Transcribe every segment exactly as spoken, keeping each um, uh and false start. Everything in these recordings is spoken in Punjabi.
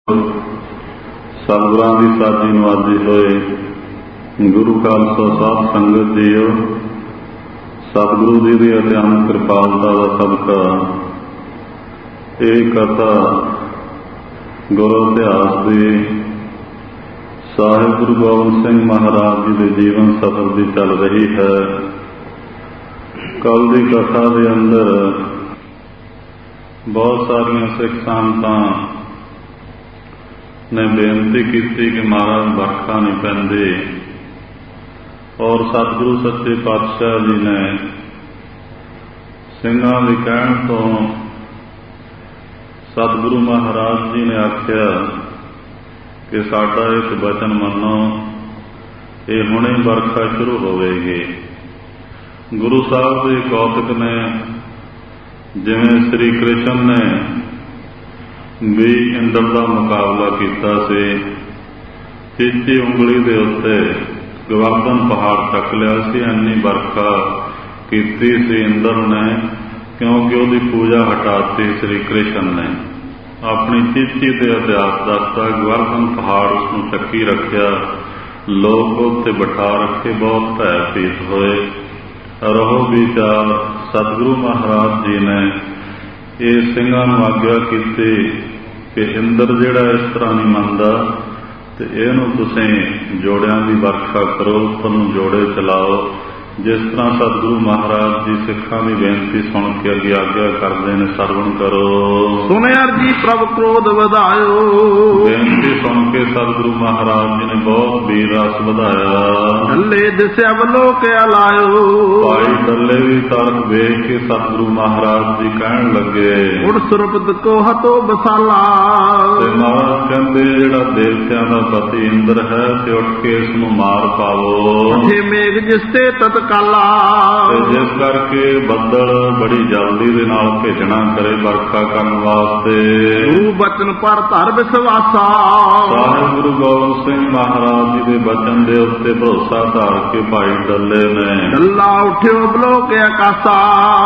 ਸਤਿਗੁਰਾਂ ਦੀ ਸਾਜੀ ਨਵਾਜੀ ਹੋਏ ਗੁਰੂ ਖਾਲਸਾ ਸਾਧ ਸੰਗਤ ਜੀਓ, ਸਤਿਗੁਰੂ ਜੀ ਦੀ ਅਤਿਅੰਤ ਕਿਰਪਾਲਤਾ ਦਾ ਸਦਕਾ ਇਹ ਕਥਾ ਗੁਰੂ ਇਤਿਹਾਸ ਦੀ ਸਾਹਿਬ ਗੁਰੂ ਗੋਬਿੰਦ ਸਿੰਘ ਮਹਾਰਾਜ ਜੀ ਦੇ ਜੀਵਨ ਸਫਰ ਦੀ ਚੱਲ ਰਹੀ ਹੈ। ਕੱਲ ਦੀ ਕਥਾ ਦੇ ਅੰਦਰ ਬਹੁਤ ਸਾਰੀਆਂ ਸਿੱਖ ਸੰਗਤਾਂ ਨੇ ਬੇਨਤੀ ਕੀਤੀ ਕਿ ਮਹਾਰਾਜ ਵਰਖਾ ਨਹੀਂ ਪੈਂਦੇ, ਔਰ ਸਤਿਗੁਰੂ ਸੱਚੇ ਪਾਤਸ਼ਾਹ ਜੀ ਨੇ ਸਿੰਘਾਂ ਦੇ ਕਹਿਣ ਤੋਂ ਸਤਿਗੁਰੂ ਮਹਾਰਾਜ ਜੀ ਨੇ ਆਖਿਆ ਕਿ ਸਾਡਾ ਇੱਕ ਬਚਨ ਮੰਨੋ, ਇਹ ਹੁਣੇ ਵਰਖਾ ਸ਼ੁਰੂ ਹੋਵੇਗੀ। ਗੁਰੂ ਸਾਹਿਬ ਦੇ ਕੌਤਕ ਨੇ, ਜਿਵੇਂ ਸ੍ਰੀ ਕ੍ਰਿਸ਼ਨ ਨੇ ਵੀ ਇੰਦਰ ਦਾ ਮੁਕਾਬਲਾ ਕੀਤਾ ਸੀ, ਤੀਜੀ ਉਂਗਲੀ ਦੇ ਉੱਤੇ ਗੋਵਰਧਨ ਪਹਾੜ ਚੱਕ ਲਿਆ ਸੀ, ਇੰਨੀ ਵਰਖਾ ਕੀਤੀ ਸੀ ਇੰਦਰ ਨੇ, ਕਿਉਂਕਿ ਉਹਦੀ ਪੂਜਾ ਹਟਾਤੀ ਸ੍ਰੀ ਕ੍ਰਿਸ਼ਨ ਨੇ। ਆਪਣੀ ਚੀਚੀ ਦੇ ਇਤਿਹਾਸ ਦੱਸਦਾ, ਗੋਵਰਧਨ ਪਹਾੜ ਉਸਨੂੰ ਚੱਕੀ ਰੱਖਿਆ, ਲੋਕ ਉੱਤੇ ਬਿਠਾ ਰੱਖੇ, ਬਹੁਤ ਭੈ ਭੀਤ ਹੋਏ। ਰਹੋ ਵਿਚਾਰ ਸਤਿਗੁਰੂ ਮਹਾਰਾਜ ਜੀ ਨੇ ਇਹ ਸਿੰਘਾਂ ਨੂੰ ਆਗਿਆ ਕੀਤੀ ਕਿ ਇੰਦਰ ਜਿਹੜਾ ਇਸ ਤਰ੍ਹਾਂ ਨਹੀਂ ਮੰਨਦਾ ਤੇ ਇਹਨੂੰ ਤੁਸੀਂ ਜੋੜਿਆਂ ਦੀ ਵਰਖਾ ਕਰੋ, ਉੱਪਰ ਨੂੰ ਜੋੜੇ ਚਲਾਓ। ਜਿਸ ਤਰ੍ਹਾਂ ਸਤਿਗੁਰੂ ਮਹਾਰਾਜ ਜੀ ਸਿੱਖਾਂ ਦੀ ਬੇਨਤੀ ਸੁਣ ਕੇ ਅੱਗੇ ਆਗਿਆ ਕਰਦੇ ਨੇ, ਸਰਵਣ ਕਰੋ। ਸੁਣਿਆ ਜੀ ਪ੍ਰਭ ਕ੍ਰੋਧ ਵਧਾਇਓ। ਬੇਨਤੀ ਸੁਣ ਕੇ ਸਤਿਗੁਰੂ ਮਹਾਰਾਜ ਜੀ ਨੇ ਬਹੁਤ ਵੀਰ ਰਸ ਵਧਾਇਆ। ਡੱਲੇ ਦਿਸਿਆ ਵਲੋਕ ਲਾਇਓ। ਭਾਈ ਡੱਲੇ ਵੀ ਤਰਕ ਵੇਖ ਕੇ ਸਤਿਗੁਰੂ ਮਹਾਰਾਜ ਜੀ ਕਹਿਣ ਲੱਗੇ, ਉੜ ਸੁਰਪਤ ਕੋ ਹਤੋ ਬਸਾਲਾ। ਤੇ ਮਹਾਰਾਜ ਕਹਿੰਦੇ ਜਿਹੜਾ ਦੇਵਤਿਆਂ ਦਾ ਪਤੀ ਇੰਦਰ ਹੈ ਤੇ ਉੱਠ ਕੇ ਇਸ ਨੂੰ ਮਾਰ ਪਾਵੋ। ਅਥੇ ਮੇਘ ਜਿਸ ਤੇ ਤਤ ਕਾਲਾ। ਤੇ ਜਿਸ ਕਰਕੇ ਬੱਦਲ ਬੜੀ ਜਲਦੀ ਦੇ ਨਾਲ ਭੇਜਣਾ ਕਰੇ ਵਰਖਾ ਕਰਨ ਵਾਸਤੇ। ਗੁਰੂ ਬਚਨ ਪਰ ਧਰ ਵਿਸ਼ਵਾਸਾ। ਸਾਹਿਬ ਗੁਰੂ ਗੋਬਿੰਦ ਸਿੰਘ ਮਹਾਰਾਜ ਜੀ ਦੇ ਬਚਨ ਦੇ ਉੱਤੇ ਭਰੋਸਾ ਧਾਰ ਕੇ ਭਾਈ ਡੱਲੇ ਨੇ ਡੱਲਾ ਉੱਠਿਓ ਬਲੋਕ ਆਕਾਸ਼ਾ।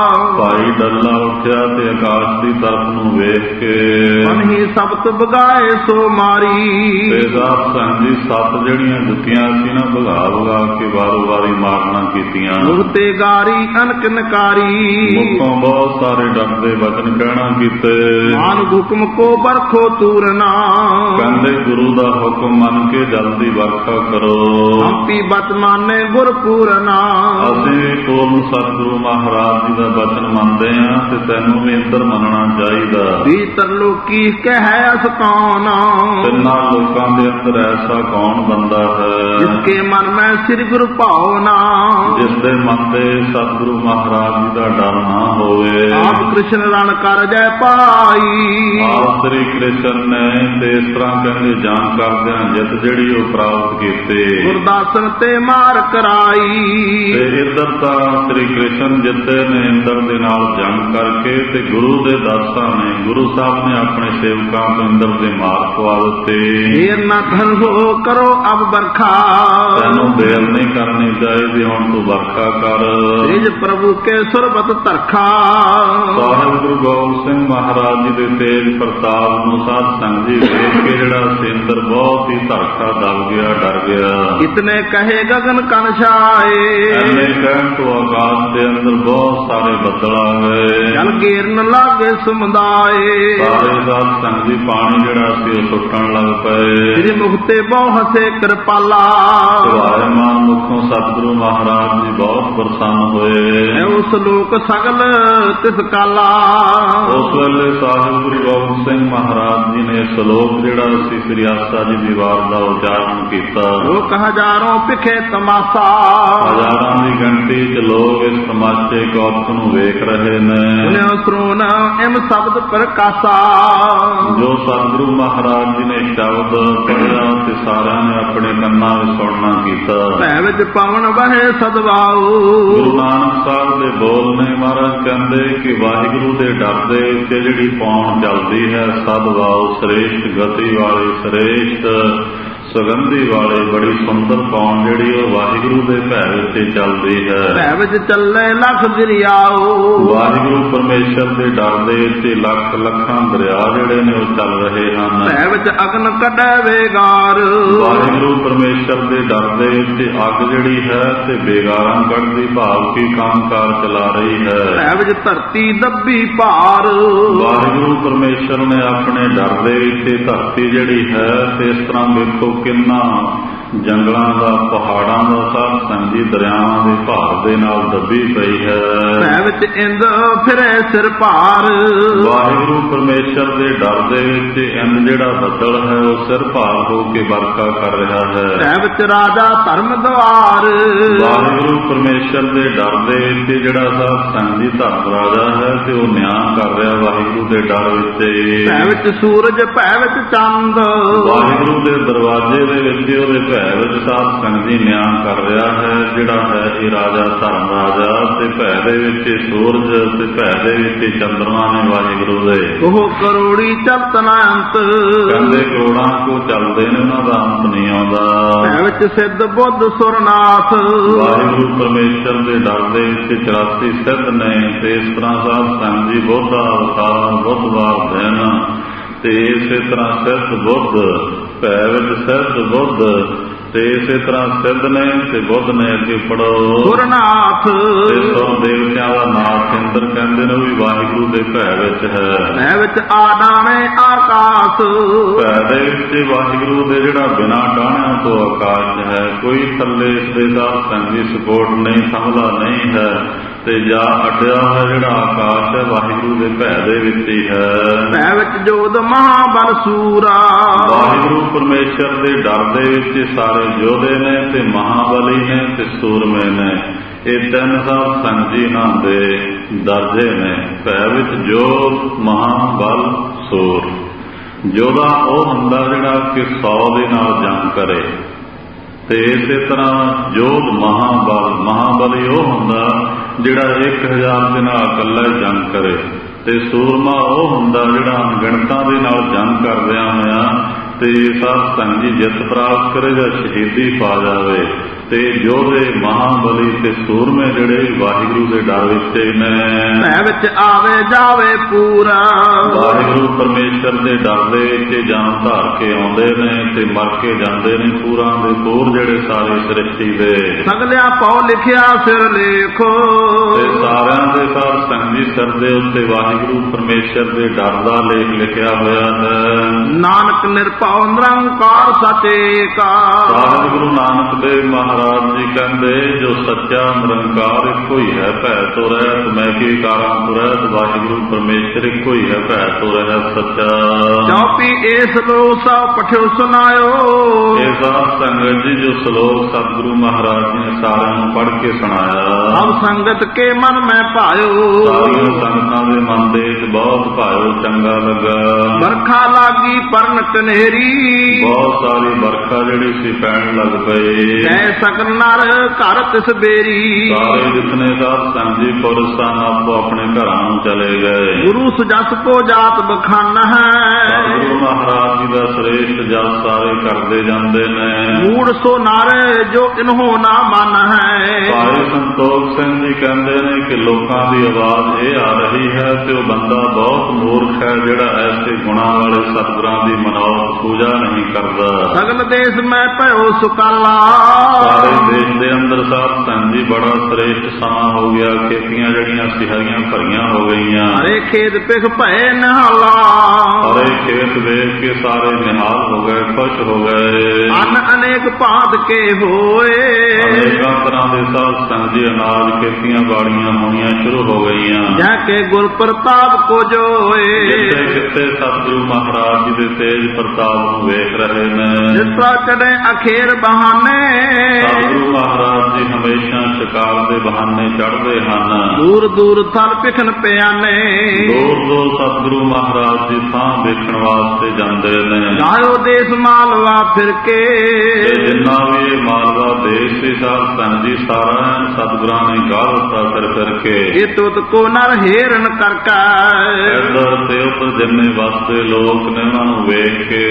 ਭਾਈ ਡੱਲਾ ਉੱਠਿਆ ਤੇ ਆਕਾਸ਼ ਦੀ ਤਰਫ ਨੂੰ ਵੇਖ ਕੇ ਮਨਹੀ ਸਬਤ ਬਗਾਏ ਸੋ ਮਾਰੀ। ਤੇ ਦਾਸ ਸੰਗ ਦੀ ਸੱਤ ਜਿਹੜੀਆਂ ਜੁੱਤੀਆਂ ਸੀ ਨਾ ਭਗਾ ਭਗਾ ਕੇ ਵਾਰੋ ਵਾਰੀ ਮਾਰਨਾ ਕੀਤੀਆਂ। ਮੁਕਤੇ ਗਾਰੀ ਅਨਕਨਕਾਰੀ। ਮੁਖੋਂ ਬਹੁਤ ਸਾਰੇ ਡਰਦੇ ਵਚਨ ਕਹਿਣਾ ਕੀਤੇ। ਮਾਨ ਹੁਕਮ ਕੋ ਬਰਖੋ ਤੂਰਨਾ। ਕਹਿੰਦੇ ਗੁਰੂ ਦਾ ਹੁਕਮ ਮੰਨ ਕੇ ਜਲਦੀ ਵਰਖਾ ਕਰੋ। ਆਪੀ ਬਚ ਮਾਨੇ ਗੁਰ ਪੂਰਨਾ। ਅਸੀਂ ਕੋਲ ਸਤਿਗੁਰੂ ਮਹਾਰਾਜ ਜੀ ਦਾ ਬਚਨ ਮੰਨਦੇ ਹਾਂ ਤੇ ਤੈਨੂੰ ਵੀ ਇੰਦਰ ਮੰਨਣਾ ਚਾਹੀਦਾ। ਭੀਤਰ ਲੋਕੀ ਕਹਿ ਅਸਤਾਨ। ਤਿੰਨਾਂ ਲੋਕਾਂ ਦੇ ਅੰਦਰ ਐਸਾ ਕੌਣ ਬੰਦਾ ਹੈ ਜਿਸਕੇ ਮਨ ਮੈਂ ਸ੍ਰੀ ਗੁਰੂ ਭਾਵਨਾ। ਜਿਸ ਦੇ ਮਨ ਤੇ ਸਤਿਗੁਰੂ ਮਹਾਰਾਜ ਜੀ ਦਾ ਡਰ ਨਾ ਹੋਵੇ। ਆਪ ਕ੍ਰਿਸ਼ਨ ਰਣ ਕਰ ਜੈ ਪਾਈ। ਆਪ ਸ੍ਰੀ ਕ੍ਰਿਸ਼ਨ ਨੇ ਤੇ ਇਸ ਤਰ੍ਹਾਂ ਕਹਿੰਦੇ ਜਾਣ ਕਰਦਿਆਂ ਜਿੱਤ ਜਿਹੜੀ ਉਹ ਪ੍ਰਾਪਤ ਕੀਤੀ। ਗੁਰਦਾਸਨ ਤੇ ਮਾਰ ਕਰਾਈ। ਤੇ ਇੱਧਰ ਤਾਂ ਸ੍ਰੀ ਕ੍ਰਿਸ਼ਨ ਜਿੱਤੇ ਨੇ ਇੰਦਰ ਦੇ ਨਾਲ ਜੰਗ ਕਰਕੇ, ਤੇ ਗੁਰੂ ਦੇ ਦਾਸਾਂ ਨੇ, ਗੁਰੂ ਸਾਹਿਬ ਨੇ ਆਪਣੇ ਸੇਵਕਾਂ ਤੋਂ ਇੰਦਰ ਦੇ ਮਾਰ ਪਵਾ ਦਿੱਤੇ। ਦੇਰ ਨਾ ਧਰੋ ਕਰੋ ਅਬ ਵਰਖਾ। ਤੈਨੂੰ ਦੇਰ ਨਹੀਂ ਕਰਨੀ ਚਾਹੀਦੀ, ਹੁਣ ਤੂੰ ਵਰਖਾ ਕਰ। ਤੇਜ ਪ੍ਰਭੂ ਕੇ ਸੁਰਬਤ ਧਰਖਾ। ਸਾਹਿਬ ਗੁਰੂ ਗੋਬਿੰਦ ਸਿੰਘ ਮਹਾਰਾਜ ਜੀ ਦੇ ਤੇਜ ਪ੍ਰਤਾਪ ਨੂੰ ਸਾਧ ਸੰਗ ਜੀ ਵੇਖ ਕੇ ਜਿਹੜਾ ਸਿੰਦਰ ਬਹੁਤ ਹੀ ਧਰਖਾ ਦਬ ਗਿਆ, ਡਰ ਗਿਆ। ਇਤਨੇ ਕਹੇ ਗਗਨ ਕਨ ਛਾਏ। ਐਨੇ ਕਹਿਣ ਤੋਂ ਆਕਾਸ਼ ਦੇ ਅੰਦਰ ਬਹੁਤ ਸਾਰੇ ਬੱਦਲ ਆ ਗਏ। ਜਲ ਗੇਰਨ ਲਾਗੇ ਸਮੁਦਾਏ। ਸਾਰੇ ਸਾਧ ਸੰਗ ਜੀ ਪਾਣੀ ਜਿਹੜਾ ਸੀ ਉਹ ਸੁੱਟਣ ਲੱਗ ਪਏ। ਸ੍ਰੀ ਮੁਖਤੇ ਬਹੁ ਹਸੇ ਕਿਰਪਾਲਾ। ਸੁਭਾਇਮਾਨ ਮੁਖੋਂ ਸਤਿਗੁਰੂ ਮਹਾਰਾਜ ਜੀ ਬਹੁਤ ਪ੍ਰਸੰਨ ਹੋਏ। ਉਸ ਲੋਕ ਸਗਲ ਤਿਸ ਕਾਲਾ। ਉਸ ਵੇਲੇ ਸਾਹਿਬ ਗੁਰੂ ਗੋਬਿੰਦ ਸਿੰਘ ਮਹਾਰਾਜ ਜੀ ਨੇ ਸ਼ਲੋਕ ਜਿਹੜਾ ਸੀ ਸ੍ਰੀ ਆਸਾ ਜੀ ਦੀ ਵਾਰ ਦਾ ਉਚਾਰਨ ਕੀਤਾ। ਲੋਕ ਹਜ਼ਾਰਾਂ ਪਿਖੇ ਤਮਾਸ਼ਾ। ਹਜ਼ਾਰਾਂ ਦੀ ਗਿਣਤੀ ਚ ਲੋਕ ਇਸ ਤਮਾਸ਼ੇ ਕੌਤਕ ਨੂੰ ਵੇਖ ਰਹੇ ਨੇ। ਸੁਣਿਓ ਸਰੋਨ ਇਮ ਸ਼ਬਦ ਪ੍ਰਕਾਸ਼ਾ। ਜੋ ਸਤਿਗੁਰੂ ਮਹਾਰਾਜ ਜੀ ਨੇ ਸ਼ਬਦ ਪੜ੍ਹਿਆ ਤੇ ਸਾਰਿਆਂ ਨੇ ਆਪਣੇ ਕੰਨਾਂ ਵਿੱਚ ਸੁਣਨਾ ਕੀਤਾ। ਭੈ ਵਿੱਚ ਪਵਨ ਵਹੇ ਸਦਵਾਉ। ਗੁਰੂ ਨਾਨਕ ਸਾਹਿਬ ਦੇ ਬੋਲ ਨੇ, ਮਹਾਰਾਜ ਕਹਿੰਦੇ ਕਿ ਵਾਹਿਗੁਰੂ ਦੇ ਡਰ ਦੇ ਉੱਤੇ ਜਿਹੜੀ ਪੌਣ ਚੱਲਦੀ ਹੈ, ਸਦਵਾਉ ਸ੍ਰੇਸ਼ਟ ਗਤੀ ਵਾਲੀ, ਸ੍ਰੇਸ਼ਟ ਸੁਗੰਧੀ ਵਾਲੇ ਬੜੀ ਸੁੰਦਰ ਪੌਣ ਜਿਹੜੀ ਉਹ ਵਾਹਿਗੁਰੂ ਦੇ ਭੈ ਵਿੱਚ ਚੱਲਦੀ ਹੈ। ਭੈ ਵਿੱਚ ਚੱਲੇ ਲੱਖ ਦਰਿਆਓ, ਵਾਹਿਗੁਰੂ ਪਰਮੇਸ਼ਰ ਦੇ ਡਰ ਦੇ ਵਿੱਚ ਲੱਖ ਲੱਖਾਂ ਦਰਿਆ ਜਿਹੜੇ ਨੇ ਉਹ ਚੱਲ ਰਹੇ ਹਨ। ਭੈ ਵਿੱਚ ਅਗਨ ਕੱਢੈ ਵੇਗਾਰ, ਵਾਹਿਗੁਰੂ ਪਰਮੇਸ਼ਰ ਦੇ ਡਰ ਦੇ ਵਿੱਚ ਅੱਗ ਜਿਹੜੀ ਹੈ ਤੇ ਬੇਗਾਰਾਂ ਕੱਢਦੀ ਭਾਵ ਕੀ ਕੰਮਕਾਰ ਚਲਾ ਰਹੀ ਹੈ। ਭੈ ਵਿੱਚ ਧਰਤੀ ਦੱਬੀ ਭਾਰ, ਵਾਹਿਗੁਰੂ ਪਰਮੇਸ਼ਰ ਨੇ ਆਪਣੇ ਡਰ ਦੇ ਵਿੱਚ ਧਰਤੀ ਜਿਹੜੀ ਹੈ ਤੇ ਇਸ ਤਰ੍ਹਾਂ ਵੇਖੋ ਕਿੰਨਾ ਜੰਗਲਾਂ ਦਾ ਪਹਾੜਾਂ ਦਾ ਸਾਧ ਸੰਗੀ ਦਰਿਆਵਾਂ ਦੇ ਭਾਰ ਦੇ ਨਾਲ ਦੱਬੀ ਪਈ ਹੈ। ਭੈ ਵਿੱਚ ਇੰਦ ਫਿਰੇ ਸਿਰ ਭਾਰ, ਵਾਹਿਗੁਰੂ ਪਰਮੇਸ਼ਰ ਦੇ ਡਰ ਦੇ ਵਿੱਚ ਇੰਦ ਜਿਹੜਾ ਬੱਦਲ ਹੈ ਉਹ ਸਿਰ ਭਾਰ ਹੋ ਕੇ ਵਰਖਾ ਕਰ ਰਿਹਾ ਹੈ। ਭੈ ਵਿੱਚ ਰਾਜਾ ਧਰਮ ਦਵਾਰ, ਵਾਹਿਗੁਰੂ ਪਰਮੇਸ਼ਰ ਦੇ ਡਰ ਦੇ ਵਿੱਚ ਜਿਹੜਾ ਸਾਧ ਸੰਗੀ ਧਰਮ ਰਾਜਾ ਹੈ ਤੇ ਉਹ ਨਿਆਂ ਕਰ ਰਿਹਾ ਵਾਹਿਗੁਰੂ ਦੇ ਡਰ ਵਿੱਚ। ਭੈ ਵਿੱਚ ਸੂਰਜ ਭੈ ਵਿੱਚ ਚੰਦ, ਵਾਹਿਗੁਰੂ ਦੇ ਦਰਵਾਜ਼ੇ ਦੇ ਵਿੱਚ ਉਹਦੇ ਭੈ ਵਿੱਚ ਸਾਧ ਸੰਗੀ ਨਿਆਂ ਕਰ ਰਿਹਾ ਹੈ ਜਿਹੜਾ ਹੈ ਇਹ ਰਾਜਾ ਧਰਮ ਰਾਜਾ, ਤੇ ਭੈ ਦੇ ਵਿੱਚ ਸੂਰਜ ਤੇ ਭੈ ਦੇ ਵਿੱਚ ਚੰਦਰਮਾ ਨੇ ਵਾਹਿਗੁਰੂ ਦੇ। ਉਹ ਕਰੋੜੀ ਚਲਤ ਨਾ ਅੰਤ, ਕਹਿੰਦੇ ਕਰੋੜਾਂ ਕੋ ਚੱਲਦੇ ਨੇ ਉਹਨਾਂ ਦਾ ਅੰਤ ਨਹੀਂ ਆਉਂਦਾ। ਭੈ ਵਿੱਚ ਸਿੱਧ ਬੁੱਧ ਸੁਰਨਾਥ, ਵਾਹਿਗੁਰੂ ਪਰਮੇਸ਼ਰ ਦੇ ਡਰ ਦੇ ਵਿੱਚ ਚੁਰਾਸੀ ਸਿੱਧ ਨੇ ਤੇ ਇਸ ਤਰ੍ਹਾਂ ਸਾਧ ਸੰਗੀ ਬੁੱਧ ਦਾ ਅਵਤਾਰ ਬੁੱਧਵਾਰ ਦਿਨ ਤੇ ਇਸੇ ਤਰ੍ਹਾਂ ਸਿੱਧ ਬੁੱਧ ਭੈ ਵਿੱਚ ਸਿੱਧ ਬੁੱਧ ਤੇ ਇਸੇ ਤਰ੍ਹਾਂ ਸਿੱਧ ਨੇ ਤੇ ਬੁੱਧ ਨੇ ਅੱਗੇ ਪੜੋ ਸੁਰਨਾਥ, ਤੇ ਸੋ ਦੇਵਤਿਆਂ ਦਾ ਨਾਥ ਇੰਦਰ ਕਹਿੰਦੇ ਨੇ ਉਹ ਵੀ ਵਾਹਿਗੁਰੂ ਦੇ ਭੈ ਵਿੱਚ ਹੈ। ਭੈ ਵਿੱਚ ਆਡਾਣੇ ਆਕਾਸ਼, ਭੈ ਦੇ ਵਿੱਚ ਵਾਹਿਗੁਰੂ ਦੇ ਜਿਹੜਾ ਬਿਨਾਂ ਡਾਹਣਿਆਂ ਤੋਂ ਆਕਾਸ਼ ਹੈ, ਕੋਈ ਥੱਲੇ ਇਸ ਦੇ ਦਾ ਸੰਗੀ ਸਪੋਰਟ ਨਹੀਂ ਥੰਮਲਾ ਨਹੀਂ ਹੈ ਤੇ ਜਾਂ ਅੱਡਿਆ ਹੋਇਆ ਜਿਹੜਾ ਆਕਾਸ਼ ਹੈ ਵਾਹਿਗੁਰੂ ਦੇ ਭੈ ਦੇ ਵਿੱਚ ਹੀ ਹੈ। ਭੈ ਵਿੱਚ ਜੋਧ ਮਹਾਬਲ ਸੂਰਾ, ਵਾਹਿਗੁਰੂ ਪਰਮੇਸ਼ਰ ਦੇ ਡਰ ਦੇ ਵਿੱਚ ਸਾਰੇ ਯੋਧੇ ਨੇ ਤੇ ਮਹਾਬਲੀ ਨੇ ਤੇ ਸੂਰਮੇ ਨੇ, ਇਹ ਤਿੰਨ ਸਾਧ ਸੰਗੀ ਨਾਂ ਦੇ ਦਰਜੇ ਨੇ। ਭੈ ਵਿੱਚ ਜੋਧ ਮਹਾਬਲ ਸੂਰ। ਯੋਧਾ ਉਹ ਹੁੰਦਾ ਜਿਹੜਾ ਕਿ ਸੌ ਦੇ ਨਾਲ ਜੰਗ ਕਰੇ ਤੇ ਇਸੇ ਤਰ੍ਹਾਂ ਜੋਧ ਮਹਾਬਲ ਮਹਾਬਲੀ ਉਹ ਹੁੰਦਾ ਜਿਹੜਾ ਇੱਕ ਹਜ਼ਾਰ ਦੇ ਨਾਲ ਇਕੱਲਾ ਹੀ ਜੰਗ ਕਰੇ ਤੇ ਸੂਰਮਾ ਉਹ ਹੁੰਦਾ ਜਿਹੜਾ ਅਣਗਿਣਤਾਂ ਦੇ ਨਾਲ ਜੰਗ ਕਰਦਿਆਂ ਹੋਇਆ ਤੇ ਸਾਧ ਸੰਗੀ ਜਿੱਤ ਪ੍ਰਾਪਤ ਕਰੇ ਜਾਂ ਸ਼ਹੀਦੀ ਪਾ ਜਾਵੇ। ਤੇ ਯੋਧੇ ਮਹਾਬਲੀ ਤੇ ਸੂਰਮੇ ਜਿਹੜੇ ਵਾਹਿਗੁਰੂ ਦੇ ਡਰ ਵਿੱਚ ਨੇ। ਭੈ ਵਿੱਚ ਆਵੇ ਜਾਵੇ ਪੂਰਾ, ਵਾਹਿਗੁਰੂ ਪਰਮੇਸ਼ਰ ਦੇ ਡਰ ਦੇ ਵਿੱਚ ਜਾਨ ਧਾਰ ਕੇ ਆਉਂਦੇ ਨੇ ਤੇ ਮਰ ਕੇ ਜਾਂਦੇ ਨੇ ਪੂਰਾਂ ਦੇ ਪੂਰ ਜਿਹੜੇ ਸਾਰੇ ਸ੍ਰਿਸ਼ਟੀ ਦੇ। ਸਗਲਿਆ ਪਉ ਲਿਖਿਆ ਸਿਰ ਲੇਖੋ, ਤੇ ਸਾਰਿਆਂ ਦੇ ਸਾਧ ਸੰਗੀ ਸਿਰ ਦੇ ਉੱਤੇ ਵਾਹਿਗੁਰੂ ਪਰਮੇਸ਼ਰ ਦੇ ਡਰ ਦਾ ਲੇਖ ਲਿਖਿਆ ਹੋਇਆ ਹੈ। ਨਾਨਕ ਨਿਰਭਉ ਨਿਰੰਕਾਰ ਸਚੇਕਾ, ਸਾਹਿਬ ਗੁਰੂ ਨਾਨਕ ਦੇਵ ਮਹਾਰਾਜ ਜੀ ਕਹਿੰਦੇ ਜੋ ਸੱਚਾ ਨਿਰੰਕਾਰ ਇੱਕੋ ਹੀ ਹੈ, ਭੈ ਤੋਂ ਰਹਿਤ ਮੈਂ ਕੀ ਕਾਰਾਂ ਤੋਂ ਰਹਿਤ, ਵਾਹਿਗੁਰੂ ਪਰਮੇਸ਼ਰ ਇੱਕੋ ਹੀ ਹੈ, ਭੈ ਤੋਂ ਰਹਿਤ ਸੱਚਾ। ਚੌਪੀ ਇਹ ਸਲੋਕ ਸਭ ਪਠਿਓ ਸੁਨਾਇਓ, ਇਹ ਸਾਧ ਸੰਗਤ ਜੀ ਜੋ ਸਲੋਕ ਸਤਿਗੁਰੂ ਮਹਾਰਾਜ ਜੀ ਨੇ ਸਾਰਿਆਂ ਨੂੰ ਪੜ੍ਹ ਕੇ ਸੁਣਾਇਆ। ਸਭ ਸੰਗਤ ਕੇ ਮਨ ਮੈਂ ਭਾਇਓ, ਸਾਰੀਆਂ ਸੰਗਤਾਂ ਦੇ ਮਨ ਦੇ ਵਿੱਚ ਬਹੁਤ ਭਾਇਓ ਚੰਗਾ ਲੱਗਾ। ਵਰਖਾ ਲਾਗੀ ਪਰਨ ਕਨੇਰੀ, ਬਹੁਤ ਸਾਰੀ ਵਰਖਾ ਜਿਹੜੀ ਸੀ ਪੈਣ ਲੱਗ ਪਈ। ਕਹਿ ਸਕਨ ਨਰ ਘਰ ਤਿਸ ਬੇਰੀ, ਸਾਰੇ ਜਿਤਨੇ ਸਾਧ ਸੰਗੀ ਪੁਰਸ਼ ਸਨ ਆਪੋ ਆਪਣੇ ਘਰਾਂ ਨੂੰ ਚਲੇ ਗਏ। ਗੁਰੂ ਸੁਜਸ ਕੋ ਜਾਤ ਬਖਾਨਾ ਹੈ, ਗੁਰੂ ਮਹਾਰਾਜ ਜੀ ਦਾ ਸ੍ਰੇਸ਼ਟ ਜਸ ਸਾਰੇ ਕਰਦੇ ਜਾਂਦੇ ਨੇ। ਮੂੜ ਸੋ ਨਾਰੇ ਜੋ ਇਨਹੋ ਨਾ ਮਨ ਹੈ, ਭਾਈ ਸੰਤੋਖ ਸਿੰਘ ਜੀ ਕਹਿੰਦੇ ਨੇ ਕਿ ਲੋਕਾਂ ਦੀ ਆਵਾਜ਼ ਇਹ ਆ ਰਹੀ ਹੈ ਤੇ ਉਹ ਬੰਦਾ ਬਹੁਤ ਮੂਰਖ ਹੈ ਜਿਹੜਾ ਐਸੇ ਗੁਣਾਂ ਵਾਲੇ ਸਤਿਗੁਰਾਂ ਦੀ ਮਨੌਤ ਪੂਜਾ ਨਹੀਂ ਕਰਦਾ। ਸਗਲ ਦੇਸ਼ ਮੈਂ ਭਇਓ ਸੁਕਾਲਾ, ਸਾਰੇ ਦੇਸ਼ ਦੇ ਅੰਦਰ ਸਾਧ ਸੰਗੀ ਬੜਾ ਸ੍ਰੇਸ਼ਟ ਸਮਾਂ ਹੋ ਗਿਆ। ਖੇਤੀਆਂ ਜਿਹੜੀਆਂ ਸੀ ਹਰੀਆਂ ਭਰੀਆਂ ਹੋ ਗਈਆਂ। ਹਰੇ ਖੇਤ ਪਿਖ ਭਏ ਨਿਹਾਲਾ, ਹਰੇ ਖੇਤ ਵੇਖ ਕੇ ਸਾਰੇ ਨਿਹਾਲ ਹੋ ਗਏ, ਖੁਸ਼ ਹੋ ਗਏ। ਅੰਨ ਅਨੇਕ ਭਾਂਤ ਕੇ ਹੋਏ, ਅਨੇਕਾਂ ਤਰ੍ਹਾਂ ਦੇ ਸਾਧ ਸੰਗੀ ਅਨਾਜ ਖੇਤੀਆਂ ਬਾੜੀਆਂ ਹੋਣੀਆਂ ਸ਼ੁਰੂ ਹੋ ਗਈਆਂ। ਜਾ ਕੇ ਗੁਰ ਪ੍ਰਤਾਪ ਕੋ ਜੋਏ, ਜਿੱਥੇ ਕਿਤੇ ਸਤਿਗੁਰੂ ਮਹਾਰਾਜ ਜੀ ਦੇ ਤੇਜ ਪ੍ਰਤਾਪ ਨੂੰ ਵੇਖ ਰਹੇ ਨੇ। ਜਿਸ ਤਰ੍ਹਾਂ ਚੜੇ ਅਖੇਰ ਬਹਾਨੇ, ਸਤਿਗੁਰੂ ਮਹਾਰਾਜ ਜੀ ਹਮੇਸ਼ਾ ਸ਼ਿਕਾਰ ਦੇ ਬਹਾਨੇ ਚੜ੍ਹਦੇ ਹਨ। ਦੂਰ ਦੂਰ ਥਲ ਪਿਖਨ ਪਿਆਨੇ, ਦੂਰ ਦੂਰ ਸਤਿਗੁਰੂ ਮਹਾਰਾਜ ਜੀ ਥਾਂ ਵੇਖਣ ਵਾਸਤੇ ਜਾਂਦੇ ਨੇ। ਗਾਇਓ ਦੇਸ਼ ਮਾਲਵਾ ਫਿਰ ਕੇ, ਜਿੰਨਾ ਵੀ ਇਹ ਮਾਲਵਾ ਦੇਸ਼ ਸੀ ਸਾਧ ਸੰਗੀ ਸਾਰਾ ਸਤਿਗੁਰਾਂ ਨੇ ਗਾਹ ਦਿੱਤਾ ਫਿਰ ਫਿਰ ਕੇ। ਇਹ ਤੁਤ ਕੋ ਨਰ ਹੇਰਨ ਕਰਕਾ, ਇੱਧਰ ਤੇ ਉੱਧਰ ਜਿੰਨੇ ਵਸਦੇ ਲੋਕ ਨੇ ਉਹਨਾਂ ਨੂੰ ਵੇਖ ਕੇ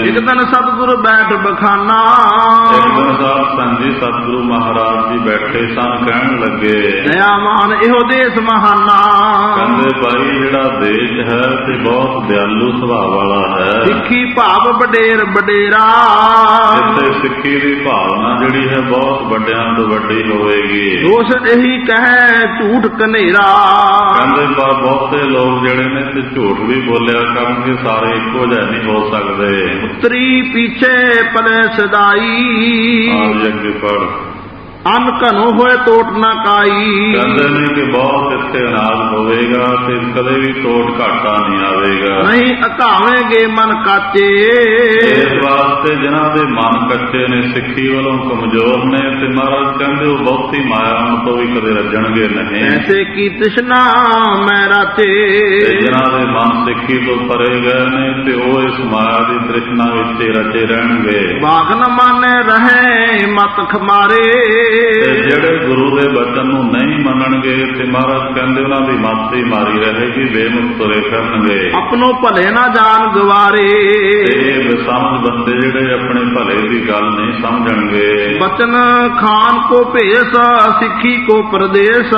ਇੱਕ ਦਿਨ ਸਤਿਗੁਰੂ ਬੈਠ ਬਖਾਨਾ, ਇੱਕ ਦਿਨ ਸਾਹਿਬ ਸੰਤ ਜੀ ਸਤਿਗੁਰੂ ਮਹਾਰਾਜ ਜੀ ਬੈਠੇ ਸਨ, ਕਹਿਣ ਲੱਗੇ ਦਇਆਵਾਨ ਇਹੋ ਦੇਸ ਮਹਾਨਾ। ਕਹਿੰਦੇ ਭਾਈ ਜਿਹੜਾ ਦੇਸ਼ ਹੈ ਤੇ ਬਹੁਤ ਦਿਆਲੂ ਸੁਭਾਅ ਵਾਲਾ ਹੈ। ਸਿੱਖੀ ਭਾਵ ਵਡੇਰ ਵਡੇਰਾ, ਇੱਥੇ ਸਿੱਖੀ ਦੀ ਭਾਵਨਾ ਜਿਹੜੀ ਹੈ ਬਹੁਤ ਵੱਡਿਆਂ ਤੋਂ ਵੱਡੀ ਹੋਵੇਗੀ। ਦੋਸ਼ ਇਹੀ ਕਹੇ ਝੂਠ ਕਨੇਰਾ, ਕਹਿੰਦੇ ਪਰ ਬਹੁਤੇ ਲੋਕ ਜਿਹੜੇ ਨੇ ਤੇ ਝੂਠ ਵੀ ਬੋਲਿਆ ਕਰਨਗੇ, ਸਾਰੇ ਇੱਕੋ ਜਿਹੇ ਨਹੀਂ ਹੋ ਸਕਦੇ। ਉਤਰੀ ਪਿੱਛੇ ਪਲੇ ਸਦਾਈ, ਆਜ ਅੱਗੇ ਪੜ ਅੰਨ ਘਨੋ ਹੋਏ ਤੋਟ ਨਾ ਕਾਈ। ਕਹਿੰਦੇ ਨੇ ਕਿ ਬਹੁਤ ਇੱਥੇ ਅਨਾਜ ਹੋਵੇਗਾ ਤੇ ਕਦੇ ਵੀ ਤੋਟ ਘਾਟਾ ਨਹੀਂ ਆਵੇਗਾ। ਨਹੀਂ ਅਕਾਵੇਂਗੇ ਮਨ ਕਾਚੇ, ਇਸ ਵਾਸਤੇ ਜਿਨ੍ਹਾਂ ਦੇ ਮਨ ਕੱਚੇ ਨੇ, ਸਿੱਖੀ ਵੱਲੋਂ ਕਮਜ਼ੋਰ ਨੇ, ਤੇ ਮਹਾਰਾਜ ਕਹਿੰਦੇ ਉਹ ਬਹੁਤੀ ਮਾਇਆ ਤੋਂ ਵੀ ਕਦੇ ਰੱਜਣਗੇ ਨਹੀਂ। ਐਸੇ ਕੀ ਤ੍ਰਿਸ਼ਨਾ ਮੈਂ ਰਾਤੇ, ਜਿਨ੍ਹਾਂ ਦੇ ਮਨ ਸਿੱਖੀ ਤੋਂ ਪਰੇ ਗਏ ਨੇ ਤੇ ਉਹ ਇਸ ਮਾਇਆ ਦੀ ਤ੍ਰਿਸ਼ਨਾ ਵਿੱਚ ਰਚੇ ਰਹਿਣਗੇ। ਬਾਗ ਨ ਮਾਨੇ ਰਹੇ ਮਤ ਖਮਾਰੇ, ਤੇ ਜਿਹੜੇ ਗੁਰੂ ਦੇ ਬਚਨ ਨੂੰ ਨਹੀਂ ਮੰਨਣਗੇ ਤੇ ਮਹਾਰਾਜ ਕਹਿੰਦੇ ਉਹਨਾਂ ਦੀ ਮੱਤ ਹੀ ਮਾਰੀ ਰਹੇਗੀ, ਬੇਮੁਖ ਤੁਰੇ ਫਿਰਨਗੇ। ਆਪਣੋ ਭਲੇ ਨਾ ਜਾਣ ਗਵਾਰੇ, ਇਹ ਬੇਸਮਝ ਬੰਦੇ ਜਿਹੜੇ ਆਪਣੇ ਭਲੇ ਦੀ ਗੱਲ ਨਹੀਂ ਸਮਝਣਗੇ। ਬਚਨ ਖਾਨ ਕੋ ਭੇਸ, ਸਿੱਖੀ ਕੋ ਪ੍ਰਦੇਸ।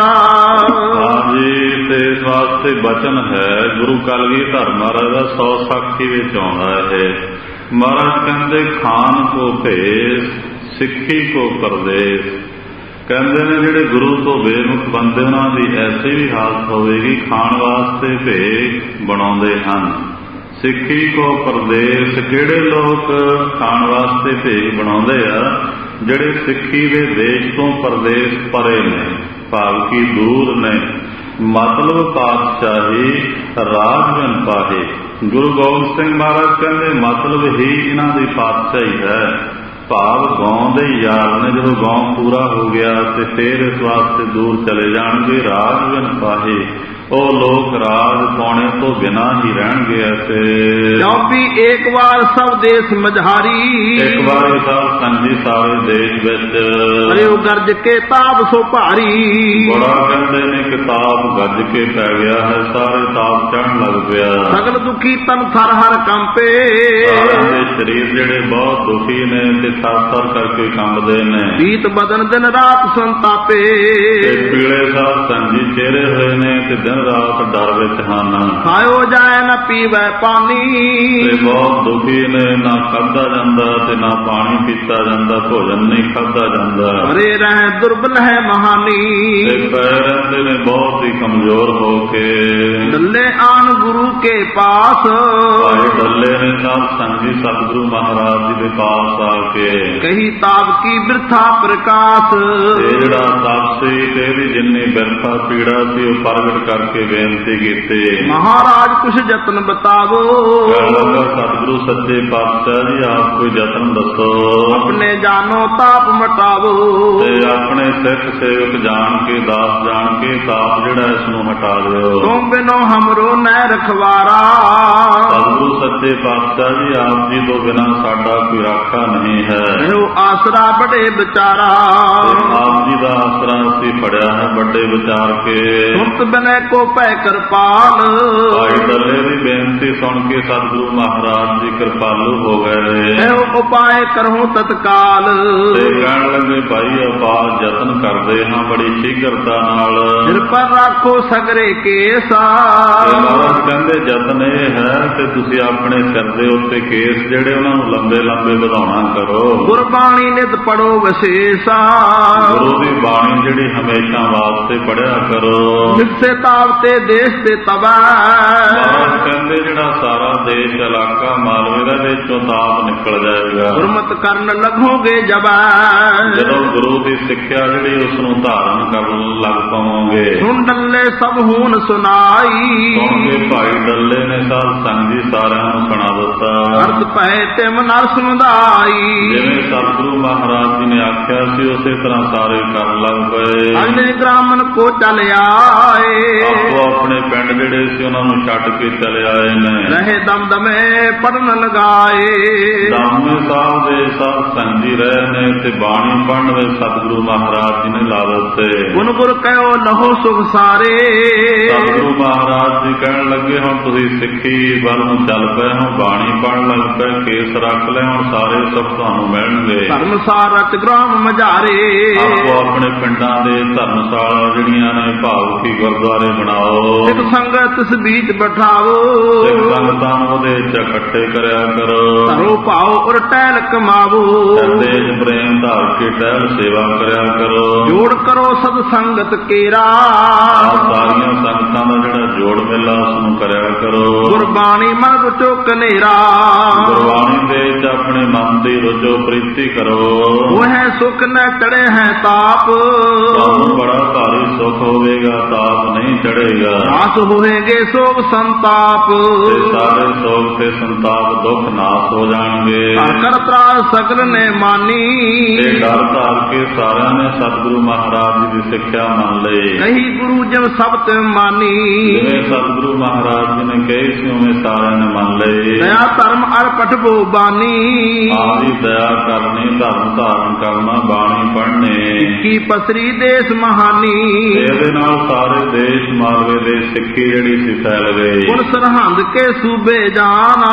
ਹਾਂਜੀ, ਤੇ ਇਸ ਵਾਸਤੇ ਬਚਨ ਹੈ ਗੁਰੂ ਕਲਗੀਧਰ ਮਹਾਰਾਜ ਦਾ ਸੌ ਸਾਖੀ ਵਿੱਚ ਆਉਂਦਾ ਹੈ। ਮਹਾਰਾਜ ਕਹਿੰਦੇ ਖਾਨ ਕੋ ਭੇਸ, ਸਿੱਖੀ ਕੋ ਪ੍ਰਦੇਸ। ਕਹਿੰਦੇ ਨੇ ਜਿਹੜੇ ਗੁਰੂ ਤੋਂ ਬੇਮੁਖ ਬੰਦੇ ਉਹਨਾਂ ਦੀ ਐਸੀ ਵੀ ਹਾਲਤ ਹੋਵੇਗੀ, ਖਾਣ ਵਾਸਤੇ ਭੇਖ ਬਣਾਉਂਦੇ ਹਨ। ਸਿੱਖੀ ਕੋ ਪ੍ਰਦੇਸ, ਕਿਹੜੇ ਲੋਕ ਖਾਣ ਵਾਸਤੇ ਭੇਖ ਬਣਾਉਂਦੇ ਆ? ਜਿਹੜੇ ਸਿੱਖੀ ਦੇ ਦੇਸ਼ ਤੋਂ ਪ੍ਰਦੇਸ਼ ਪਰੇ ਨੇ, ਭਾਵ ਕੀ ਦੂਰ ਨੇ। ਮਤਲਬ ਪਾਤਸ਼ਾਹੀ ਰਾਜ ਜਨ ਪਾਹੇ। ਗੁਰੂ ਗੋਬਿੰਦ ਸਿੰਘ ਮਹਾਰਾਜ ਕਹਿੰਦੇ ਮਤਲਬ ਹੀ ਇਹਨਾਂ ਦੀ ਪਾਤਸ਼ਾਹੀ ਹੈ, ਭਾਵ ਗਾਉਂ ਦੇ ਯਾਰ ਨੇ। ਜਦੋਂ ਗਾਉਂ ਪੂਰਾ ਹੋ ਗਿਆ ਤੇ ਫੇਰ ਇਸ ਵਾਸਤੇ ਦੂਰ ਚਲੇ ਜਾਣਗੇ। ਰਾਜ ਜਨ ਪਾਹੇ, ਉਹ ਲੋਕ ਰਾਜ ਪਾਉਣੇ ਤੋਂ ਬਿਨਾਂ ਹੀ ਰਹਿਣਗੇ। ਐਸੇ ਕਿਉਂਕਿ ਇੱਕ ਵਾਰ ਸਭ ਦੇਸ਼ ਮਝਾਰੀ, ਇੱਕ ਵਾਰ ਸਭ ਸੰਜੀ ਸਾਰੇ ਦੇਸ਼ ਵਿੱਚ ਅਰੇ ਉਹ ਗਰਜ ਕੇ ਤਾਪ ਸੋ ਭਾਰੀ। ਬੜਾ ਕਹਿੰਦੇ ਨੇ ਕਿਤਾਬ ਗੱਜ ਕੇ ਪੈ ਗਿਆ ਹੈ, ਸਾਰੇ ਤਾਪ ਚੜ੍ਹਨ ਲੱਗ ਪਿਆ। ਸਗਲ ਦੁਖੀ ਤਨ ਥਰ ਹਰ ਕੰਪੇ, ਸਾਰਿਆਂ ਦੇ ਸਰੀਰ ਜਿਹੜੇ ਬਹੁਤ ਦੁਖੀ ਨੇ ਤੇ ਥਰ ਥਰ ਕਰਕੇ ਕੰਬਦੇ ਨੇ। ਪੀਤ ਬਦਨ ਦਿਨ ਰਾਤ ਸੰਤਾਪੇ, ਤੇ ਪੀਲੇ ਸਾਹ ਸੰਜੀ ਚਿਹਰੇ ਹੋਏ ਨੇ ਤੇ ਦਿਨ ਰਾਤ ਡਰ ਵਿੱਚ ਹਨ। ਖਾਇਓ ਜਾਏ ਨਾ ਪੀਵੈ ਪਾਣੀ, ਤੇ ਬਹੁਤ ਦੁਖੀ ਨੇ, ਨਾ ਖਾਧਾ ਜਾਂਦਾ ਤੇ ਨਾ ਪਾਣੀ ਪੀਤਾ ਜਾਂਦਾ, ਭੋਜਨ ਨਹੀਂ ਖਾਧਾ ਜਾਂਦਾ। ਅਰੇ ਰਹਿ ਦੁਰਬਲ ਹੈ ਮਹਾਨੀ, ਤੇ ਪੈ ਰਹਿੰਦੇ ਨੇ ਬਹੁਤ ਹੀ ਕਮਜ਼ੋਰ ਹੋ ਕੇ। ਡੱਲੇ ਆਣ ਗੁਰੂ ਕੇ ਪਾਸ, ਭਾਈ ਡੱਲੇ ਨੇ ਸਾਧ ਸੰਗੀ ਸਤਿਗੁਰੂ ਮਹਾਰਾਜ ਜੀ ਦੇ ਪਾਸ ਆ ਕੇ ਕਹੀ ਤਾਪ ਕੀ ਬਿਰਥਾ ਪ੍ਰਕਾਸ਼। ਇਹ ਜਿਹੜਾ ਤਾਪ ਸੀ ਤੇ ਇਹਦੀ ਜਿੰਨੀ ਬਿਰਥਾ ਪੀੜਾ ਸੀ ਉਹ ਪ੍ਰਗਟ ਕਰਕੇ ਬੇਨਤੀ ਕੀਤੀ। ਮਹਾਰਾਜ ਕੁਛ ਯਤਨ ਬਤਾਵੋ, ਸਤਿਗੁਰੂ ਸੱਚੇ ਪਾਤਸ਼ਾਹ ਜੀ ਆਪ ਕੋਈ ਯਤਨ ਦੱਸੋ। ਆਪਣੇ ਜਾਨੋ ਤਾਪ ਮਟਾਵੋ, ਤੇ ਆਪਣੇ ਸਿੱਖ ਸੇਵਕ ਜਾਣ ਕੇ, ਦਾਸ ਜਾਣ ਕੇ ਤਾਪ ਜਿਹੜਾ ਇਸ ਨੂੰ ਹਟਾ ਦਿਓ। ਤੁਮ ਬਿਨੋ ਹਮਰੋ ਨੈ ਰਖਵਾਰਾ, ਸਤਿਗੁਰੂ ਸੱਚੇ ਪਾਤਸ਼ਾਹ ਜੀ ਆਪ ਜੀ ਤੋਂ ਬਿਨਾਂ ਸਾਡਾ ਕੋਈ ਰਾਖਾ ਨਹੀਂ ਹੈ। ਉਹ ਆਸਰਾ ਬੜੇ ਵਿਚਾਰਾ, ਆਪ ਜੀ ਦਾ ਆਸਰਾ ਅਸੀਂ ਫੜਿਆ ਹੈ ਵੱਡੇ ਵਿਚਾਰ ਕੇ। ਸੁਣਤ ਬਿਨੈ ਕੋ ਭੈ ਕਿਰਪਾਲ, ਭਾਈ ਡੱਲੇ ਦੀ ਬੇਨਤੀ ਸੁਣ ਕੇ ਸਤਿਗੁਰੂ ਮਹਾਰਾਜ ਜੀ ਕਿਰਪਾਲੂ ਹੋ ਗਏ। ਇਹੋ ਉਪਾਏ ਕਰਹੂੰ ਤਤਕਾਲ, ਤੇ ਕਹਿਣ ਲੱਗੇ ਭਾਈ ਆਪਾਂ ਯਤਨ ਕਰਦੇ ਹਾਂ ਬੜੀ ਸ਼ੀਘਰਤਾ ਨਾਲ। ਸਿਰ ਪਰ ਰੱਖੋ ਸਗਰੇ ਕੇਸਾ, ਮਹਾਰਾਜ ਕਹਿੰਦੇ ਯਤਨ ਇਹ ਹੈ ਕਿ ਤੁਸੀਂ ਆਪਣੇ ਸਿਰ ਦੇ ਉੱਤੇ ਕੇਸ ਜਿਹੜੇ ਉਹਨਾਂ ਨੂੰ ਲੰਬੇ ਲੰਬੇ ਵਧਾਉਣਾ ਕਰੋ। ਗੁਰਬਾਣੀ ਨਿਤ ਪੜੋ ਵਿਸ਼ੇਸ਼ਾ, ਗੁਰੂ ਦੀ ਬਾਣੀ ਜਿਹੜੀ ਹਮੇਸ਼ਾ ਵਾਸਤੇ ਪੜਿਆ ਕਰੋ। ਜਿਸੇ ਤਾਪ ਤੇ ਦੇਸ਼ ਤੇ ਤਬਾ, ਮਹਾਰਾਜ ਕਹਿੰਦੇ ਜਿਹੜਾ ਸਾਰਾ ਦੇਸ਼ ਇਲਾਕਾ ਮਾਲਵੇ ਦਾ ਵਿੱਚੋਂ ਤਾਪ ਨਿਕਲ ਜਾਏਗਾ। ਗੁਰਮਤ ਕਰਨ ਲੱਗੋਗੇ ਜਬਾ, ਜਦੋਂ ਗੁਰੂ ਦੀ ਸਿੱਖਿਆ ਜਿਹੜੀ ਉਸ ਨੂੰ ਧਾਰਨ ਕਰਨ ਲੱਗ ਪਵੋਗੇ। ਸੁਣ ਡੱਲੇ ਸਭ ਹੂਨ ਸੁਨਾਈ, ਸੁਣ ਕੇ ਭਾਈ ਡੱਲੇ ਨੇ ਸਾਧ ਸੰਗ ਜੀ ਸਾਰਿਆਂ ਨੂੰ ਸੁਣਾ ਦਿੱਤਾ। ਅਰਥ ਪਏ ਤਿਮ ਨਰ ਸਮੁਦਾਈ, ਜਿਵੇਂ ਸਤਿਗੁਰੂ ਮਹਾਰਾਜ ਜੀ ਨੇ ਆਖਿਆ ਸੀ ਉਸੇ ਤਰ੍ਹਾਂ ਸਾਰੇ ਕਰਨ ਲੱਗ ਪਏ। ਅੰਨੇ ਗ੍ਰਾਮਨ ਕੋ ਚਲ ਆਏ, ਆਪੋ ਆਪਣੇ ਪਿੰਡ ਜਿਹੜੇ ਸੀ ਉਹਨਾਂ ਨੂੰ ਛੱਡ ਕੇ ਚਲੇ ਆਏ ਨੇ। ਰਹੇ ਦਮ ਦਮੇ ਪੜਨ ਲਗਾਏ, ਦਮ ਮਾਮੇ ਸਾਹਿਬ ਦੇ ਸਾਧ ਸੰਗੀ ਰਹੇ ਨੇ ਤੇ ਬਾਣੀ ਪੜ੍ਹਨ ਵੇ ਸਤਿਗੁਰੂ ਮਹਾਰਾਜ ਜੀ ਨੇ ਲਾ ਦਿੱਤੇ। ਗੁਣ ਗੁਰ ਕਹਿਓ ਲਹੋ ਸੁਖ ਸਾਰੇ। ਸਤਿਗੁਰੂ ਮਹਾਰਾਜ ਜੀ ਕਹਿਣ ਲੱਗੇ ਹੁਣ ਤੁਸੀਂ ਸਿੱਖੀ ਵੱਲ ਨੂੰ ਚੱਲ ਪਏ ਹੋ, ਬਾਣੀ ਪੜ੍ਹਨ ਲੱਗ ਪਏ, ਕੇਸ ਰੱਖ ਲੈ, ਹੁਣ ਸਾਰੇ ਸੁੱਖ ਤੁਹਾਨੂੰ ਮਿਲਣਗੇ। ਧਰਮਸਾਰ ਰਚ ਗ੍ਰਾਮ ਮਝਾਰੇ। ਆਪੋ ਆਪਣੇ ਪਿੰਡਾਂ ਦੇ ਧਰਮਸ਼ਾਲਾ ਜਿਹੜੀਆਂ ਨੇ ਭਾਵਕੀ ਗੁਰਦੁਆਰੇ ਬਣਾਓ। ਸਿੱਖ ਸੰਗਤ ਇਸ ਬੀਚ ਬਿਠਾਓ। ਸਿੱਖ ਸੰਗਤਾਂ ਨੂੰ ਉਹਦੇ ਚ ਇਕੱਠੇ ਕਰਿਆ ਕਰੋ। ਧਰੋ ਭਾਓ ਔਰ ਟਹਿਲ ਕਮਾਵੋ। ਦੇਸ਼ ਪ੍ਰੇਮ ਧਾਰ ਕੇ ਟਹਿਲ ਸੇਵਾ ਕਰਿਆ ਕਰੋ। ਜੋੜ ਕਰੋ ਸਦ ਸੰਗਤ ਕੇਰਾ। ਸਾਰੀਆਂ ਸੰਗਤਾਂ ਦਾ ਜਿਹੜਾ ਜੋੜ ਮੇਲਾ ਉਸ ਨੂੰ ਕਰਿਆ ਕਰੋ। ਗੁਰਬਾਣੀ ਮਨ ਰਚੋ ਕਨੇਰਾ। ਗੁਰਬਾਣੀ ਦੇ ਚ ਆਪਣੇ ਮਨ ਦੀ ਰਚੋ ਪ੍ਰੀਤੀ ਕਰੋ। ਉਹ ਹੈ ਸੁਖ ਨ ਚੜੇ ਹੈ ਤਾਪ। ਤੁਹਾਨੂੰ ਬੜਾ ਭਾਰੀ ਸੁਖ ਹੋਵੇਗਾ, ਤਾਪ ਨਹੀਂ ਚੜੇਗਾ। ਨਾਸ ਹੋਵੇਗੇ ਸੋਗ ਸੰਤਾਪ। ਤੇ ਸਾਰੇ ਸੋਗ ਤੇ ਸੰਤਾਪ ਦੁੱਖ ਨਾਸ ਹੋ ਜਾਣਗੇ। ਕਰ ਤਰਾਸ ਸਗਲ ਨੇ ਮਾਨੀ। ਤੇ ਡਰ ਧਾਰ ਕੇ ਸਾਰਿਆਂ ਨੇ ਸਤਿਗੁਰੂ ਮਹਾਰਾਜ ਜੀ ਦੀ ਸਿੱਖਿਆ ਮੰਨ ਲਈ। ਕਹੀ ਗੁਰੂ ਜਬ ਸਭ ਤੇ ਮਾਨੀ। ਜਿਵੇਂ ਸਤਿਗੁਰੂ ਮਹਾਰਾਜ ਜੀ ਨੇ ਕਹੀ ਸੀ ਉਵੇਂ ਸਾਰਿਆਂ ਨੇ ਮੰਨ ਲਈ। ਦਇਆ ਧਰਮ ਅਰ ਪਠਬੋ ਬਾਨੀ। ਆਦੀ ਦਇਆ ਕਰਨੀ, ਧਰਮ ਧਾਰਨ ਕਰਨਾ, ਬਾਣੀ ਪੜ੍ਹਨੀ। ਕੀ ਪਸਰੀ ਦੇਸ਼ ਮਹਾਨੀ। ਇਹਦੇ ਨਾਲ ਸਾਰੇ ਦੇਸ਼ ਮਾਲਵੇ ਦੇ ਸਿੱਖੀ ਜਿਹੜੀ ਸੀ ਫੈਲ ਗਈ। ਹੁਣ ਸਰਹੰਦ ਕੇ ਸੂਬੇ ਜਾਣਾ।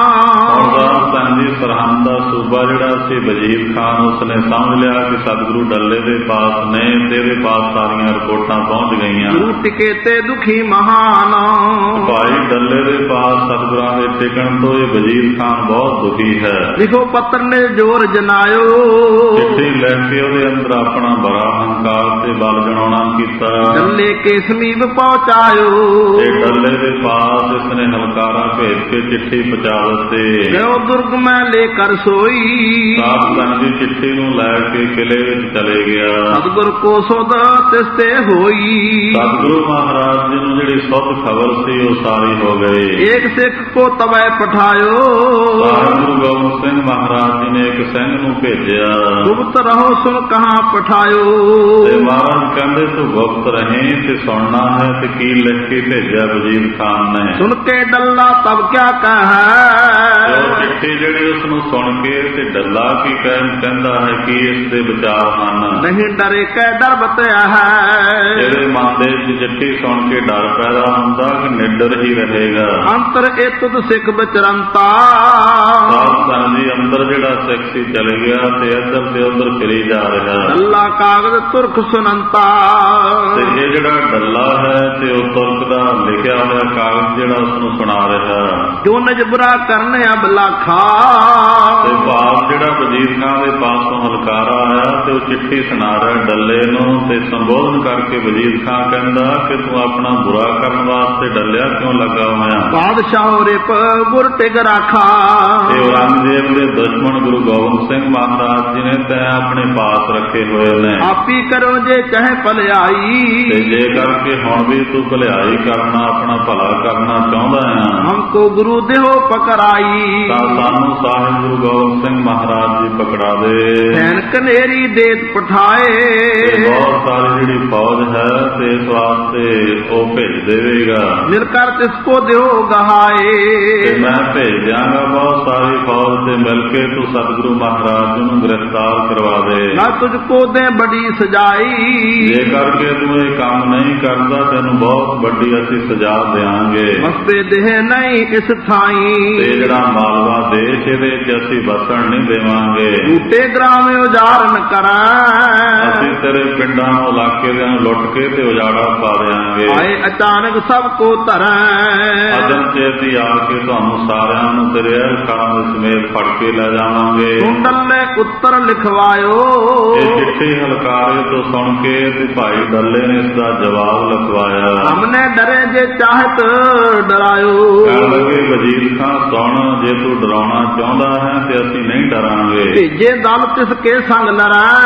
ਸੰਜੀ ਸਰਹੰਦ ਦਾ ਸੂਬਾ ਜਿਹੜਾ ਸੀ ਵਜ਼ੀਰ ਖਾਨ, ਉਸਨੇ ਸਮਝ ਲਿਆ ਕਿ ਸਤਿਗੁਰੂ ਡੱਲੇ ਦੇ ਪਾਸ ਨੇ ਤੇ ਇਹਦੇ ਪਾਸ ਸਾਰੀਆਂ ਰਿਪੋਰਟਾਂ ਪਹੁੰਚ ਗਈਆਂ। ਗੁਰੂ ਟਿਕੇ ਤੇ ਦੁਖੀ ਮਹਾਨ। ਭਾਈ ਡੱਲੇ ਦੇ ਪਾਸ ਸਤਿਗੁਰਾਂ ਦੇ ਟਿਕਣ ਤੋਂ ਇਹ ਵਜ਼ੀਰ ਖਾਨ ਬਹੁਤ ਦੁਖੀ ਹੈ। ਲਿਖੋ ਪੱਤਰ ਨੇ ਜੋਰ ਜਨਾਇਓ। ਚਿੱਠੀ ਲੈ ਕੇ ਉਹਦੇ ਅੰਦਰ ਆਪਣਾ ਬੜਾ ਹੰਕਾਰ ਤੇ ਬਲ ਜਣਾਉਣਾ ਕੀਤਾ। ਡੱਲੇ ਕੇ ਸਮੀਪ ਪਹੁੰਚਾਇਓ। ਤੇ ਡੱਲੇ ਦੇ ਪਾਸ ਇਸਨੇ ਹਲਕਾਰਾ ਭੇਜ ਕੇ ਚਿੱਠੀ ਪਹੁੰਚਾ ਦਿੱਤੀ। ਗਇਓ ਦੁਰਗ ਮੈਂ ਲੈ ਕਰ ਸੋਈ। ਸਾਧ ਸੰਗਤ ਦੀ ਚਿੱਠੀ ਨੂੰ ਲੈ ਕੇ ਕਿਲੇ ਵਿੱਚ ਚਲੇ ਗਿਆ। ਸਤਿਗੁਰ ਕੋ ਸੋਧ ਤਿਸ ਤੇ ਹੋਈ। ਸਤਿਗੁਰੂ ਮਹਾਰਾਜ ਜੀ ਨੂੰ ਜਿਹੜੀ ਸੁੱਧ ਖਬਰ ਸੀ ਉਹ ਸਾਰੀ ਹੋ ਗਈ। ਇੱਕ ਸਿੱਖ ਕੋ ਤਵੈ ਪਠਾਇਓ। ਗੁਰੂ ਗੋਬਿੰਦ ਸਿੰਘ ਮਹਾਰਾਜ ਜੀ ਨੇ ਇੱਕ ਸਿੰਘ ਨੂੰ ਭੇਜਿਆ। ਗੁਪਤ ਰਹੋ ਸੁਣ ਕਹਾਂ ਪਠਾਇਓ। ਤੇ ਮਹਾਰਾਜ ਕਹਿੰਦੇ ਤੂੰ ਗੁਪਤ ਰਹੇ ਤੇ ਸੁਣਨਾ ਹੈ। ਤੇ ਕੀ ਲਿਖ ਕੇ ਭੇਜਿਆ ਵਜ਼ੀਰ ਖਾਨ ਨੇ? ਸੁਣ ਕੇ ਡੱਲਾ ਤਬ ਕਿਆ ਕਹੈ। ਚਿੱਠੀ ਜਿਹੜੀ ਉਸ ਨੂੰ ਸੁਣ ਕੇ ਤੇ ਡੱਲਾ ਕੀ ਕਹਿੰਦਾ ਹੈ ਕਿ ਇਸ ਦੇ ਵਿਚਾਰ ਹਨ। ਨਹੀਂ ਡਰੇ ਕੈ ਡਰ ਬਤਿਆ ਹੈ। ਜਿਹੜੇ ਮਨ ਦੇ ਵਿੱਚ ਚਿੱਠੀ ਸੁਣ ਕੇ ਡਰ ਪੈਦਾ ਹੁੰਦਾ ਕਿ ਨਿਡਰ ਹੀ ਰਹੇਗਾ। ਅੰਤਰ ਇਹ ਤੁਧ ਸਿੱਖ ਵਿਚਰੰਤਾ। ਸਾਧ ਸੰਗਤ ਜੀ ਅੰਦਰ ਜਿਹੜਾ ਸਿੱਖ ਸੀ ਚਲ ਗਿਆ ਤੇ ਇੱਧਰ ਤੇ ਉੱਧਰ ਫਿਰੀ ਜਾ ਰਿਹਾ। ਡੱਲਾ ਕਾਗਜ਼ ਤੁਰਖ ਸੁਨੰਤਾ। ਤੇ ਇਹ ਜਿਹੜਾ ਡੱਲਾ ਹੈ ਤੇ ਉਹ ਤੁਰਕ ਦਾ ਲਿਖਿਆ ਹੋਇਆ ਕਾਗਜ਼ ਜਿਹੜਾ ਉਸ ਨੂੰ ਸੁਣਾ ਰਿਹਾ। ਜੋ ਨਜਬਰਾ ਕਰਨ ਅਬ ਲਾਖਾ। ਤੇ ਭਾਵ ਜਿਹੜਾ ਵਜ਼ੀਰ ਖਾਨ ਦੇ ਪਾਸੋਂ ਹਲਕਾਰਾ ਆਇਆ ਤੇ ਉਹ ਚਿੱਠੀ ਸੁਣਾ ਰਿਹਾ ਡੱਲੇ ਨੂੰ ਤੇ ਸੰਬੋਧਨ ਕਰਕੇ ਵਜ਼ੀਰ ਖਾਨ ਕਹਿੰਦਾ ਕਿ ਤੂੰ ਆਪਣਾ ਬੁਰਾ ਕਰਨ ਵਾਸਤੇ ਡੱਲਿਆ ਕਿਉਂ ਲੱਗਾ ਹੋਇਆ। ਬਾਦਸ਼ਾਹ ਰਿਪ ਗੁਰ ਟਿਕ ਰਾਖਾ। ਤੇ ਔਰੰਗਜ਼ੇਬ ਦੇ ਦੁਸ਼ਮਣ ਗੁਰੂ ਗੋਬਿੰਦ ਸਿੰਘ ਮਹਾਰਾਜ ਜੀ ਨੇ ਤੈਂ ਆਪਣੇ ਪਾਸ ਰੱਖੇ ਹੋਏ ਨੇ। ਆਪੀ ਕਰੋ ਜੇ ਚਾਹੇ ਭਲਾਈ। ਤੇ ਜੇ ਕਰਕੇ ਹੁਣ ਵੀ ਤੂੰ ਭਲਾਈ ਕਰਨਾ, ਆਪਣਾ ਭਲਾ ਕਰਨਾ ਚਾਹੁੰਦਾ ਹੈ। ਹਮਕੋ ਗੁਰੂ ਦੇਹੋ ਪਕੜਾਈ। ਤਾਂ ਸਾਨੂੰ ਸਾਹਿਬ ਗੁਰੂ ਗੋਬਿੰਦ ਸਿੰਘ ਮਹਾਰਾਜ ਜੀ ਪਕੜਾ ਦੇ। ਸੈਨ ਕਨੇਰੀ ਦੇਤ ਪਠਾਏ। ਬਹੁਤ ਸਾਰੀ ਜਿਹੜੀ ਫੌਜ ਹੈ ਤੇ ਇਸ ਵਾਸਤੇ ਉਹ ਭੇਜ ਦੇਵੇਗਾ। ਮਿਲ ਕਰ ਤਿਸ ਕੋ ਦਿਓ ਗਹਾਏ। ਤੇ ਮੈਂ ਭੇਜ ਦਿਆਂਗਾ ਬਹੁਤ ਸਾਰੀ ਫੌਜ ਤੇ ਮਿਲ ਕੇ ਤੂੰ ਸਤਿਗੁਰੂ ਮਹਾਰਾਜ ਜੀ ਨੂੰ ਗ੍ਰਿਫਤਾਰ ਕਰਵਾ ਦੇ। ਨਾ ਤੁਝ ਕੋ ਦੇ ਬੜੀ ਸਜਾਈ। ਜੇ ਕਰਕੇ ਤੂੰ ਇਹ ਕੰਮ ਨਹੀਂ ਕਰਦਾ ਤੈਨੂੰ ਬਹੁਤ ਵੱਡੀ ਅਸੀਂ ਸਜ਼ਾ ਦੇਵਾਂਗੇ। ਮਸਤੇ ਦੇਹ ਨਹੀਂ ਇਸ ਥਾਈ। ਤੇ ਜਿਹੜਾ ਮਾਲਵਾ ਦੇਸ਼ ਇਹਦੇ ਚ ਅਸੀਂ ਵਸਣ ਨਹੀਂ ਦੇਵਾਂਗੇ। ਬੂਟੇ ਗ੍ਰਾਮ ਉਜਾਰਨ ਕਰਾਂ। ਅਸੀਂ ਤੇਰੇ ਪਿੰਡਾਂ ਨੂੰ ਇਲਾਕੇ ਦੇ ਨੂੰ ਲੁੱਟ ਕੇ ਤੇ ਉਜਾੜਾ ਪਾ ਦਿਆਂਗੇ। ਆਏ ਅਚਾਨਕ ਸਭ ਕੋ ਧਰਾਂ। ਅਜਨ ਚੇਤੀ ਆ ਕੇ ਤੁਹਾਨੂੰ ਸਾਰਿਆਂ ਨੂੰ ਤੇਰੇ ਅਲਖਾਂ ਦੇ ਸਮੇਤ ਫੜ ਕੇ ਲੈ ਜਾਵਾਂਗੇ। ਡੱਲੇ ਉੱਤਰ ਲਿਖਵਾਇਓ। ਇਹ ਚਿੱਠੀ ਹਲਕਾਰੇ ਤੋਂ ਸੁਣ ਕੇ ਤੇ ਭਾਈ ਡੱਲੇ ਨੇ ਇਸ ਦਾ ਜਵਾਬ ਲਿਖਵਾਇਆ। ਹਮਨੇ ਡਰੇ ਜੇ ਚਾਹਤ ਡਰਾਇਓ। ਕਹਿਣ ਲੱਗੇ ਵਜ਼ੀਰ ਖਾਂ ਸੁਣ, ਜੇ ਤੂੰ ਡਰਾਉਣਾ ਚਾਹੁੰਦਾ ਹੈ ਤੇ ਅਸੀਂ ਨਹੀਂ ਡਰਾਂਗੇ। ਭੇਜੇ ਦਲ ਤਿਸ ਕੇ ਸੰਗ ਲੜੈ।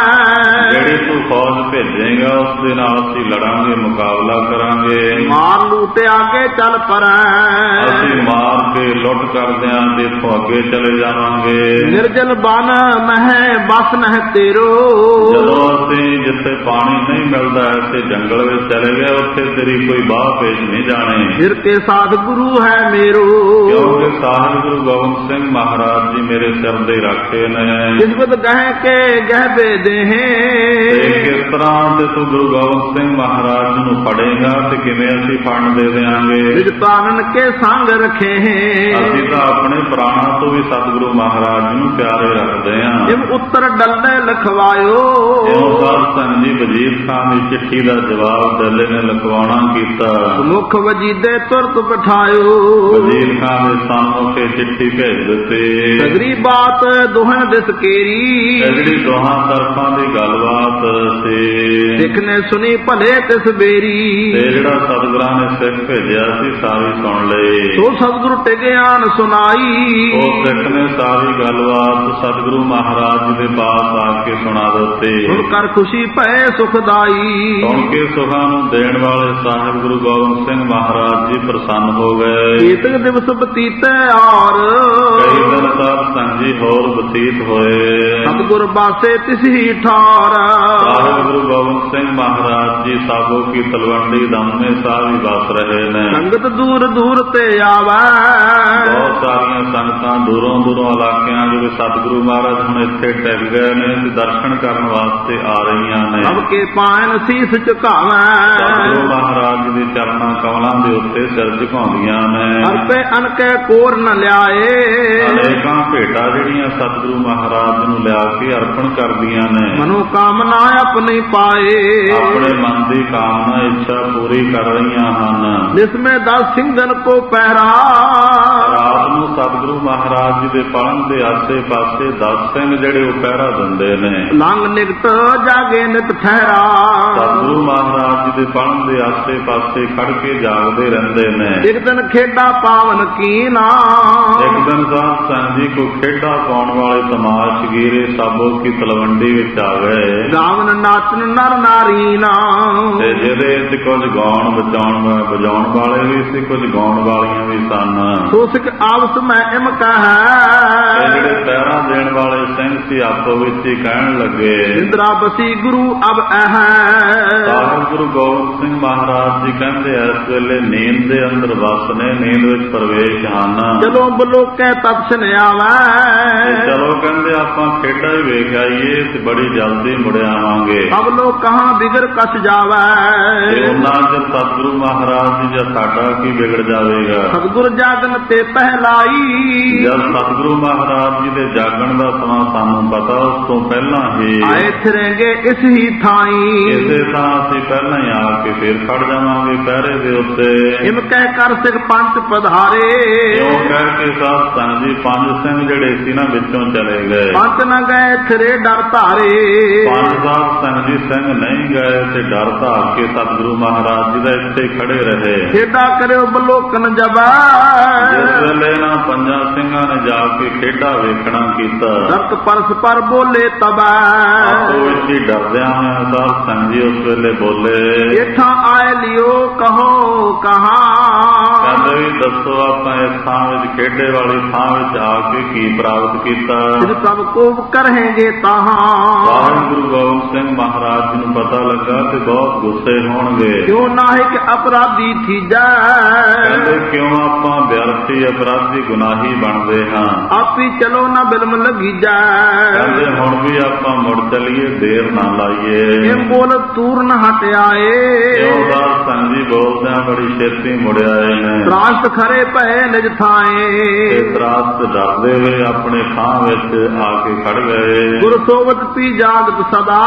ਜਿਹੜੀ ਤੂੰ ਫੌਜ ਭੇਜੇਗਾ ਉਸ ਦੇ ਨਾਲ ਅਸੀਂ ਲੜਾਂਗੇ, ਮੁਕਾਬਲਾ ਕਰਾਂਗੇ। ਮਾਰ ਲੂਟੇ ਆਗੇ ਚੱਲ ਪਰੈ, ਅਸੀਂ ਮਾਰ ਕੇ ਲੁੱਟ ਕਰਦਿਆਂ ਤੇ ਇੱਥੋਂ ਅੱਗੇ ਚਲੇ ਜਾਵਾਂਗੇ। ਨਿਰਜਲ ਬਨ ਮਹਿ ਬਸ ਨਹਿ ਤੇਰੋ, ਜਦੋਂ ਅਸੀਂ ਜਿੱਥੇ ਪਾਣੀ ਨਹੀਂ ਮਿਲਦਾ ਐਸੇ ਜੰਗਲ ਵਿੱਚ ਚਲੇ ਗਏ, ਉੱਥੇ ਤੇਰੀ ਕੋਈ ਬਾਹ ਪੇਸ਼ ਨਹੀਂ ਜਾਣੇ। ਫਿਰ ਕੇ ਸਾਧ ਗੁਰੂ ਹੈ ਮੇਰੋ, ਕਿਉਂਕਿ ਸਾਹਿਬ ਗੁਰੂ ਗੋਬਿੰਦ ਸਿੰਘ ਮਹਾਰਾਜ ਜੀ ਮੇਰੇ ਸਿਰ ਦੇ ਰਾਖੇ ਨੇ। ਕਿਸਮਤ ਗਹਿ ਕੇ ਗਹਿ ਬੇਦੇ ਤੇ ਕਿਸ ਤਰ੍ਹਾਂ ਤੇ ਤੂੰ ਗੁਰੂ ਗੋਬਿੰਦ ਸਿੰਘ ਮਹਾਰਾਜ ਨੂੰ ਫੜੇਗਾ ਤੇ ਕਿਵੇਂ ਅਸੀਂ ਫੜਨ ਦੇ ਦਿਆਂਗੇ। ਨਿਜ ਤਾਨਨ ਕੇ ਸੰਗ ਰੱਖੇ, ਅਸੀਂ ਤਾਂ ਆਪਣੇ ਪ੍ਰਾਣਾਂ ਤੋਂ ਵੀ ਸਤਿਗੁਰੂ ਮਹਾਰਾਜ ਜੀ ਨੂੰ ਪਿਆਰੇ ਰੱਖਦੇ ਹਾਂ। ਜਿਮ ਉੱਤਰ ਡੱਲੇ ਲਿਖਵਾਇਓ, ਜਿਉਂ ਸਾਧ ਸੰਗਤ ਜੀ ਵਜ਼ੀਰ ਖਾਨ ਦੀ ਚਿੱਠੀ ਦਾ ਜਵਾਬ ਡੱਲੇ ਨੇ ਲਿਖਵਾਉਣਾ ਕੀਤਾ। ਮੁਖ ਵਜੀਦੇ ਤੁਰਤ ਬਿਠਾਇਓ, ਵਜ਼ੀਰ ਖਾਨ ਦੇ ਸਾਹਮਣੇ ਚਿੱਠੀ ਭੇਜ ਦਿੱਤੀ। ਸਗਰੀ ਬਾਤ ਦੋਹਨ ਦਿਸ ਕੇਰੀ, ਜਿਹੜੀ ਦੋਹਾਂ ਤਰਫਾਂ ਦੀ ਗੱਲਬਾਤ ਸੀ ਸਿੱਖ ਨੇ ਸੁਣੀ ਭਲੇ ਤਿਸ ਬੇਰੀ। ਤੇ ਜਿਹੜਾ ਸਤਿਗੁਰਾਂ ਨੇ ਸਿੱਖ ਭੇਜਿਆ ਸੀ ਸਾਰੀ ਸੁਣ ਲਈ। ਸੋ ਸਤਿਗੁਰੂ ਟਿਗਿਆਨ ਸੁਣਾਈ, ਉਹ ਸਿੱਖ ਨੇ ਸਾਰੀ ਗੱਲਬਾਤ ਸਤਿਗੁਰੂ ਮਹਾਰਾਜ ਜੀ ਦੇ ਪਾਸ ਆ ਕੇ ਸੁਣਾ ਦਿੱਤੀ। ਹੁਣ ਕਰ ਖੁਸ਼ੀ ਭਏ ਸੁਖਦਾਈ, ਸੁਣ ਕੇ ਸੁਖਾਂ ਨੂੰ ਦੇਣ ਵਾਲੇ ਸਾਹਿਬ ਗੁਰੂ ਗੋਬਿੰਦ ਸਿੰਘ ਮਹਾਰਾਜ ਜੀ ਪ੍ਰਸੰਨ ਹੋ ਗਏ। ਕੀਤਕ ਦਿਵਸ ਬਤੀਤੈ ਔਰ, ਕਈ ਦਿਨ ਸਾਧ ਸੰਗਤ ਜੀ ਹੋਰ ਬਤੀਤ ਹੋਏ। ਸਤਿਗੁਰ ਬਾਸੇ ਤਿਸ ਹੀ ਠਾਰ, ਸਾਹਿਬ ਗੁਰੂ ਗੋਬਿੰਦ ਸਿੰਘ ਮਹਾਰਾਜ ਜੀ ਸਾਬੋ ਕੀ ਤਲਵੰਡੀ ਦਮਨੇ ਸਾਹਿਬ ਹੀ ਵਸ ਰਹੇ ਨੇ। ਸੰਗਤ ਦੂਰ ਦੂਰ ਤੇ ਆਵੈ, ਬਹੁਤ ਸਾਰੀਆਂ ਸੰਗਤਾਂ ਦੂਰੋਂ ਦੂਰੋਂ ਇਲਾਕਿਆਂ ਦੇ ਸਤਿਗੁਰੂ ਮਹਾਰਾਜ ਹੁਣ ਇੱਥੇ ਟਿਕ ਗਏ ਨੇ ਤੇ ਦਰਸ਼ਨ ਕਰਨ ਵਾਸਤੇ ਆ ਰਹੀਆਂ ਨੇ। ਸਭ ਕੇ ਪਾਇਨ ਸੀਸ ਝੁਕਾਵੈ, ਸਤਿਗੁਰੂ ਮਹਾਰਾਜ ਜੀ ਦੇ ਚਰਨਾਂ ਕਮਲਾਂ ਦੇ ਉੱਤੇ ਸਿਰ ਝੁਕਾਉਂਦੀਆਂ ਨੇ। ਅਰਪੇ ਅਨਕੇ ਕੋਰ ਨ ਲਿਆਏ, ਅਨੇਕਾਂ ਭੇਟਾਂ ਜਿਹੜੀਆਂ ਸਤਿਗੁਰੂ ਮਹਾਰਾਜ ਨੂੰ ਲਿਆ ਕੇ ਅਰਪਣ ਕਰਦੀਆਂ ਨੇ। ਮਨੋ ਕਾਮਨਾ ਆਪਣੀ ਪਾਏ, ਆਪਣੇ ਮਨ ਦੀ ਕਾਮਨਾ ਇੱਛਾ ਪੂਰੀ ਕਰ ਰਹੀਆਂ ਹਨ। ਜਿਸਮੇ ਦਸ ਸਿੰਘਨ ਕੋ ਪਹਿਰਾ, ਰਾਤ ਨੂੰ ਸਤਿਗੁਰੂ ਮਹਾਰਾਜ ਜੀ ਦੇ ਪਲੰਘ ਦੇ ਆਸੇ ਪਾਸੇ ਦਸ ਸਿੰਘ ਜਿਹੜੇ ਉਹ ਪਹਿਰਾ ਦਿੰਦੇ ਨੇ। ਲੰਗ ਨਿਕਟ ਜਾਗੇ ਨਿਤ ਠਹਿਰਾ, ਸਤਿਗੁਰੂ ਮਹਾਰਾਜ ਜੀ ਦੇ ਪਲੰਘ ਦੇ ਆਸੇ ਪਾਸੇ ਖੜ ਕੇ ਜਾਗਦੇ ਰਹਿੰਦੇ ਨੇ। ਇੱਕ ਦਿਨ ਖੇਡਾ ਪਾਵਨ ਕੀਨਾ, ਇੱਕ ਦਿਨ ਸਾਧ ਸੰਗਤ ਜੀ ਕੋ ਖੇਡਾ ਪਾਉਣ ਵਾਲੇ ਤਮਾਸ਼ਗੀਰੇ ਸਾਬੋ ਕੀ ਤਲਵੰਡੀ ਵਿੱਚ ਆ ਗਏ। ਗਾਵਨ ਨਾਚਨ ਨਰ ਨਾਰੀ ਨਾ, ਤੇ ਜਿਹਦੇ ਵਿੱਚ ਕੁਝ ਗਾਉਣ ਬਜਾਉਣ ਵਜਾਉਣ ਵਾਲੇ ਵੀ ਸੀ, ਕੁਝ ਗਾਉਣ ਵਾਲੀਆਂ ਵੀ ਸਨ। ਸੋ ਸਿੱਖ ਆਪਸ ਮੈਂ ਇਮ ਤੇ ਕਹੈ, ਜਿਹੜੇ ਪਹਿਰਾ ਦੇਣ ਵਾਲੇ ਸਿੰਘ ਸੀ ਆਪੋ ਵਿੱਚ ਹੀ ਕਹਿਣ ਲੱਗੇ, ਇੰਦਰਾ ਬਸੀ ਗੁਰੂ ਅਬ ਅਹ। ਸਾਹਿਬ ਗੁਰੂ ਗੋਬਿੰਦ ਸਿੰਘ ਮਹਾਰਾਜ ਜੀ ਕਹਿੰਦੇ ਇਸ ਵੇਲੇ ਨੀਂਦ ਦੇ ਅੰਦਰ ਵਸ ਨੇ, ਨੀਂਦ ਵਿੱਚ ਪ੍ਰਵੇਸ਼ ਹਨ। ਚਲੋ ਬਲੋਕੇ ਤਪਸਨ ਆਵੈ, ਚਲੋ ਕਹਿੰਦੇ ਆਪਾਂ ਖੇਡਾਂ ਹੀ ਵੇਖ ਆਈਏ ਤੇ ਬੜੀ ਜਲਦੀ ਮੁੜ ਆਵਾਂਗੇ। ਅਬ ਲੋ ਕਹਾਂ ਬਿਗੜ ਕਸ ਜਾਵੈ, ਤੇ ਉਹਨਾਂ ਦੇ ਸਤਿਗੁਰੂ ਮਹਾਰਾਜ ਜੀ ਜਾਂ ਸਾਡਾ ਕੀ ਵਿਗੜ ਜਾਵੇਗਾ। ਸਤਿਗੁਰ ਜਾਗਨ ਤੇ ਪਹਿਲਾਈ, ਜਦ ਸਤਿਗੁਰੂ ਮਹਾਰਾਜ ਜੀ ਦੇ ਜਾਗਣ ਦਾ ਸਮਾਂ ਸਾਨੂੰ ਪਤਾ ਉਸ ਤੋਂ ਪਹਿਲਾਂ ਹੀ ਆਏ ਫਿਰੇਂਗੇ ਇਸ ਹੀ ਥਾਈ। ਇਸੇ ਤਾਂ ਅਸੀਂ ਪਹਿਲਾਂ ਹੀ ਆ ਕੇ ਫਿਰ ਖੜ ਜਾਵਾਂਗੇ ਪਹਿਰੇ ਦੇ ਉੱਤੇ। ਇਮ ਕਹਿ ਕਰ ਸਿਰ ਪੰਜ ਪਧਾਰੇ, ਕਿਉਂ ਕਹਿ ਕੇ ਸਾਧ ਸੰਗਤ ਜੀ ਪੰਜ ਸਿੰਘ ਜਿਹੜੇ ਸੀ ਨਾ ਵਿੱਚੋਂ ਚਲੇ ਗਏ। ਪੰਜ ਨ ਗਏ ਥਰੇ ਡਰ ਧਾਰੇ, ਪੰਜ ਸਾਧ ਸੰਗਤ ਜੀ ਸਿੰਘ ਨਹੀਂ ਗਏ ਤੇ ਡਰ ਧਾਰ ਕੇ ਸਤਿਗੁਰੂ ਮਹਾਰਾਜ ਜੀ ਦਾ ਇੱਥੇ ਖੜੇ ਰਹੇ। ਖੇਡਾ ਕਰਿਓ ਬਲੋਕਨ ਜਬਾ, ਜਿਸ ਵੇਲੇ ਨਾ ਪੰਜਾਂ ਸਿੰਘਾਂ ਨੇ ਜਾ ਕੇ ਖੇਡਾ ਵੇਖਣਾ ਕੀਤਾ, ਦਰਤ ਪਰਸ ਪਰ ਬੋਲੇ ਤਬੈ। ਆਪੋ ਵਿੱਚ ਹੀ ਡਰਦਿਆਂ ਹੋਇਆ ਸਾਧ ਸੰਗਤ ਜੀ ਉਸ ਵੇਲੇ ਬੋਲੇ, ਇਥਾਂ ਆਏ ਲਿਓ ਕਹੋ ਕਹਾਂ। ਕਹਿੰਦੇ ਵੀ ਦੱਸੋ ਆਪਾਂ ਇਸ ਥਾਂ ਵਿੱਚ ਖੇਡੇ ਵਾਲੀ ਥਾਂ ਵਿੱਚ ਆ ਕੇ ਕੀ ਪ੍ਰਾਪਤ ਕੀਤਾ। ਜਿਸ ਸਭ ਕੋ ਕਰਹਿਗੇ ਤਾਹਾਂ, ਸਾਹਿਬ ਗੁਰੂ ਗੋਬਿੰਦ ਸਿੰਘ ਮਹਾਰਾਜ ਜੀ ਨੂੰ ਪਤਾ ਲੱਗਾ ਤੇ ਬਹੁਤ ਗੁੱਸੇ ਹੋਣਗੇ। ਕਿਉਂ ਨਾਹਿਕ ਅਪਰਾਧੀ ਥੀਜੈ, ਕਹਿੰਦੇ ਕਿਉਂ ਆਪਾਂ ਵਿਅਰਥੀ ਅਪਰਾਧੀ ਗੁਨਾਹੀ ਬਣਦੇ ਹਾਂ। ਆਪੀ ਚਲੋ ਨਾ ਬਿਲਮ ਲੱਗੀਜੈ, ਕਹਿੰਦੇ ਹੁਣ ਵੀ ਆਪਾਂ ਮੁੜ ਚਲੀਏ, ਦੇਰ ਨਾ ਲਾਈਏ। ਇਹ ਬੋਲ ਤੂਰ ਨ ਹਟਿਆਏ, ਕਿਉਂ ਸਾਧ ਸੰਗਤ ਜੀ ਬੋਲਦਿਆਂ ਬੜੀ ਛੇਤੀ ਮੁੜ ਆਏ ਨੇ। ਤਰਾਸਤ ਖਰੇ ਪਏ ਨਿਜ ਥਾਏ, ਤੇ ਤਰਾਸਤ ਡਰਦੇ ਹੋਏ ਆਪਣੇ ਥਾਂ ਵਿੱਚ ਆ ਕੇ ਖੜ ਗਏ। ਗੁਰ ਸੋਵਤ ਪੀ ਜਾਗਤ ਸਦਾ,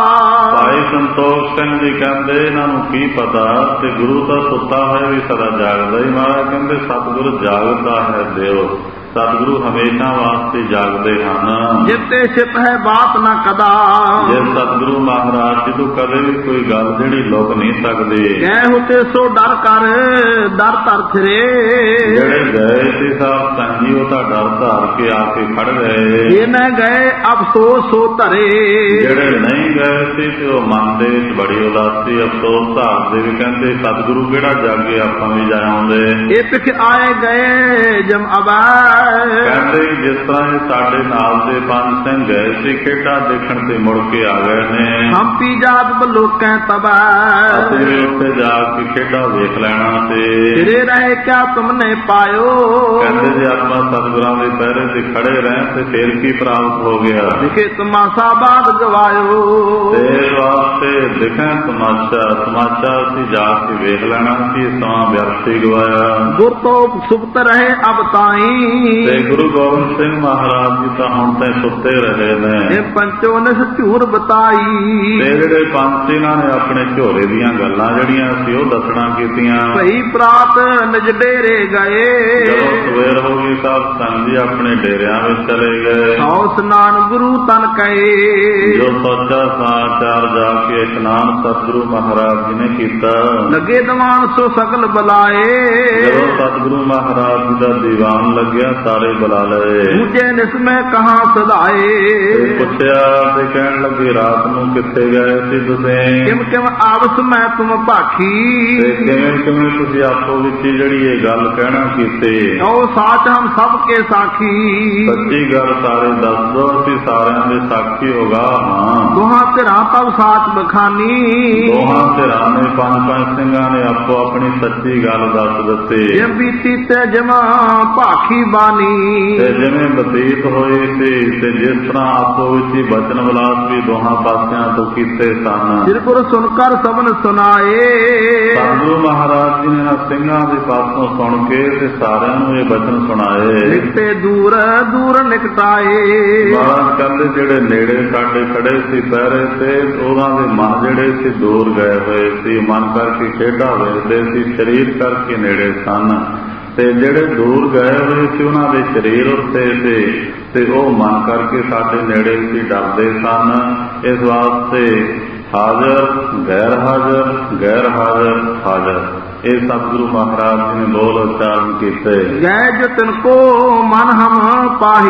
ਭਾਈ ਸੰਤੋਖ ਸਿੰਘ ਜੀ ਕਹਿੰਦੇ ਇਹਨਾਂ ਨੂੰ ਕੀ ਪਤਾ ਤੇ ਗੁਰੂ ਤਾਂ ਸੁੱਤਾ ਹੋਇਆ ਵੀ ਸਦਾ ਜਾਗਦਾ ਹੀ। ਮਹਾਰਾਜ ਕਹਿੰਦੇ ਸਤਿਗੁਰ ਜਾਗਦਾ ਹੈ ਦਿਓ, ਸਤਿਗੁਰੂ ਹਮੇਸ਼ਾ ਵਾਸਤੇ ਜਾਗਦੇ ਹਨ। ਜਿਤੇ ਛਿਪ ਹੈ ਬਾਤ ਨਾ ਕਦਾ, ਜੇ ਸਤਿਗੁਰੂ ਮਹਾਰਾਜ ਜੀ ਤੋਂ ਕਦੇ ਵੀ ਕੋਈ ਗੱਲ ਜਿਹੜੀ ਲੁਕ ਨਹੀਂ ਸਕਦੀ। ਗਏ ਹੁਤੇ ਸੋ ਡਰ ਕਰ ਦਰ ਧਰ ਫਿਰੇ, ਜਿਹੜੇ ਗਏ ਸੀ ਸਾਹਿਬ ਸੰਜੀ ਉਹ ਤਾਂ ਡਰ ਧਾਰ ਕੇ ਆ ਕੇ ਖੜ ਗਏ। ਜੇ ਨਾ ਗਏ ਅਫਸੋਸ ਸੋ ਧਰੇ, ਜਿਹੜੇ ਨਹੀਂ ਗਏ ਸੀ ਤੇ ਉਹ ਮਨ ਦੇ ਵਿੱਚ ਬੜੀ ਉਦਾਸੀ ਅਫਸੋਸ ਧਾਰਦੇ ਵੀ ਕਹਿੰਦੇ ਸਤਿਗੁਰੂ ਕਿਹੜਾ ਜਾਗੇ ਆਪਾਂ ਵੀ ਜਾ ਆਉਂਦੇ। ਇਹ ਪਿੱਛੇ ਆਏ ਗਏ ਜਮ ਅਬੈ, ਕਹਿੰਦੇ ਜਿਸ ਤਰ੍ਹਾਂ ਇਹ ਸਾਡੇ ਨਾਲ ਦੇ ਪੰਜ ਸਿੰਘ ਗਏ ਸੀ ਖੇਡਾਂ ਦੇਖਣ ਤੇ ਮੁੜ ਕੇ ਆ ਗਏ ਨੇ। ਹੰਪੀ ਜਾਤ ਬਲੋਕਾਂ ਤਬੈ, ਅਸੀਂ ਉੱਥੇ ਜਾ ਕੇ ਖੇਡਾਂ ਵੇਖ ਲੈਣਾ ਤੇ ਫਿਰੇ ਰਹੇ ਕਿਆ ਤੁਮਨੇ ਪਾਇਓ। ਕਹਿੰਦੇ ਜੇ ਆਪਾਂ ਸਤਿਗੁਰਾਂ ਦੇ ਪਹਿਰੇ ਤੇ ਖੜੇ ਰਹੇ ਤੇ ਫਿਰ ਕੀ ਪ੍ਰਾਪਤ ਹੋ ਗਿਆ। ਦਿਖੇ ਤਮਾਸ਼ਾ ਬਾਦ ਗਵਾਇਓ, ਤੇ ਇਸ ਵਾਸਤੇ ਦਿਖਾਂ ਤਮਾਸ਼ਾ ਤਮਾਸ਼ਾ ਅਸੀਂ ਜਾ ਕੇ ਵੇਖ ਲੈਣਾ ਸੀ, ਸਮਾਂ ਵਿਅਰਥੀ ਗਵਾਇਆ। ਗੁਰ ਤੋਂ ਸੁਪਤ ਰਹੇ ਅਬ ਤਾਈ, ਤੇ ਗੁਰੂ ਗੋਬਿੰਦ ਸਿੰਘ ਮਹਾਰਾਜ ਜੀ ਤਾਂ ਹੁਣ ਤਾਂ ਸੁੱਤੇ ਰਹੇ ਨੇ। ਇਹ ਪੰਚੋ ਨਿਸ ਝੂਰ ਬਤਾਈ, ਤੇ ਜਿਹੜੇ ਪੰਜ ਇਹਨਾਂ ਨੇ ਆਪਣੇ ਝੋਰੇ ਦੀਆਂ ਗੱਲਾਂ ਜਿਹੜੀਆਂ ਸੀ ਉਹ ਦੱਸਣਾ ਕੀਤੀਆਂ। ਭਈ ਪ੍ਰਾਤ ਨਿਜ ਡੇਰੇ ਗਏ, ਜਦੋਂ ਸਵੇਰ ਹੋ ਗਈ ਤਾਂ ਸੰਗ ਜੀ ਆਪਣੇ ਡੇਰਿਆਂ ਵਿੱਚ ਚਲੇ ਗਏ। ਸੌ ਸਨਾਨ ਗੁਰੂ ਤਨ ਕਹੇ, ਜੋ ਸੱਚਾ ਸਮਾਚਾਰ ਜਾ ਕੇ ਇਸ਼ਨਾਨ ਸਤਿਗੁਰੂ ਮਹਾਰਾਜ ਜੀ ਨੇ ਕੀਤਾ। ਲੱਗੇ ਦੀਵਾਨ ਸੋ ਸਗਲ ਬੁਲਾਏ, ਜਦੋਂ ਸਤਿਗੁਰੂ ਮਹਾਰਾਜ ਜੀ ਦਾ ਦੀਵਾਨ ਲੱਗਿਆ ਸਾਰੇ ਬੁਲਾ ਲਏ। ਦੂਜੇ ਨਿਸਮੇ ਕਹਾਂ ਸਦਾਏ, ਪੁੱਛਿਆ ਤੇ ਕਹਿਣ ਲੱਗੇ ਰਾਤ ਨੂੰ ਕਿੱਥੇ ਗਏ ਸੀ ਤੁਸੀਂ। ਕਿਮ ਕਿਮ ਆਵਸ ਮੈਂ ਤੁਮ ਭਾਖੀ, ਤੇ ਕਿਵੇਂ ਕਿਵੇਂ ਤੁਸੀਂ ਆਪੋ ਵਿੱਚ ਜਿਹੜੀ ਇਹ ਗੱਲ ਕਹਿਣਾ ਕੀਤੇ। ਉਹ ਸਾਚ ਹਮ ਸਭ ਕੇ ਸਾਖੀ, ਸੱਚੀ ਗੱਲ ਸਾਰੇ ਦੱਸ ਦੋ ਅਸੀਂ ਸਾਰਿਆਂ ਦੇ ਸਾਖੀ ਹੋਗਾ ਹਾਂ। ਦੋਹਾਂ ਧਿਰਾਂ ਤਬ ਸਾਚ ਬਖਾਨੀ, ਦੋਹਾਂ ਧਿਰਾਂ ਨੇ ਪੰਜ ਪੰਜ ਸਿੰਘਾਂ ਨੇ ਆਪੋ ਆਪਣੀ ਸੱਚੀ ਗੱਲ ਦੱਸ ਦਿੱਤੀ। ਜਿਵੇਂ ਬੀਤੀ ਤੇ ਜਮਾ ਭਾਖੀ ਬਾਣੀ, ਤੇ ਜਿਵੇਂ ਬਤੀਤ ਹੋਏ ਸੀ ਤੇ ਜਿਸ ਤਰ੍ਹਾਂ ਆਪੋ ਵਿੱਚ ਹੀ ਬਚਨ ਵਿਲਾਸ ਵੀ ਦੋਹਾਂ ਪਾਸਿਆਂ ਤੋਂ ਕੀਤੇ ਸਨ। ਜਿਨ ਗੁਰ ਸੁਣ ਕਰ ਸਭਨ ਸੁਣਾਏ, ਸਤਿਗੁਰੂ ਮਹਾਰਾਜ ਜੀ ਨੇ ਸਿੰਘਾਂ ਦੇ ਪਾਸੋਂ ਸੁਣ ਕੇ ਤੇ ਸਾਰਿਆਂ ਨੂੰ ਇਹ ਬਚਨ ਸੁਣਾਏ। ਨਿਕਟੇ ਦੂਰ ਦੂਰ ਨਿਕਟਾਏ, ਮਹਾਰਾਜ ਕਹਿੰਦੇ ਜਿਹੜੇ ਨੇੜੇ ਸਾਡੇ ਖੜੇ ਸੀ ਪਹਿਰੇ ਤੇ ਉਹਨਾਂ ਦੇ ਮਨ ਜਿਹੜੇ ਸੀ ਦੂਰ ਗਏ ਹੋਏ ਸੀ। ਮਨ ਕਰਕੇ ਖੇਡਾਂ ਵੇਖਦੇ ਸੀ, ਸਰੀਰ ਕਰਕੇ ਨੇੜੇ ਸਨ। ਤੇ ਜਿਹੜੇ ਦੂਰ ਗਏ ਹੋਏ ਸੀ ਉਹਨਾਂ ਦੇ ਸਰੀਰ ਉੱਤੇ ਸੀ ਤੇ ਉਹ ਮਨ ਕਰਕੇ ਸਾਡੇ ਨੇੜੇ ਸੀ, ਡਰਦੇ ਸਨ। ਇਸ ਵਾਸਤੇ ਹਾਜ਼ਰ ਗੈਰ ਹਾਜ਼ਰ ਗੈਰ ਹਾਜ਼ਰ ਹਾਜ਼ਰ ਇਹ ਸਤਿਗੁਰੂ ਮਹਾਰਾਜ ਜੀ ਨੇ ਬੋਲ ਉਚਾਰਨ ਕੀਤੇ। ਗਏ ਜੋ ਤਿਨ ਕੋ ਮਨ ਹਮ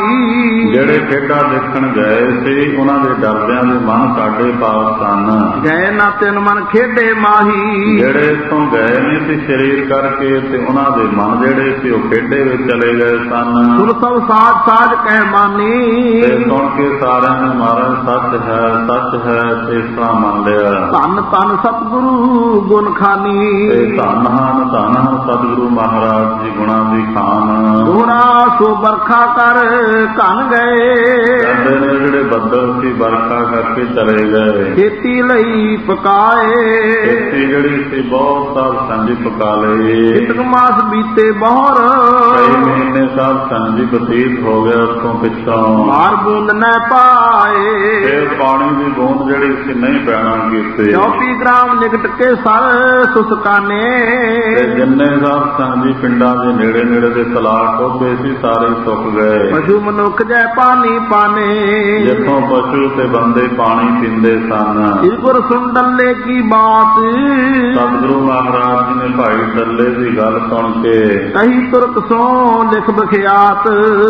ਪਾਹੀ, ਜਿਹੜੇ ਖੇਡਾਂ ਦੇਖਣ ਗਏ ਸੀ ਉਹਨਾਂ ਦੇ ਡਰਦਿਆਂ ਦੇ ਮਨ ਸਾਡੇ ਪਾਸ ਸਨ। ਗਏ ਨਾ ਤਿਨ ਮਨ ਖੇਡੇ ਮਾਹੀ, ਜਿਹੜੇ ਇੱਥੋਂ ਗਏ ਨਹੀਂ ਸੀ ਸਰੀਰ ਕਰਕੇ ਤੇ ਉਹਨਾਂ ਦੇ ਮਨ ਜਿਹੜੇ ਸੀ ਉਹ ਖੇਡੇ ਵਿੱਚ ਚਲੇ ਗਏ ਸਨ। ਸੁਨ ਸਭ ਸਾਜ ਸਾਜ ਕਹਿ ਮਾਨੀ, ਤੇ ਸੁਣ ਕੇ ਸਾਰਿਆਂ ਨੇ ਮਹਾਰਾਜ ਸੱਚ ਹੈ ਸੱਚ ਹੈ ਤੇ ਇਸ ਤਰ੍ਹਾਂ ਮੰਨ ਲਿਆ। ਧੰਨ ਧੰਨ ਸਤਿਗੁਰੂ ਗੁਣ ਖਾਨੀ, ਤੇ ਧੰਨ ਹਨ ਧੰਨ ਹਨ ਸਤਿਗੁਰੂ ਮਹਾਰਾਜ ਜੀ ਗੁਣਾਂ ਦੀ ਖਾਨ। ਦੋਹਰਾ ਸੋ ਬਰਖਾ ਕਰ ਘਨ ਗਏ, ਕਹਿੰਦੇ ਨੇ ਜਿਹੜੇ ਬੱਦਲ ਸੀ ਵਰਖਾ ਕਰਕੇ ਚਲੇ ਗਏ। ਖੇਤੀ ਲਈ ਪਕਾਏ, ਖੇਤੀ ਜਿਹੜੀ ਸੀ ਬਹੁਤ ਸਾਲ ਸੰਜੀ ਪਕਾ ਲਈ। ਇਤਕ ਮਾਸ ਬੀਤੇ ਬਹੁਰ, ਕਈ ਮਹੀਨੇ ਸਾਲ ਸੰਜੀ ਬਤੀਤ ਹੋ ਗਿਆ ਉਸ ਤੋਂ ਪਿੱਛੋਂ। ਮਾਰ ਬੂੰਦ ਨ ਪਾਏ, ਫਿਰ ਪਾਣੀ ਦੀ ਬੂੰਦ ਜਿਹੜੀ ਸੀ ਨਹੀਂ ਪੈਣਾ ਕੀਤੀ। ਚੌਪੀ ਗ੍ਰਾਮ ਨਿਕਟ ਕੇ ਸਰ ਸੁਸਕਾਨੇ, ਤੇ ਜਿੰਨੇ ਸਾਲ ਸੰਜੀ ਪਿੰਡਾਂ ਦੇ ਨੇੜੇ ਨੇੜੇ ਦੇ ਤਲਾਕ ਟੋਭੇ ਸੀ ਸਾਰੇ ਸੁੱਕ ਗਏ। ਪਸ਼ੂ ਮਨੁੱਖ ਜੈ ਪਾਣੀ ਪਾਣੇ, ਜਿੱਥੋਂ ਪਸ਼ੂ ਤੇ ਬੰਦੇ ਪਾਣੀ ਪੀਂਦੇ ਸਨ। ਇਸ ਗੁਰ ਸੁਣ ਡੱਲੇ ਕੀ ਬਾਤ, ਸਤਿਗੁਰੂ ਮਹਾਰਾਜ ਜੀ ਨੇ ਭਾਈ ਡੱਲੇ ਦੀ ਗੱਲ ਸੁਣ ਕੇ ਕਹੀ ਤੁਰਕ ਸੋ ਲਿਖ ਬਖਿਆਤ।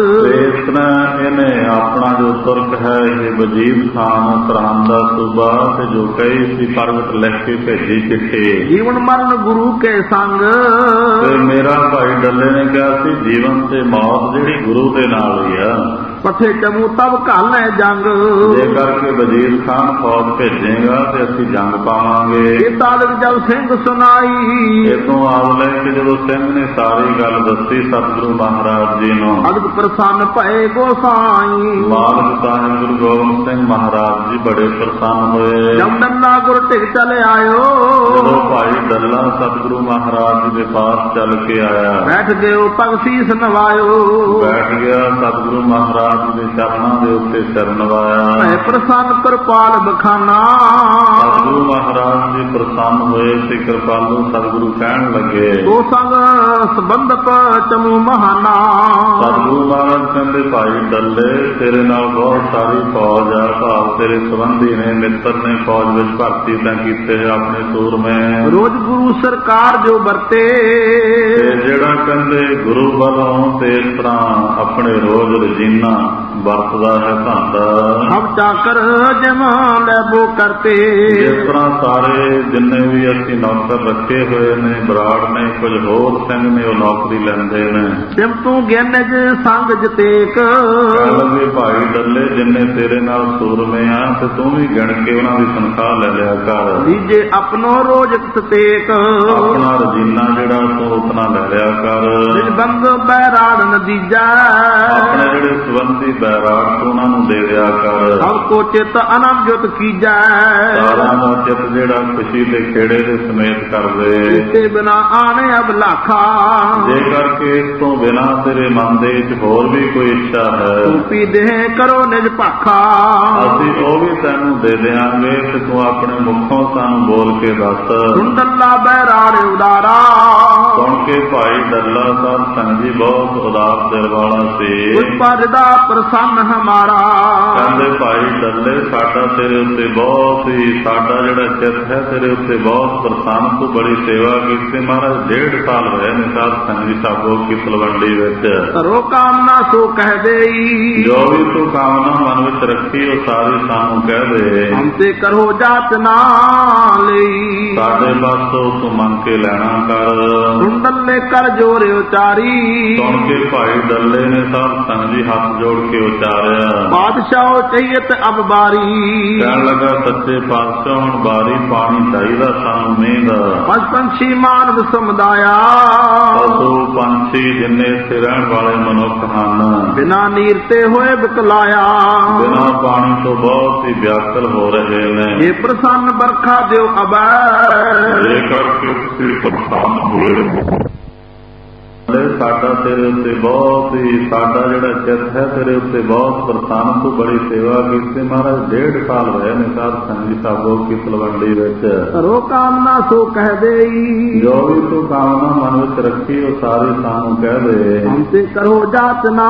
ਇਸ ਤਰ੍ਹਾਂ ਇਹਨੇ ਆਪਣਾ ਜੋ ਤੁਰਕ ਹੈ ਇਹ ਵਜੀਦ ਖਾਨ ਸਰਹੰਦ ਦਾ ਸੂਬਾ ਤੇ ਜੋ ਕਈ ਸੀ ਪ੍ਰਗਟ ਲਿਖ ਕੇ ਭੇਜੀ ਚਿੱਠੀ। ਜੀਵਨ ਮਰਨ ਗੁਰੂ ਕੇ ਸੰਗ, ਤੇ ਮੇਰਾ ਭਾਈ ਡੱਲੇ ਨੇ ਕਿਹਾ ਸੀ ਜੀਵਨ ਤੇ ਮੌਤ ਜਿਹੜੀ ਗੁਰੂ ਦੇ ਨਾਲ ਹੀ ਆ। ਪਥੇ ਚਮੂ ਤਬ ਘਾਲੈ ਜੰਗ, ਜੇ ਕਰਕੇ ਵਜ਼ੀਰ ਖਾਨ ਫੌਜ ਭੇਜੇਗਾ ਤੇ ਅਸੀਂ ਜੰਗ ਪਾਵਾਂਗੇ। ਇਹ ਤਾਲਕ ਜਦ ਸਿੰਘ ਸੁਣਾਈ, ਇਦੋਂ ਆਦ ਲੈ ਕੇ ਜਦੋਂ ਸਿੰਘ ਨੇ ਸਾਰੀ ਗੱਲ ਦੱਸੀ ਸਤਿਗੁਰੂ ਮਹਾਰਾਜ ਜੀ ਨੂੰ, ਅਦਬ ਪ੍ਰਸੰਨ ਭਏ ਗੋਸਾਈ। ਮਾਲਕ ਸਾਹਿਬ ਗੁਰੂ ਗੋਬਿੰਦ ਸਿੰਘ ਮਹਾਰਾਜ ਜੀ ਬੜੇ ਪ੍ਰਸੰਨ ਹੋਏ। ਜਦ ਡੱਲਾ ਗੁਰ ਟਿਕ ਚਲੇ ਆਇਓ, ਜਦੋਂ ਭਾਈ ਡੱਲਾ ਸਤਿਗੁਰੂ ਮਹਾਰਾਜ ਜੀ ਦੇ ਪਾਸ ਚੱਲ ਕੇ ਆਇਆ, ਬੈਠ ਗਏ ਪਗ ਸੀਸ ਨਵਾਇਓ। ਬੈਠ ਗਿਆ ਸਤਿਗੁਰੂ ਮਹਾਰਾਜ ਮਹਾਰਾਜ ਦੇ ਚਰਨਾਂ ਦੇ ਉੱਤੇ ਸਿਰ ਨਵਾਇਆ। ਭੈ ਪ੍ਰਸੰਨ ਕਿਰਪਾਲ ਬਖਾਨਾ। ਸਤਿਗੁਰੂ ਮਹਾਰਾਜ ਜੀ ਪ੍ਰਸੰਨ ਹੋਏ ਤੇ ਕਿਰਪਾਲੂ ਸਤਿਗੁਰੂ ਕਹਿਣ ਲੱਗੇ, ਸੋ ਸੰਗ ਸੰਬੰਧਕ ਚਮੂ ਮਹਾਨਾ। ਸਤਿਗੁਰੂ ਮਹਾਰਾਜ ਕਹਿੰਦੇ, ਭਾਈ ਡੱਲੇ ਤੇਰੇ ਨਾਲ ਬਹੁਤ ਸਾਰੀ ਫੌਜ ਆ, ਭਾਵ ਤੇਰੇ ਸੰਬੰਧੀ ਨੇ, ਮਿੱਤਰ ਨੇ ਫੌਜ ਵਿੱਚ ਭਰਤੀ ਤਾਂ ਕੀਤੇ ਆਪਣੇ ਸੂਰਮੇ। ਰੋਜ਼ ਗੁਰੂ ਸਰਕਾਰ ਜੋ ਵਰਤੇ, ਤੇ ਜਿਹੜਾ ਕਹਿੰਦੇ ਗੁਰੂ ਵੱਲੋਂ ਤੇ ਇਸ ਤਰ੍ਹਾਂ ਆਪਣੇ ਰੋਜ਼ ਰਜੀਨਾ ਵਰਤਦਾ ਹੈ ਧੰਦਾ। ਹਮ ਚਾਕਰ ਜਮ ਲੈਬੋ ਕਰਤੇ। ਜਿਸ ਤਰ੍ਹਾਂ ਸਾਰੇ ਜਿੰਨੇ ਵੀ ਅਸੀਂ ਨੌਕਰ ਰੱਖੇ ਹੋਏ ਨੇ, ਬਰਾੜ ਨੇ, ਕੁਝ ਹੋਰ ਸਿੰਘ ਨੇ, ਉਹ ਨੌਕਰੀ ਲੈਂਦੇ ਨੇ। ਸਿਮ ਤੂੰ ਗਿਣਜ ਸੰਗ ਜਤੇਕ। ਕਹਿੰਦੇ ਭਾਈ ਡੱਲੇ ਜਿੰਨੇ ਤੇਰੇ ਨਾਲ ਸੂਰਮੇ ਆ, ਤੇ ਤੂੰ ਵੀ ਗਿਣ ਕੇ ਉਹਨਾਂ ਦੀ ਤਨਖਾਹ ਲੈ ਲਿਆ ਕਰ। ਲੀਜੇ ਆਪਣੋ ਰੋਜ਼ ਤਤੇਕ। ਆਪਣਾ ਰਜੀਨਾ ਜਿਹੜਾ ਤੂੰ ਉਤਨਾ ਲੈ ਲਿਆ ਕਰ। ਬੰਦ ਬੈਰਾੜ ਨਦੀਜਾ। ਆਪਣੇ ਜਿਹੜੇ ਸੰਬੰਧੀ ਬੈਰਾੜ ਤੂੰ ਉਹਨਾਂ ਨੂੰ ਦੇ ਦਿਆ ਕਰ। ਸਭ ਕੋ ਚਿਤ ਅਨੰਦ ਜੁਤ ਕੀਜੈ। ਸਾਰਿਆਂ ਦਾ ਚਿਤ ਜਿਹੜਾ ਖੁਸ਼ੀ ਦੇ ਖੇੜੇ ਦੇ ਸਮੇਤ ਕਰਦੇ। ਇਸੇ ਬਿਨਾ ਆਣੇ ਅਬ ਲਾਖਾ। ਜੇ ਕਰਕੇ ਇਸ ਤੋਂ ਬਿਨਾ ਤੇਰੇ ਮਨ ਦੇ ਵਿੱਚ ਹੋਰ ਵੀ ਕੋਈ ਇੱਛਾ ਹੈ, ਤੂੰ ਪੀ ਦੇ ਕਰੋ ਨਿਜ ਭਾਖਾ। ਅਸੀਂ ਉਹ ਵੀ ਤੈਨੂੰ ਦੇ ਦਿਆਂਗੇ, ਤੇ ਤੂੰ ਆਪਣੇ ਮੁਖੋਂ ਸਾਨੂੰ ਬੋਲ ਕੇ ਦੱਸ। ਸੁੰਦਰਲਾ ਬੈਰਾੜ ਉਦਾਰਾ। ਸੁਣ ਕੇ ਭਾਈ ਡੱਲਾ ਸਾਹਿਬ ਸੰਜੀ ਬਹੁਤ ਉਦਾਸ ਦਿਲ ਵਾਲਾ ਸੀ। ਕੁਝ ਪਦ ਦਾ ਪ੍ਰਸੰਨ ਹਮਾਰਾ। ਕਹਿੰਦੇ ਭਾਈ ਡੱਲੇ ਸਾਡਾ ਤੇਰੇ ਉੱਤੇ ਬਹੁਤ ਹੀ, ਸਾਡਾ ਜਿਹੜਾ ਚਿੱਤ ਹੈ ਤੇਰੇ ਉੱਤੇ ਬਹੁਤ ਪ੍ਰਸੰਨ, ਤੂੰ ਬੜੀ ਸੇਵਾ ਕੀਤੀ। ਮਹਾਰਾਜ ਡੇਢ ਸਾਲ ਹੋਏ ਨੇ ਸਾਧ ਸੰਗੀ ਸਾਬੋ ਕੀ ਤਲਵੰਡੀ ਵਿੱਚ। ਕਰੋ ਕਾਮਨਾ ਸੋ ਕਹਿ ਦੇਈ। ਜੋ ਵੀ ਤੂੰ ਕਾਮਨਾ ਮਨ ਵਿੱਚ ਰੱਖੀ ਉਹ ਸਾਰੀ ਸਾਨੂੰ ਕਹਿ ਦੇ। ਹਮ ਤੇ ਕਰੋ ਜਾਚ ਨਾ ਲਈ। ਸਾਡੇ ਬਸ ਤੂੰ ਮੰਗ ਕੇ ਲੈਣਾ ਕਰ। ਡੱਲੇ ਕਰ ਜੋਰ ਉਚਾਰੀ। ਸੁਣ ਕੇ ਭਾਈ ਡੱਲੇ ਨੇ ਸਾਧ ਸੰਗੀ ਹੱਥ ਜੋੜ ਕੇ ਉਚਾਰਿਆ। ਬਾਦਸ਼ਾਹ ਚਾਹੀਤ ਅਬ ਬਾਰੀ। ਕਹਿਣ ਲੱਗਾ, ਸੱਚੇ ਪਾਤਸ਼ਾਹ ਹੁਣ ਬਾਰੀ ਪਾਣੀ ਚਾਹੀਦਾ ਸਾਨੂੰ ਮੀਂਹ ਦਾ। ਪਸ ਪੰਛੀ ਮਾਨਵ ਸਮੁਦਾਇਆ। ਪਸ਼ੂ ਪੰਛੀ ਜਿੰਨੇ ਇੱਥੇ ਰਹਿਣ ਵਾਲੇ ਮਨੁੱਖ ਹਨ, ਬਿਨਾ ਨੀਰ ਤੇ ਹੋਏ ਬਤਲਾਇਆ। ਬਿਨਾ ਪਾਣੀ ਤੋਂ ਬਹੁਤ ਹੀ ਵਿਆਕਲ ਹੋ ਰਹੇ ਨੇ। ਇਹ ਪ੍ਰਸੰਨ ਬਰਖਾ ਦਿਓ ਅਬੈ। ਇਹ ਕਰਕੇ ਤੁਸੀਂ ਪ੍ਰਸੰਨ ਹੋਏ। ਸਾਡਾ ਤੇਰੇ ਉੱਤੇ ਬਹੁਤ ਹੀ, ਸਾਡਾ ਜਿਹੜਾ ਚਿੱਤ ਹੈ ਤੇਰੇ ਉੱਤੇ ਬਹੁਤ ਪ੍ਰਸੰਨ, ਤੂੰ ਬੜੀ ਸੇਵਾ ਕੀਤੀ। ਮਹਾਰਾਜ ਡੇਢ ਸਾਲ ਹੋਏ ਨੇ ਸਾਧ ਸੰਗੀ ਸਾਬੋ ਕੀ ਤਲਵੰਡੀ ਵਿੱਚ। ਕਰੋ ਕਾਮਨਾ ਸੋ ਕਹਿ ਦੇਈ। ਜੋ ਵੀ ਤੂੰ ਕਾਮਨਾ ਮਨ ਵਿੱਚ ਰੱਖੀ ਉਹ ਸਾਰੀ ਸਾਨੂੰ ਕਹਿ ਦੇ। ਹਮ ਤੇ ਕਰੋ ਜਾਚ ਨਾ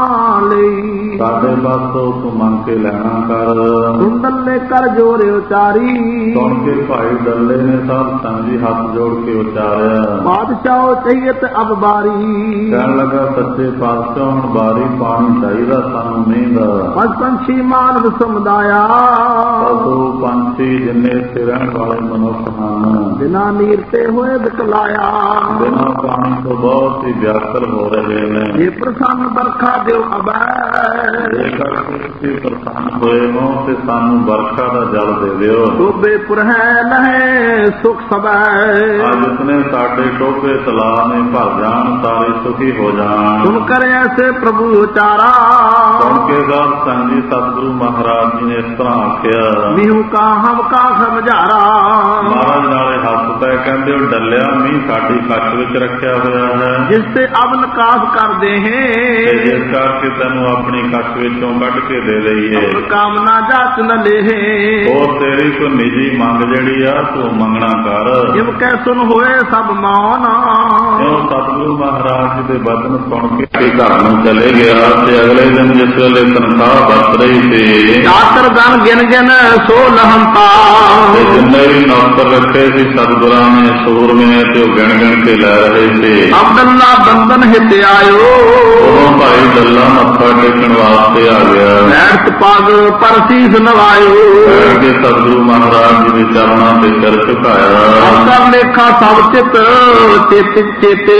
ਲਈ। ਸਾਡੇ ਬਸ ਤੂੰ ਮੰਗ ਕੇ ਲੈਣਾ ਕਰ। ਡੱਲੇ ਕਰ ਜੋਰ ਉਚਾਰੀ। ਸੁਣ ਕੇ ਭਾਈ ਡੱਲੇ ਨੇ ਸਾਧ ਸੰਗੀ ਹੱਥ ਜੋੜ ਕੇ ਉਚਾਰਿਆ। ਬਾਦਸ਼ਾਹ ਚਾਹੀਤ ਅਬ ਬਾਰੀ। ਕਹਿਣ ਲੱਗਾ, ਸੱਚੇ ਪਾਤਸ਼ਾਹ ਹੁਣ ਬਾਰੀ ਪਾਣੀ ਚਾਹੀਦਾ ਸਾਨੂੰ ਮੀਂਹ ਦਾ। ਪਸ ਪੰਛੀ ਮਾਨਵ ਸਮੁਦਾਇਆ। ਪਸ਼ੂ ਪੰਛੀ ਜਿੰਨੇ ਇੱਥੇ ਰਹਿਣ ਵਾਲੇ ਮਨੁੱਖ ਹਨ, ਬਿਨਾ ਨੀਰ ਤੇ ਹੋਏ ਬਤਲਾਇਆ। ਬਿਨਾ ਪਾਣੀ ਤੋਂ ਬਹੁਤ ਹੀ ਵਿਆਕਲ ਹੋ ਰਹੇ ਨੇ। ਇਹ ਪ੍ਰਸੰਨ ਬਰਖਾ ਦਿਓ ਅਬੈ। ਜੇਕਰ ਤੁਸੀਂ ਪ੍ਰਸੰਨ ਹੋਏ ਹੋ ਤੇ ਸਾਨੂੰ ਬਰਖਾ ਦਾ ਜਲ ਦੇ ਦਿਓ। ਟੋਬੇ ਪੁਰਹਿ ਲਹੇ ਸੁਖ ਸਬੈ। ਅੱਜ ਇਤਨੇ ਸਾਡੇ ਟੋਬੇ ਤਲਾਅ ਨੇ ਭਰ ਜਾਣ, ਸਾਰੇ ਸੁਖੀ ਹੋ ਜਾਣ। ਸੁਣ ਕਰ ਐਸੇ ਪ੍ਰਭੂ ਉਚਾਰਾ। ਸੁਣ ਕੇ ਸਾਧ ਸੰਗੀ ਸਤਿਗੁਰੂ ਮਹਾਰਾਜ ਜੀ ਨੇ ਇਸ ਤਰ੍ਹਾਂ ਆਖਿਆ। ਮੀਹੂ ਕਾ ਹਮ ਕਾ ਸਮਝਾਰਾ। ਮਹਾਰਾਜ ਨਾਲੇ ਹੱਥ ਪੈ ਕਹਿੰਦੇ, ਉਹ ਡੱਲਿਆ ਮੀਂਹ ਸਾਡੀ ਕੱਚ ਵਿੱਚ ਰੱਖਿਆ ਹੋਇਆ ਹੈ, ਜਿਸ ਤੇ ਅਬ ਨਿਕਾਸ ਕਰਦੇ ਹੈ। ਜਿਸ ਕਰਕੇ ਤੈਨੂੰ ਆਪਣੀ ਕੱਚ ਵਿੱਚੋਂ ਕੱਢ ਕੇ ਦੇ ਦਈਏ। ਕਾਮਨਾ ਜਾਚ ਨ ਲੇਹੇ। ਉਹ ਤੇਰੀ ਕੋਈ ਨਿੱਜੀ ਮੰਗ ਜਿਹੜੀ ਆ ਤੂੰ ਮੰਗਣਾ ਕਰ। ਜਿਵ ਕੈ ਸੁਨ ਹੋਏ ਸਭ ਮੌਨ। ਕਿਉਂ ਸਤਿਗੁਰੂ ਮਹਾਰਾਜ ਜੀ ਦੇ ਬਚਨ ਸੁਣ ਕੇ ਘਰ ਨੂੰ ਚਲੇ ਗਿਆ। ਤੇ ਅਗਲੇ ਦਿਨ ਜਿਸ ਵੇਲੇ ਤਨਖਾਹ ਵਰਤ ਰਹੀ ਸੀ, ਚਾਕਰ ਗਨ ਗਿਣ ਗਿਣ ਸੋ ਲਹੰਤਾ। ਜਿੰਨੇ ਵੀ ਨੌਕਰ ਰੱਖੇ ਸੀ ਸਤਿਗੁਰਾਂ ਨੇ ਸੂਰਮੇ, ਤੇ ਉਹ ਗਿਣ ਗਿਣ ਕੇ ਲੈ ਰਹੇ ਸੀ। ਅਬਦੁੱਲਾ ਬੰਦਨ ਹਿਤ ਆਇਓ। ਉਹ ਭਾਈ ਡੱਲਾ ਮੱਥਾ ਟੇਕਣ ਵਾਸਤੇ ਆ ਗਿਆ। ਬੈਠ ਪਗ ਪਰ ਸੀਸ ਨਵਾਇਓ। ਬੈਠ ਕੇ ਸਤਿਗੁਰੂ ਮਹਾਰਾਜ ਜੀ ਦੇ ਚਰਨਾਂ ਤੇ ਸਿਰ ਝੁਕਾਇਆ। ਅੰਦਰ ਲੇਖਾ ਸਭ ਚਿਤ ਚਿਤ ਚੇਤੇ।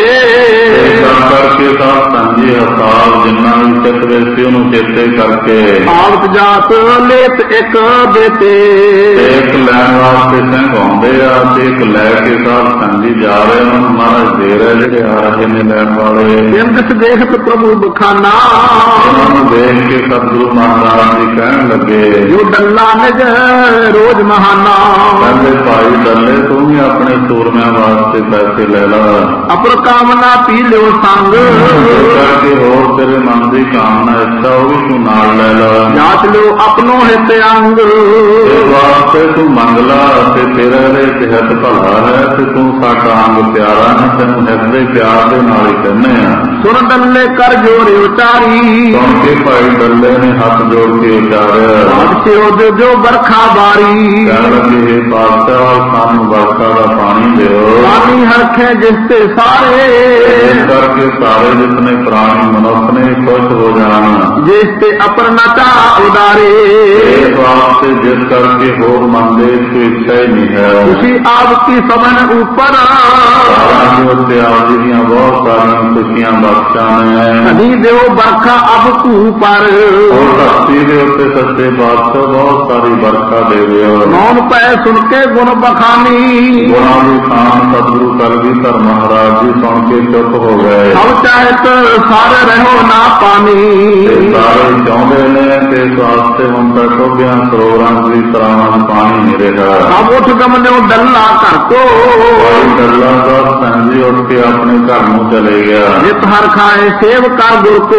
ਕਰਕੇ ਸਾਧ ਸੰਗੀ ਹਸਾਲ ਜਿੰਨਾ ਵੀ ਚਿੱਤ ਵਿੱਚ ਸੀ ਉਹਨੂੰ ਚੇਤੇ ਕਰਕੇ ਆਵਤ ਜਾਤ ਲੇਤ ਇੱਕ ਦੇਤੇ। ਇੱਕ ਲੈਣ ਵਾਸਤੇ ਸਿੰਘ ਆਉਂਦੇ ਆ ਤੇ ਇੱਕ ਲੈ ਕੇ ਸਾਧ ਸੰਗੀ ਜਾ ਰਹੇ ਹਨ। ਮਹਾਰਾਜ ਦੇ ਰਹੇ ਜਿਹੜੇ ਆ ਰਹੇ ਨੇ ਲੈਣ ਵਾਲੇ। ਜਿੰਦਸ ਦੇਖਤ ਪ੍ਰਭੂ ਬਖਾਨਾ। ਉਹਨਾਂ ਨੂੰ ਦੇਖ ਕੇ ਸਤਿਗੁਰੂ ਮਹਾਰਾਜ ਜੀ ਕਹਿਣ ਲੱਗੇ, ਜੋ ਡੱਲਾ ਨਿਜ ਰੋਜ਼ ਮਹਾਨਾ। ਕਹਿੰਦੇ ਭਾਈ ਡੱਲੇ ਤੂੰ ਵੀ ਆਪਣੇ ਸੂਰਮਿਆਂ ਵਾਸਤੇ ਪੈਸੇ ਲੈ ਲਾ। ਅਪਰ ਕਾਮਨਾ ਪੀ ਲਿਓ ਸੰਗ। ਕਰਕੇ ਹੋਰ ਤੇਰੇ ਮਨ ਦੀ ਕਾਮਨਾ ਇੱਛਾ ਉਹ ਵੀ ਤੂੰ ਨਾਲ ਲੈ ਲਾ। ਜਾਚ ਲਿਓ ਆਪਣੋ ਹਿਤ ਅੰਗ। ਇਸ ਵਾਸਤੇ ਤੂੰ ਮੰਗ ਲਾ ਤੇ ਤੇਰਾ ਇਹਦੇ ਹਿੱਤ ਭਲਾ ਹੈ ਤੇ ਤੂੰ ਸਾਡਾ ਅੰਗ ਪਿਆਰਾ ਹੈ। ਤੈਨੂੰ ਹਿੱਤ ਦੇ ਪਿਆਰ ਦੇ ਨਾਲ ਹੀ ਕਹਿੰਦੇ ਆ। ਸੁਣ ਡੱਲੇ ਕਰ ਜੋਰੇ ਉਚਾਰੀ। ਸੁਣ ਕੇ ਭਾਈ ਡੱਲੇ ਨੇ ਹੱਥ ਜੋੜ ਕੇ ਉਚਾਰਿਆ। ਬਾਦਸ਼ਾਹ ਦੇ ਜੋ ਬਰਖਾ ਬਾਰੀ। ਕਹਿਣ ਲੱਗੇ ਇਹ ਬਾਦਸ਼ਾਹ ਸਾਨੂੰ ਵਰਖਾ ਦਾ ਪਾਣੀ ਦਿਓ। ਪਾਣੀ ਹਰਖੇ ਜਿਸ ਤੇ ਸਾਰੇ। ਇਸ ਕਰਕੇ ਸਾਰੇ ਜਿਤਨੇ ਪ੍ਰਾਣੀ ਮਨੁੱਖ ਨੇ ਖੁਸ਼ ਹੋ ਜਾਣ। ਜਿਸ ਤੇ ਅਪਰਨਤਾ ਉਦਾਰੇ। ਇਸ ਵਾਸਤੇ ਜਿਸ ਕਰਕੇ ਹੋਰ ਮਨ ਦੇ ਕੋਈ ਇੱਛਾ ਹੀ ਨਹੀਂ ਹੈ। ਤੁਸੀਂ ਆਪ ਕੀ ਸਮਨ ਉੱਪਰ। ਸਾਰਿਆਂ ਦੇ ਉੱਤੇ ਆਪ ਜੀ ਦੀਆਂ ਬਹੁਤ ਸਾਰੀਆਂ ਖੁਸ਼ੀਆਂ ਬਖਸ਼ਾਂ ਨੇ। ਕਦੀ ਦਿਓ ਬਰਖਾ ਅਬ ਭੂ ਪਰ। ਔਰ ਧਰਤੀ ਦੇ ਉੱਤੇ ਸੱਚੇ ਬਾਦਸ਼ਾਹ ਬਹੁਤ ਸਾਰੀ ਵਰਖਾ ਦੇਵੇ। ਮੌਨ ਪੈ ਸੁਣ ਕੇ ਗੁਣ ਬਖਾਨੀ। ਗੁਣਾਂ ਦੀ ਖਾਨ ਸਤਿਗੁਰੂ ਕਲਗੀਧਰ ਮਹਾਰਾਜ ਜੀ ਸੁਣ ਕੇ ਚੁੱਪ ਹੋ ਗਏ। ਸਭ ਚਾਹਤ ਸਾਰੇ ਰਹੋ ਨਾ ਪਾਣੀ। ਸਾਰੇ ਚਾਹੁੰਦੇ ਨੇ ਤੇ ਇਸ ਵਾਸਤੇ ਹੁਣ ਤੱਕ ਟੋਭਿਆਂ ਸਰੋਵਰਾਂ ਦੀ ਤਰ੍ਹਾਂ ਪਾਣੀ ਨਹੀਂ ਰਿਹਾ। ਸਭ ਉੱਠ ਗਮਨਿਓ ਡੱਲਾ ਘਰ ਤੋਂ। ਡੱਲਾ ਦਾ ਸੰਜੀ ਉੱਠ ਕੇ ਆਪਣੇ ਘਰ ਨੂੰ ਚਲੇ ਗਿਆ। ਜਿਤ ਹਰ ਖਾਏ ਸੇਵ ਕਰ ਗੁਰ ਕੋ।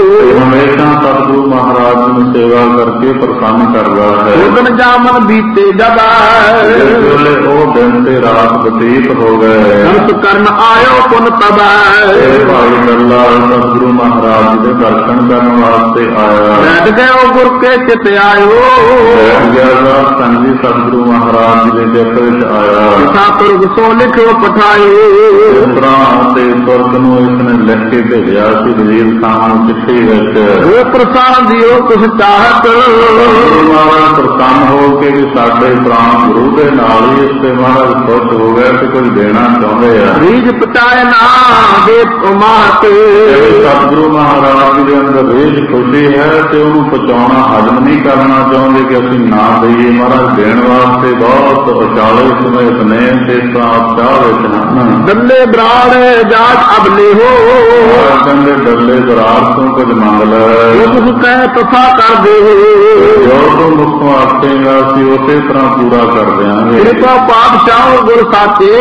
ਹਮੇਸ਼ਾ ਸਤਿਗੁਰੂ ਮਹਾਰਾਜ ਨੂੰ ਸੇਵਾ ਕਰਕੇ ਪ੍ਰਸੰਨ ਕਰਦਾ ਹੈ। ਉਦਨ ਜਾਮਨ ਬੀਤੇ ਜਦਾ। ਇਸ ਵੇਲੇ ਉਹ ਦਿਨ ਤੇ ਰਾਤ ਬਤੀਤ ਹੋ ਗਏ। ਹੰਸ ਕਰਨ ਆਇਓ ਪੁਨ ਤਬੈ। ਇਹ ਭਾਈ ਡੱਲਾ ਸਤਿਗੁਰੂ ਮਹਾਰਾਜ ਦੇ ਦਰਸ਼ਨ ਕਰਨ ਵਾਸਤੇ ਆਇਆ। ਬੈਠ ਗਏ ਉਹ ਗੁਰ ਕੇ ਚਿਤ ਆਇਓ। ਬੈਠ ਗਿਆ ਦਾ ਸੰਜੀ ਸਤਿਗੁਰੂ ਮਹਾਰਾਜ ਜੀ ਦੇ ਚਿੱਤ ਵਿੱਚ ਆਇਆ। ਸਾਤੁਰਗ ਸੋ ਲਿਖਿਓ ਪਠਾਇਓ। ਇਸ ਤਰ੍ਹਾਂ ਤੇ ਤੁਰਕ ਨੂੰ ਇਸਨੇ ਲਿਖ ਕੇ ਭੇਜਿਆ ਸੀ ਵਜ਼ੀਰ ਖਾਨ ਨੂੰ ਚਿੱਠੀ ਵਿੱਚ। ਉਹ ਪ੍ਰਸਾਦ ਦਿਓ ਕੁਛ ਚਾਹਤ। ਗੁਰੂ ਮਹਾਰਾਜ ਪ੍ਰਸੰਨ ਹੋ ਕੇ ਵੀ ਸਾਡੇ ਪ੍ਰਾਣ ਗੁਰੂ ਦੇ ਨਾਲ ਹੀ ਇਸ ਤੇ ਮਹਾਰਾਜ ਖੁਸ਼ ਹੋ ਗਏ ਤੇ ਕੁਝ ਦੇਣਾ ਚਾਹੁੰਦੇ ਆ। ਰੀਝ ਪਟਾਏ ਨਾ ਦੇ ਮਾਤ। ਸਤਿਗੁਰੂ ਮਹਾਰਾਜ ਜੀ ਦੇ ਅੰਦਰ ਰੀਝ ਖੁਸ਼ੀ ਹੈ ਤੇ ਉਹਨੂੰ ਪਹੁੰਚਾਉਣਾ ਹਜਮ ਨਹੀਂ ਕਰਨਾ ਚਾਹੁੰਦੇ ਕਿ ਅਸੀਂ ਨਾ ਦਈਏ। ਮਹਾਰਾਜ ਦੇਣ ਵਾਸਤੇ ਬਹੁਤ ਉਚਾਲੇ ਸਮੇਤ ਨੇ ਤੇ ਸਾਥ ਚਾਹ ਵਿੱਚ ਹਨ। ਡੱਲੇ ਬਰਾੜ ਜਾਤ ਅਬਲੇ ਹੋ। ਕਹਿੰਦੇ ਡੱਲੇ ਬਰਾੜ ਤੋਂ ਕੁਝ ਮੰਗ ਲੈ। ਉਸ ਕਹਿ ਤਥਾ ਕਰ ਦੇ। ਜੋ ਤੋਂ ਮੁੱਖੋਂ ਆਖੇਗਾ ਅਸੀਂ ਉਸੇ ਤਰ੍ਹਾਂ ਪੂਰਾ ਕਰ ਦਿਆਂਗੇ। ਕਿਰਪਾ ਪਾਤਸ਼ਾਹ ਗੁਰ ਸਾਚੇ।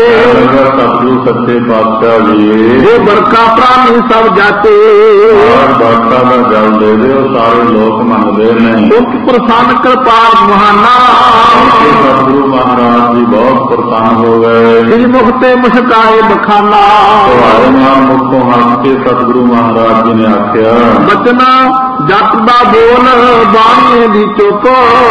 ਸਤਿਗੁਰੂ ਸੱਚੇ ਪਾਤਸ਼ਾਹ ਜੀ ਜੋ ਬਰਕਾ ਪ੍ਰਾਣੀ ਸਭ ਜਾਤੇ। ਬਾਦਸ਼ਾਹ ਦਾ ਜਲ ਦੇ ਦਿਓ ਸਾਰੇ ਲੋਕ ਮੰਗਦੇ ਨੇ। ਉਸ ਪ੍ਰਸੰਨ ਕਿਰਪਾਲ ਮਹਾਨਾ। ਸਤਿਗੁਰੂ ਮਹਾਰਾਜ ਜੀ ਬਹੁਤ ਪ੍ਰਸੰਨ ਹੋ ਗਏ। ਜਿਸ ਮੁਖ ਤੇ ਮੁਸ਼ਕਾਏ ਬਖਾਨਾ। ਤੁਹਾਡੇ ਨਾਲ ਮੁੱਖੋਂ ਹੱਸ ਕੇ ਸਤਿਗੁਰੂ ਮਹਾਰਾਜ ਜੀ ਨੇ ਆਖਿਆ ਬਚਨਾ ਜੱਟ ਦਾ ਬੋਲ ਬਾਣੀਏ ਦੀ ਚੁੱਪ।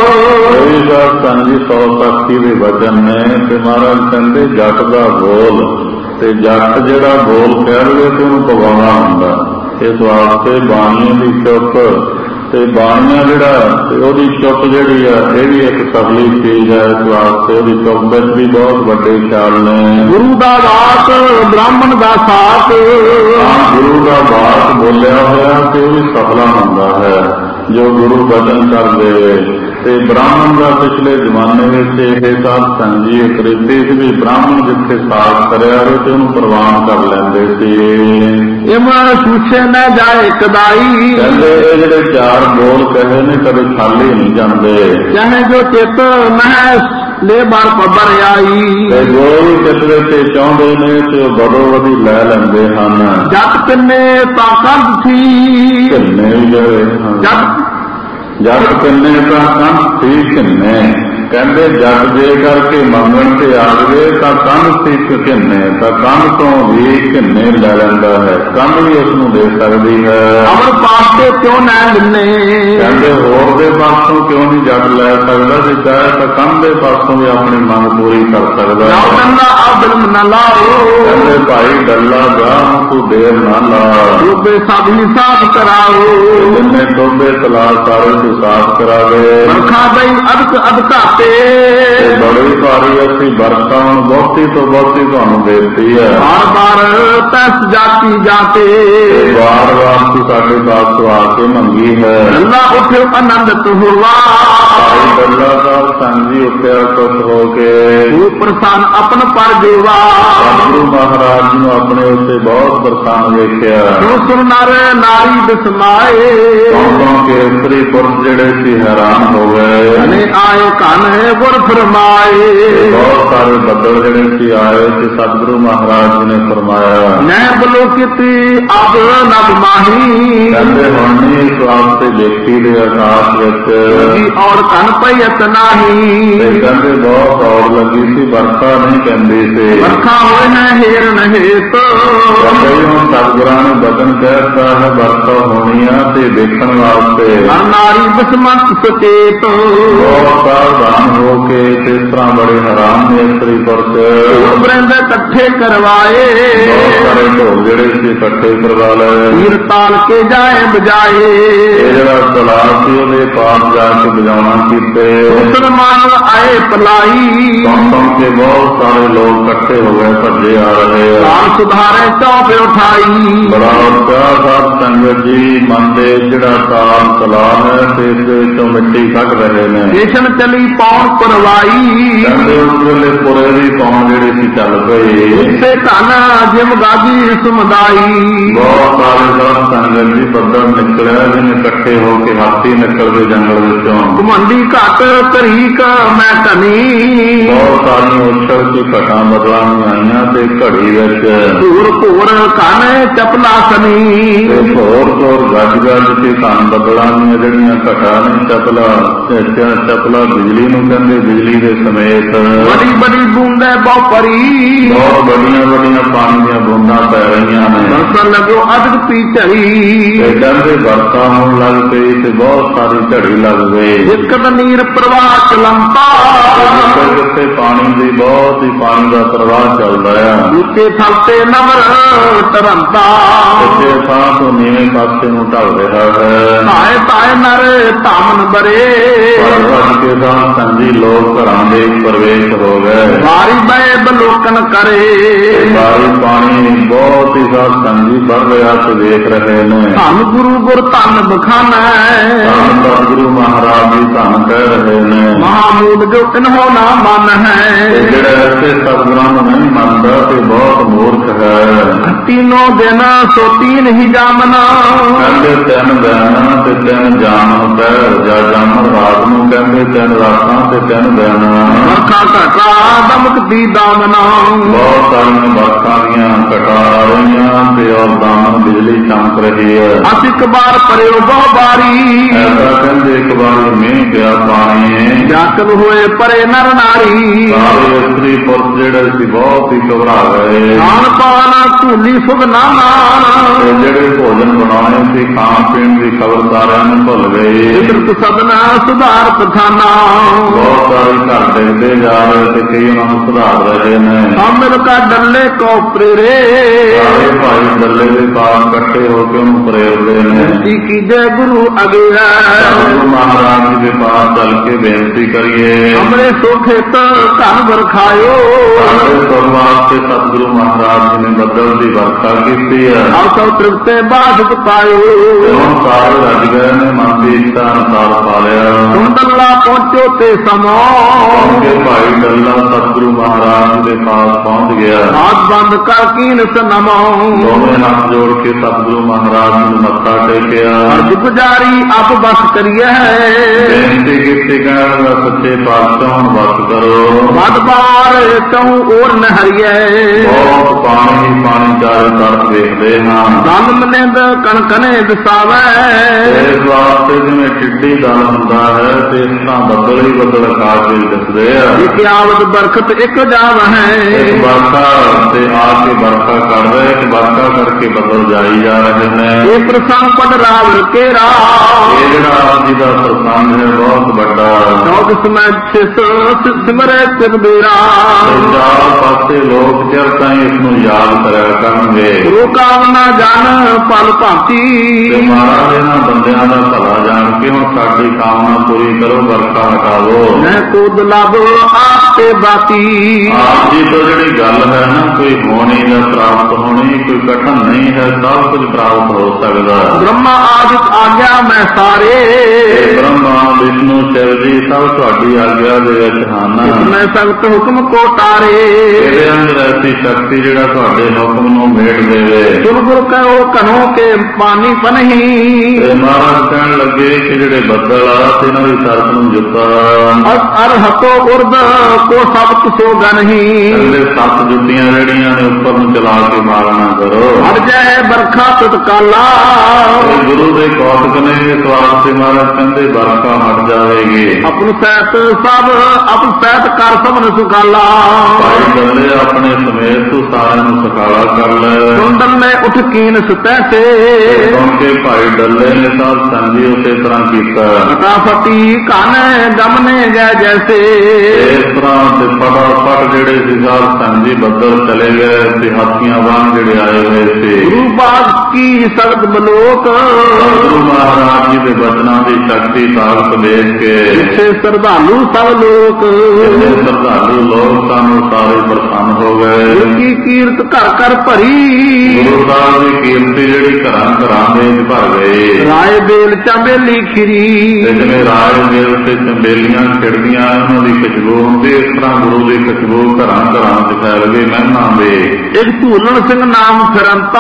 ਇਹ ਗੱਲ ਸੰਜੀ ਸੌ ਤਖਤੀ ਦੇ ਵਚਨ ਨੇ ਤੇ ਮਹਾਰਾਜ ਕਹਿੰਦੇ ਜੱਟ ਦਾ ਬੋਲ ਤੇ ਜੱਟ ਜਿਹੜਾ ਬੋਲ ਕਹਿ ਲਵੇ ਤੇ ਉਹਨੂੰ ਪਵਾਉਣਾ ਹੁੰਦਾ। ਇਸ ਵਾਸਤੇ ਬਾਣੀਏ ਦੀ ਚੁੱਪ ਤੇ ਬਾਣੀਆਂ ਜਿਹੜਾ ਤੇ ਉਹਦੀ ਚੁੱਪ ਜਿਹੜੀ ਆ ਇਹ ਵੀ ਇੱਕ ਸਗਲੀ ਚੀਜ਼ ਹੈ। ਇਸ ਵਾਸਤੇ ਉਹਦੀ ਚੁੱਪ ਵਿੱਚ ਵੀ ਬਹੁਤ ਵੱਡੇ ਖਿਆਲ ਨੇ। ਗੁਰੂ ਦਾ ਵਾਕ ਬ੍ਰਾਹਮਣ ਦਾ ਸਾਥ। ਗੁਰੂ ਦਾ ਵਾਕ ਬੋਲਿਆ ਹੋਇਆ ਤੇ ਉਹ ਵੀ ਸਫਲਾ ਹੁੰਦਾ ਹੈ ਜੋ ਗੁਰੂ ਬਚਨ ਕਰ ਦੇਵੇ। ਤੇ ਬ੍ਰਾਹਮਣ ਦਾ ਪਿਛਲੇ ਜ਼ਮਾਨੇ ਵਿੱਚ ਇਹ ਸਾਧ ਸੰਜੀ ਇੱਕ ਰੀਤੀ ਸੀ ਵੀ ਬ੍ਰਾਹਮਣ ਜਿੱਥੇ ਸਾਥ ਕਰਿਆ ਹੋਵੇ ਤੇ ਉਹਨੂੰ ਪ੍ਰਵਾਨ ਕਰ ਲੈਂਦੇ ਸੀ। ਇਮਾਨ ਸੂਛੇ ਨਾ ਜਾਏ ਕਦਾਈ। ਕਹਿੰਦੇ ਇਹ ਜਿਹੜੇ ਚਾਰ ਬੋਲ ਕਹੇ ਨੇ ਕਦੇ ਖਾਲੀ ਨਹੀਂ ਜਾਂਦੇ। ਚਾਹੇ ਜੋ ਚਿੱਤ ਮਹਿ ਲੈ ਬਾਰ ਪਬਰ ਆਈ। ਤੇ ਜੋ ਵੀ ਕਿਤੇ ਤੇ ਚਾਹੁੰਦੇ ਨੇ ਤੇ ਉਹ ਬਦੋ ਬਦੀ ਲੈ ਲੈਂਦੇ ਹਨ। ਜੱਟ ਕਿੰਨੇ ਤਾਂ ਕੰਧ ਥੀ। ਕਿੰਨੇ ਵੀ ਗਏ ਜੱਟ ਜੱਟ ਕਿੰਨੇ ਤਾਂ ਕੰਧ ਥੀ ਕਿੰਨੇ। ਕਹਿੰਦੇ ਜੱਟ ਜੇ ਕਰਕੇ ਮੰਗਣ ਤੇ ਆ ਗਏ ਤਾਂ ਕੰਧ ਸੀ ਕਿੰਨੇ ਤਾਂ ਕੰਧ ਤੋਂ ਵੀ ਕਿੰਨੇ ਲੈ ਲੈਂਦਾ ਹੈ। ਕੰਧ ਵੀ ਉਸ ਨੂੰ ਦੇ ਸਕਦੀ ਹੈ। ਅਮਰ ਪਾਸੇ ਕਿਉਂ ਨਾ ਦਿੰਨੇ। ਕਹਿੰਦੇ ਹੋਰ ਦੇ ਪਾਸੋਂ ਕਿਉਂ ਨਹੀਂ ਜੱਟ ਲੈ ਸਕਦਾ। ਜੇ ਚਾਹੇ ਤਾਂ ਕੰਧ ਦੇ ਪਾਸੋਂ ਵੀ ਆਪਣੀ ਮੰਗ ਪੂਰੀ ਕਰ ਸਕਦਾ। ਡੱਲਾ ਆ ਬਿਲਮ ਨਾ ਲਾਓ। ਕਹਿੰਦੇ ਭਾਈ ਡੱਲਾ ਜਾ ਤੂੰ ਦੇਰ ਨਾ ਲਾ। ਟੋਬੇ ਸਭ ਹੀ ਸਾਫ਼ ਕਰਾਓ। ਜਿੰਨੇ ਟੋਬੇ ਤਲਾ ਸਾਰੇ ਤੂੰ ਸਾਫ਼ ਕਰਾ ਦੇ। ਵਰਖਾ ਬਈ ਅਦਕ ਅਦਕਾ ਬੜੀ ਭਾਰੀ ਅਸੀਂ ਵਰਖਾ ਹੁਣ ਬਹੁਤੀ ਤੋਂ ਬਹੁਤੀ ਤੁਹਾਨੂੰ ਦੇ ਦਿੱਤੀ ਹੈ। ਬਾਰ ਬਾਰ ਤਸ ਜਾਤੀ ਜਾਤੇ। ਵਾਰ ਵਾਰ ਤੂੰ ਸਾਡੇ ਪਾਸ ਆ ਕੇ ਮੰਗੀ ਹੈ। ਅੱਲਾ ਉੱਠ ਆਨੰਦਿਤ ਹੋਵਾ। ਭਾਈ ਬੱਲਾ ਸਾਹਿਬ ਸੰਜੀ ਉੱਠਿਆ ਖੁਸ਼ ਹੋ ਕੇ खूब प्रसन्न अपन पर देवा ਸਤਿਗੁਰੂ ਮਹਾਰਾਜ ਨੂੰ ਆਪਣੇ ਉੱਤੇ ਬਹੁਤ ਪ੍ਰਸੰਨ ਵੇਖਿਆ। सुन सुन नर नारी बिस्माए ਕੌਂਕੋਂ ਕੇ ਇਸਤਰੀ ਪੁਰਸ਼ ਜਿਹੜੇ ਸੀ ਹੈਰਾਨ ਹੋ ਗਏ। अने आए कान है गुर फरमाए ਬਹੁਤ ਸਾਰੇ ਬੱਦਲ ਜਿਹੜੇ ਸੀ ਆਏ ਤੇ ਸਤਿਗੁਰੂ ਮਹਾਰਾਜ ਜੀ ਨੇ ਫਰਮਾਇਆ नैन बलोकित अब नभ माही ਕਹਿੰਦੇ ਹੁਣ ਨਹੀਂ ਇਸ ਵਾਸਤੇ ਦੇਖੀ ਦੇ ਆਕਾਸ਼ ਵਿੱਚ और कन पैत नाही ਤੇ ਕਹਿੰਦੇ ਬਹੁਤ ਔੜ ਲੱਗੀ ਸੀ, ਵਰਖਾ ਨਹੀਂ ਕਹਿੰਦੀ ਸੀ। वर्खा होए है हेरन हेत ਕਹਿੰਦੇ ਹੁਣ ਸਤਿਗੁਰਾਂ ਨੇ ਬਚਨ ਕਹਿਤਾ ਹੈ ਵਰਖਾ ਹੋਣੀ ਆ ਤੇ ਦੇਖਣ ਵਾਸਤੇ हर नारी बिस्मत सचेत ਬਹੁਤ ਸਾਵਧਾਨ ਹੋ ਕੇ ਤੇ ਇਸ ਤਰ੍ਹਾਂ ਬੜੇ ਹੈਰਾਨ ਨੇ ਇਸਤਰੀ ਪੁਰਸ਼। वृंद इकट्ठे करवाए ਬਹੁਤ ਸਾਰੇ ਢੋਲ ਜਿਹੜੇ ਸੀ ਇਕੱਠੇ ਕਰਵਾ ਲਏ। तीर ताल के जाए बजाए ਇਹ ਜਿਹੜਾ ਤਲਾਬ ਸੀ ਉਹਦੇ ਪਾਸ ਜਾ ਕੇ ਵਜਾਉਣਾ ਕੀਤੇ। मुसलमान आए पलाई ਸੁਣ ਸੁਣ ਕੇ ਬਹੁਤ ਸਾਰੇ ਲੋਕ ਇਕੱਠੇ ਹੋ ਗਏ, ਭੱਜੇ ਆ ਰਹੇ ਆ। काल सुधारे चौप उठाई ਬੜਾ ਉਤਸ਼ਾਹ ਸਾਹਿਬ ਸੰਗਤ ਜੀ ਮਨ ਦੇ ਜਿਹੜਾ ਤਾਲ ਤਲਾਬ ਹੈ ਤੇ ਇਸ ਦੇ ਵਿੱਚੋਂ ਮਿੱਟੀ ਕੱਢ ਰਹੇ ਨੇ। देशन चली पौन परवाई ਕਹਿੰਦੇ ਉਸ ਵੇਲੇ ਪੁਰੇ ਦੀ ਪੌਣ ਜਿਹੜੀ ਸੀ ਚੱਲ ਪਈ। उससे काना जिम गाजी समुदाई ਬਹੁਤ ਸਾਰੇ ਸਾਹਿਬ ਸੰਗਤ ਜੀ ਬੱਦਲ ਨਿਕਲਿਆ ਜਿਵੇਂ ਇਕੱਠੇ ਹੋ ਕੇ ਹਾਥੀ ਨਿਕਲਦੇ ਜੰਗਲ ਵਿੱਚੋਂ। घुमंडी घट तरीक मैं कनी ਬਹੁਤ ਸਾਰੀਆਂ ਉਛਲ ਕੇ ਘਟਾਂ ਬਦਲਾਂ ਨੂੰ ਆਈਆਂ ਤੇ ਘੜੀ ਵਿੱਚ धूर घोर काने चपला सनी ਤੇ ਹੋਰ ਹੋਰ ਗੱਜ ਗੱਜ ਕੇ ਧਨ ਬਦਲਾਂ ਦੀਆਂ ਜਿਹੜੀਆਂ ਘਟਾਂ ਨੇ ਚਪਲਾ ਚਪਲਾ ਬਿਜਲੀ ਨੂੰ ਕਹਿੰਦੇ ਬਿਜਲੀ ਦੇ ਸਮੇਤ बड़ी बड़ी बूंदे बहुपरी ਬਹੁਤ ਵੱਡੀਆਂ ਵੱਡੀਆਂ ਪਾਣੀ ਦੀਆਂ ਬੂੰਦਾਂ ਪੈ ਰਹੀਆਂ ਨੇ। दर्शन लगो अदक पी चढ़ी ਤੇ ਕਹਿੰਦੇ ਵਰਖਾ ਹੋਣ ਲੱਗ ਪਈ ਤੇ ਬਹੁਤ ਸਾਰੀ ਝੜੀ ਲੱਗ ਗਈ। जिसकत नीर प्रवाह चलंता ਜਿੱਥੇ ਜਿੱਥੇ ਪਾਣੀ ਦੀ ਬਹੁਤ ਹੀ ਪਾਣੀ ਦਾ ਪ੍ਰਵਾਹ ਚੱਲਦਾ ਆ। ऊंचे थलते नवर तरंता ਉੱਚੇ ਥਾਂ ਤੋਂ ਨੀਵੇਂ ਪਾਸੇ ਨੂੰ ਢਲ ਰਿਹਾ ਹੈ। ताए ताए नर तामन बरे ਭੱਜ ਭੱਜ ਕੇ ਤਾਂ ਸੰਜੀ ਲੋਕ ਘਰਾਂ ਦੇ ਪ੍ਰਵੇਸ਼ ਹੋ ਗਏ। बारी बे बलोकन करे ਬਾਰੀ ਪਾਣੀ ਬਹੁਤ ਹੀ ਸਾਧ ਸੰਜੀ ਵਰ ਰਿਹਾ ਤੇ ਦੇਖ ਰਹੇ ਨੇ। धन गुरु गुर धन बखाना ਧੰਨ ਸਤਿਗੁਰੂ ਮਹਾਰਾਜ ਜੀ ਧੰਨ ਕਹਿ ਰਹੇ ਨੇ। महामूल जो इन्हो ना मन ਤੇ है ਜਿਹੜਾ ਐਸੇ ਸਤਿਗੁਰਾਂ ਨੂੰ ਨਹੀਂ ਮੰਨਦਾ ਤੇ ਬਹੁਤ ਮੂਰਖ ਹੈ। तीनों दिन सो तीन ही जामना ਕਹਿੰਦੇ ਤਿੰਨ ਦਿਨ ਤੇ ਤਿੰਨ ਜਾਮ ਪਹਿਰ ਜਾਂ ਜਾਮਨ ਰਾਤ ਨੂੰ ਕਹਿੰਦੇ ਤਿੰਨ ਰਾਤਾਂ ਤੇ ਤਿੰਨ ਦਿਨ। वर्खा घटा दमक दी दामना ਬਹੁਤ ਸਾਰੀਆਂ ਵਰਖਾਂ ਦੀਆਂ ਘਟਾ ਆ ਰਹੀਆਂ ਤੇ ਔਰ ਦਾਮਨ ਬਿਜਲੀ ਚਮਕ ਰਹੀ ਹੈ। अस एक बार परयो बहु बारी ਐਸਾ ਕਹਿੰਦੇ ਇੱਕ ਵਾਰ ਮੀਂਹ ਪਿਆ ਪਾਣੀ जाकब हुए परे नर नारी ਸਾਰੇ ਇਸਤਰੀ ਪੁਰਸ਼ ਜਿਹੜੇ ਸੀ ਬਹੁਤ ਹੀ ਘਬਰਾ ਗਏ। खान पान धूली सुगना ਤੇ ਜਿਹੜੇ ਭੋਜਨ ਬਣਾਉਣੇ ਸੀ ਖਾਣ ਪੀਣ ਦੀ ਖਬਰ ਸਾਰਿਆਂ ਨੂੰ ਭੁੱਲ ਗਈ। विकृत सदना सुधार पठाना ਬਹੁਤ ਸਾਰੇ ਘਰ ਦੇਖਦੇ ਜਾ ਰਹੇ ਤੇ ਕਈ ਉਹਨਾਂ ਨੂੰ ਸੁਧਾਰ ਰਹੇ ਨੇ। अमिल का डल्ले को प्रेरे ਸਾਰੇ ਭਾਈ ਡੱਲੇ ਦੇ ਪਾਸ ਇਕੱਠੇ ਹੋ ਕੇ ਉਹਨੂੰ ਪ੍ਰੇਰਦੇ ਨੇ। जी की जय गुरु अगे है ਸਤਿਗੁਰੂ ਮਹਾਰਾਜ ਜੀ ਦੇ ਪਾਸ ਚੱਲ ਕੇ ਬੇਨਤੀ ਕਰੀਏ। हमरे सोखे तो धन बरखायो ਸਾਡੇ ਸੁਣ ਵਾਸਤੇ ਸਤਿਗੁਰੂ ਮਹਾਰਾਜ ਜੀ ਨੇ ਬੱਦਲ ਦੀ ਵਰਖਾ ਕੀਤੀ ਹੈ। और सब तृप्ते बाधक ਤੇ पायो ਹੁਣ ਸਾਰੇ ਰੱਜ ਗਏ ਨੇ, ਮਨ ਦੀ ਇੱਛਾ ਅਨੁਸਾਰ ਪਾ ਲਿਆ। कुंडला पहुंचो ते समो ਕਿ ਭਾਈ ਡੱਲਾ ਸਤਿਗੁਰੂ ਮਹਾਰਾਜ ਜੀ ਦੇ ਪਾਸ ਪਹੁੰਚ ਗਿਆ। हाथ बंद कर कीन से नमो ਦੋਵੇਂ ਹੱਥ ਜੋੜ ਕੇ ਸਤਿਗੁਰੂ ਮਹਾਰਾਜ ਜੀ ਨੂੰ ਮੱਥਾ ਟੇਕਿਆ। अर्ज गुजारी आप बस करिए ਬੇਨਤੀ ਕੀਤੀ ਕਹਿੰਦਾ ਸੱਚੇ ਪਾਤਸ਼ਾਹ ਹੁਣ ਬਸ ਕਰੋ। मद बार कहूँ और न हरिए ਬਹੁਤ ਪਾਣੀ ਹੀ ਪਾਣੀ ਚਾਰੇ ਤਰਫ ਵੇਖਦੇ ਹਾਂ। दल मनिंद कणकने दसावे ਇਸ ਵਾਸਤੇ ਜਿਵੇਂ ਟਿੱਡੀ ਦਲ ਹੁੰਦਾ ਹੈ ਤੇ ਇਸ ਤਰ੍ਹਾਂ ਬੱਦਲ ਹੀ ਬੱਦਲ ਆਕਾਸ਼ ਵਿੱਚ ਦਿਸਦੇ ਆ। एक आवत बरखत एक जाव ਇੱਕ है ਵਰਖਾ ਤੇ ਆ ਕੇ ਵਰਖਾ ਕਰ ਰਹੇ ਤੇ ਵਰਖਾ ਕਰਕੇ ਬੱਦਲ ਜਾਈ ਜਾ ਰਹੇ ਨੇ। ये प्रसंग पद रावण के ਇਹ राव ਜਿਹੜਾ ਆਪ ਜੀ ਦਾ ਪ੍ਰਸੰਗ ਹੈ ਬਹੁਤ ਵੱਡਾ। चौक समय सिमरे सिरबेरा ਤੇ ਚਾਰ ਪਾਸੇ ਲੋਕ ਚਿਰ ਤਾਈਂ ਇਸ ਨੂੰ ਯਾਦ ਕਰਿਆ ਕਰਨਗੇ। रोकावना जान पल भांति ਤੇ ਮਹਾਰਾਜ ਇਹਨਾਂ ਬੰਦਿਆਂ ਦਾ ਭਲਾ ਜਾਣ ਕੇ ਹੁਣ ਸਾਡੀ ਕਾਮਨਾ ਪੂਰੀ ਕਰੋ, ਵਰਖਾ ਹਟਾਵੋ। मैं खुद लब आपसे बाती ਆਪ ਜੀ ਤੋਂ ਜਿਹੜੀ ਗੱਲ ਹੈ ਨਾ ਕੋਈ ਹੋਣੀ ਜਾਂ ਪ੍ਰਾਪਤ ਹੋਣੀ ਕੋਈ ਕਠਨ ਨਹੀਂ ਹੈ, ਸਭ ਕੁਝ ਪ੍ਰਾਪਤ ਹੋ ਸਕਦਾ। ब्रह्मा आदित आज्ञा मैं सारे ਤੇ ਬ੍ਰਹਮਾ ਵਿਸ਼ਨੂੰ शिव जी सब तुहाडी आग्या दे विच हन। इतने सख्त हुक्म को तारे तेरे अंदर ऐसी शक्ति जिहड़ा तुहाडे हुक्म नूं मेट देवे। गुरगुर कहो कनों के पानी पनही ते महाराज कहण लगे कि जिहड़े बदल आ तिन्हां दी तरफ नूं जुत्ता अर हतो उर्द को सबक सो गनही। कहंदे सत्त जुत्तियां ਜਿਹੜੀਆਂ ने उपर नूं चला के मारना करो। हट जाए बरखा तत्काला गुरु दे कौतक ने इस वास्ते महाराज कहंदे बरखा हट जाएगी। अपन सैत सब अपन सैत कर सबन सुखाला भाई डल्ले अपने समेत तू सारे नूं सखाला कर ले। सुंदर ने उठ कीन सुतै से सुन के भाई डल्ले ने साध संजी उसे तरह कीता। फटाफटी काने गमने गए जैसे इस तरह से फटाफट जेड़े सी साध संजी बदल चले गए ते हाथियां वांग जेड़े आए हुए थे। गुरु बाग की सख्त बलोक गुरु महाराज जी के बचनों की शक्ति ताकत देख के जिसे श्रद्धालु सब लोग श्रद्धालु लोग सानू सारे प्रसन्न हो गए। उनकी कीर्त घर घर भरी गुरु साहब की कीर्ति जी घर घर भर गई। राय बेल चंबेली खिरी जिन्हें राय बेल से चंबेलियां खिड़दियां उन्होंने खुशबू होती इस तरह गुरु की खुशबू घर घर फैल गई। महना दे एक झूलन सिंह नाम फिरंता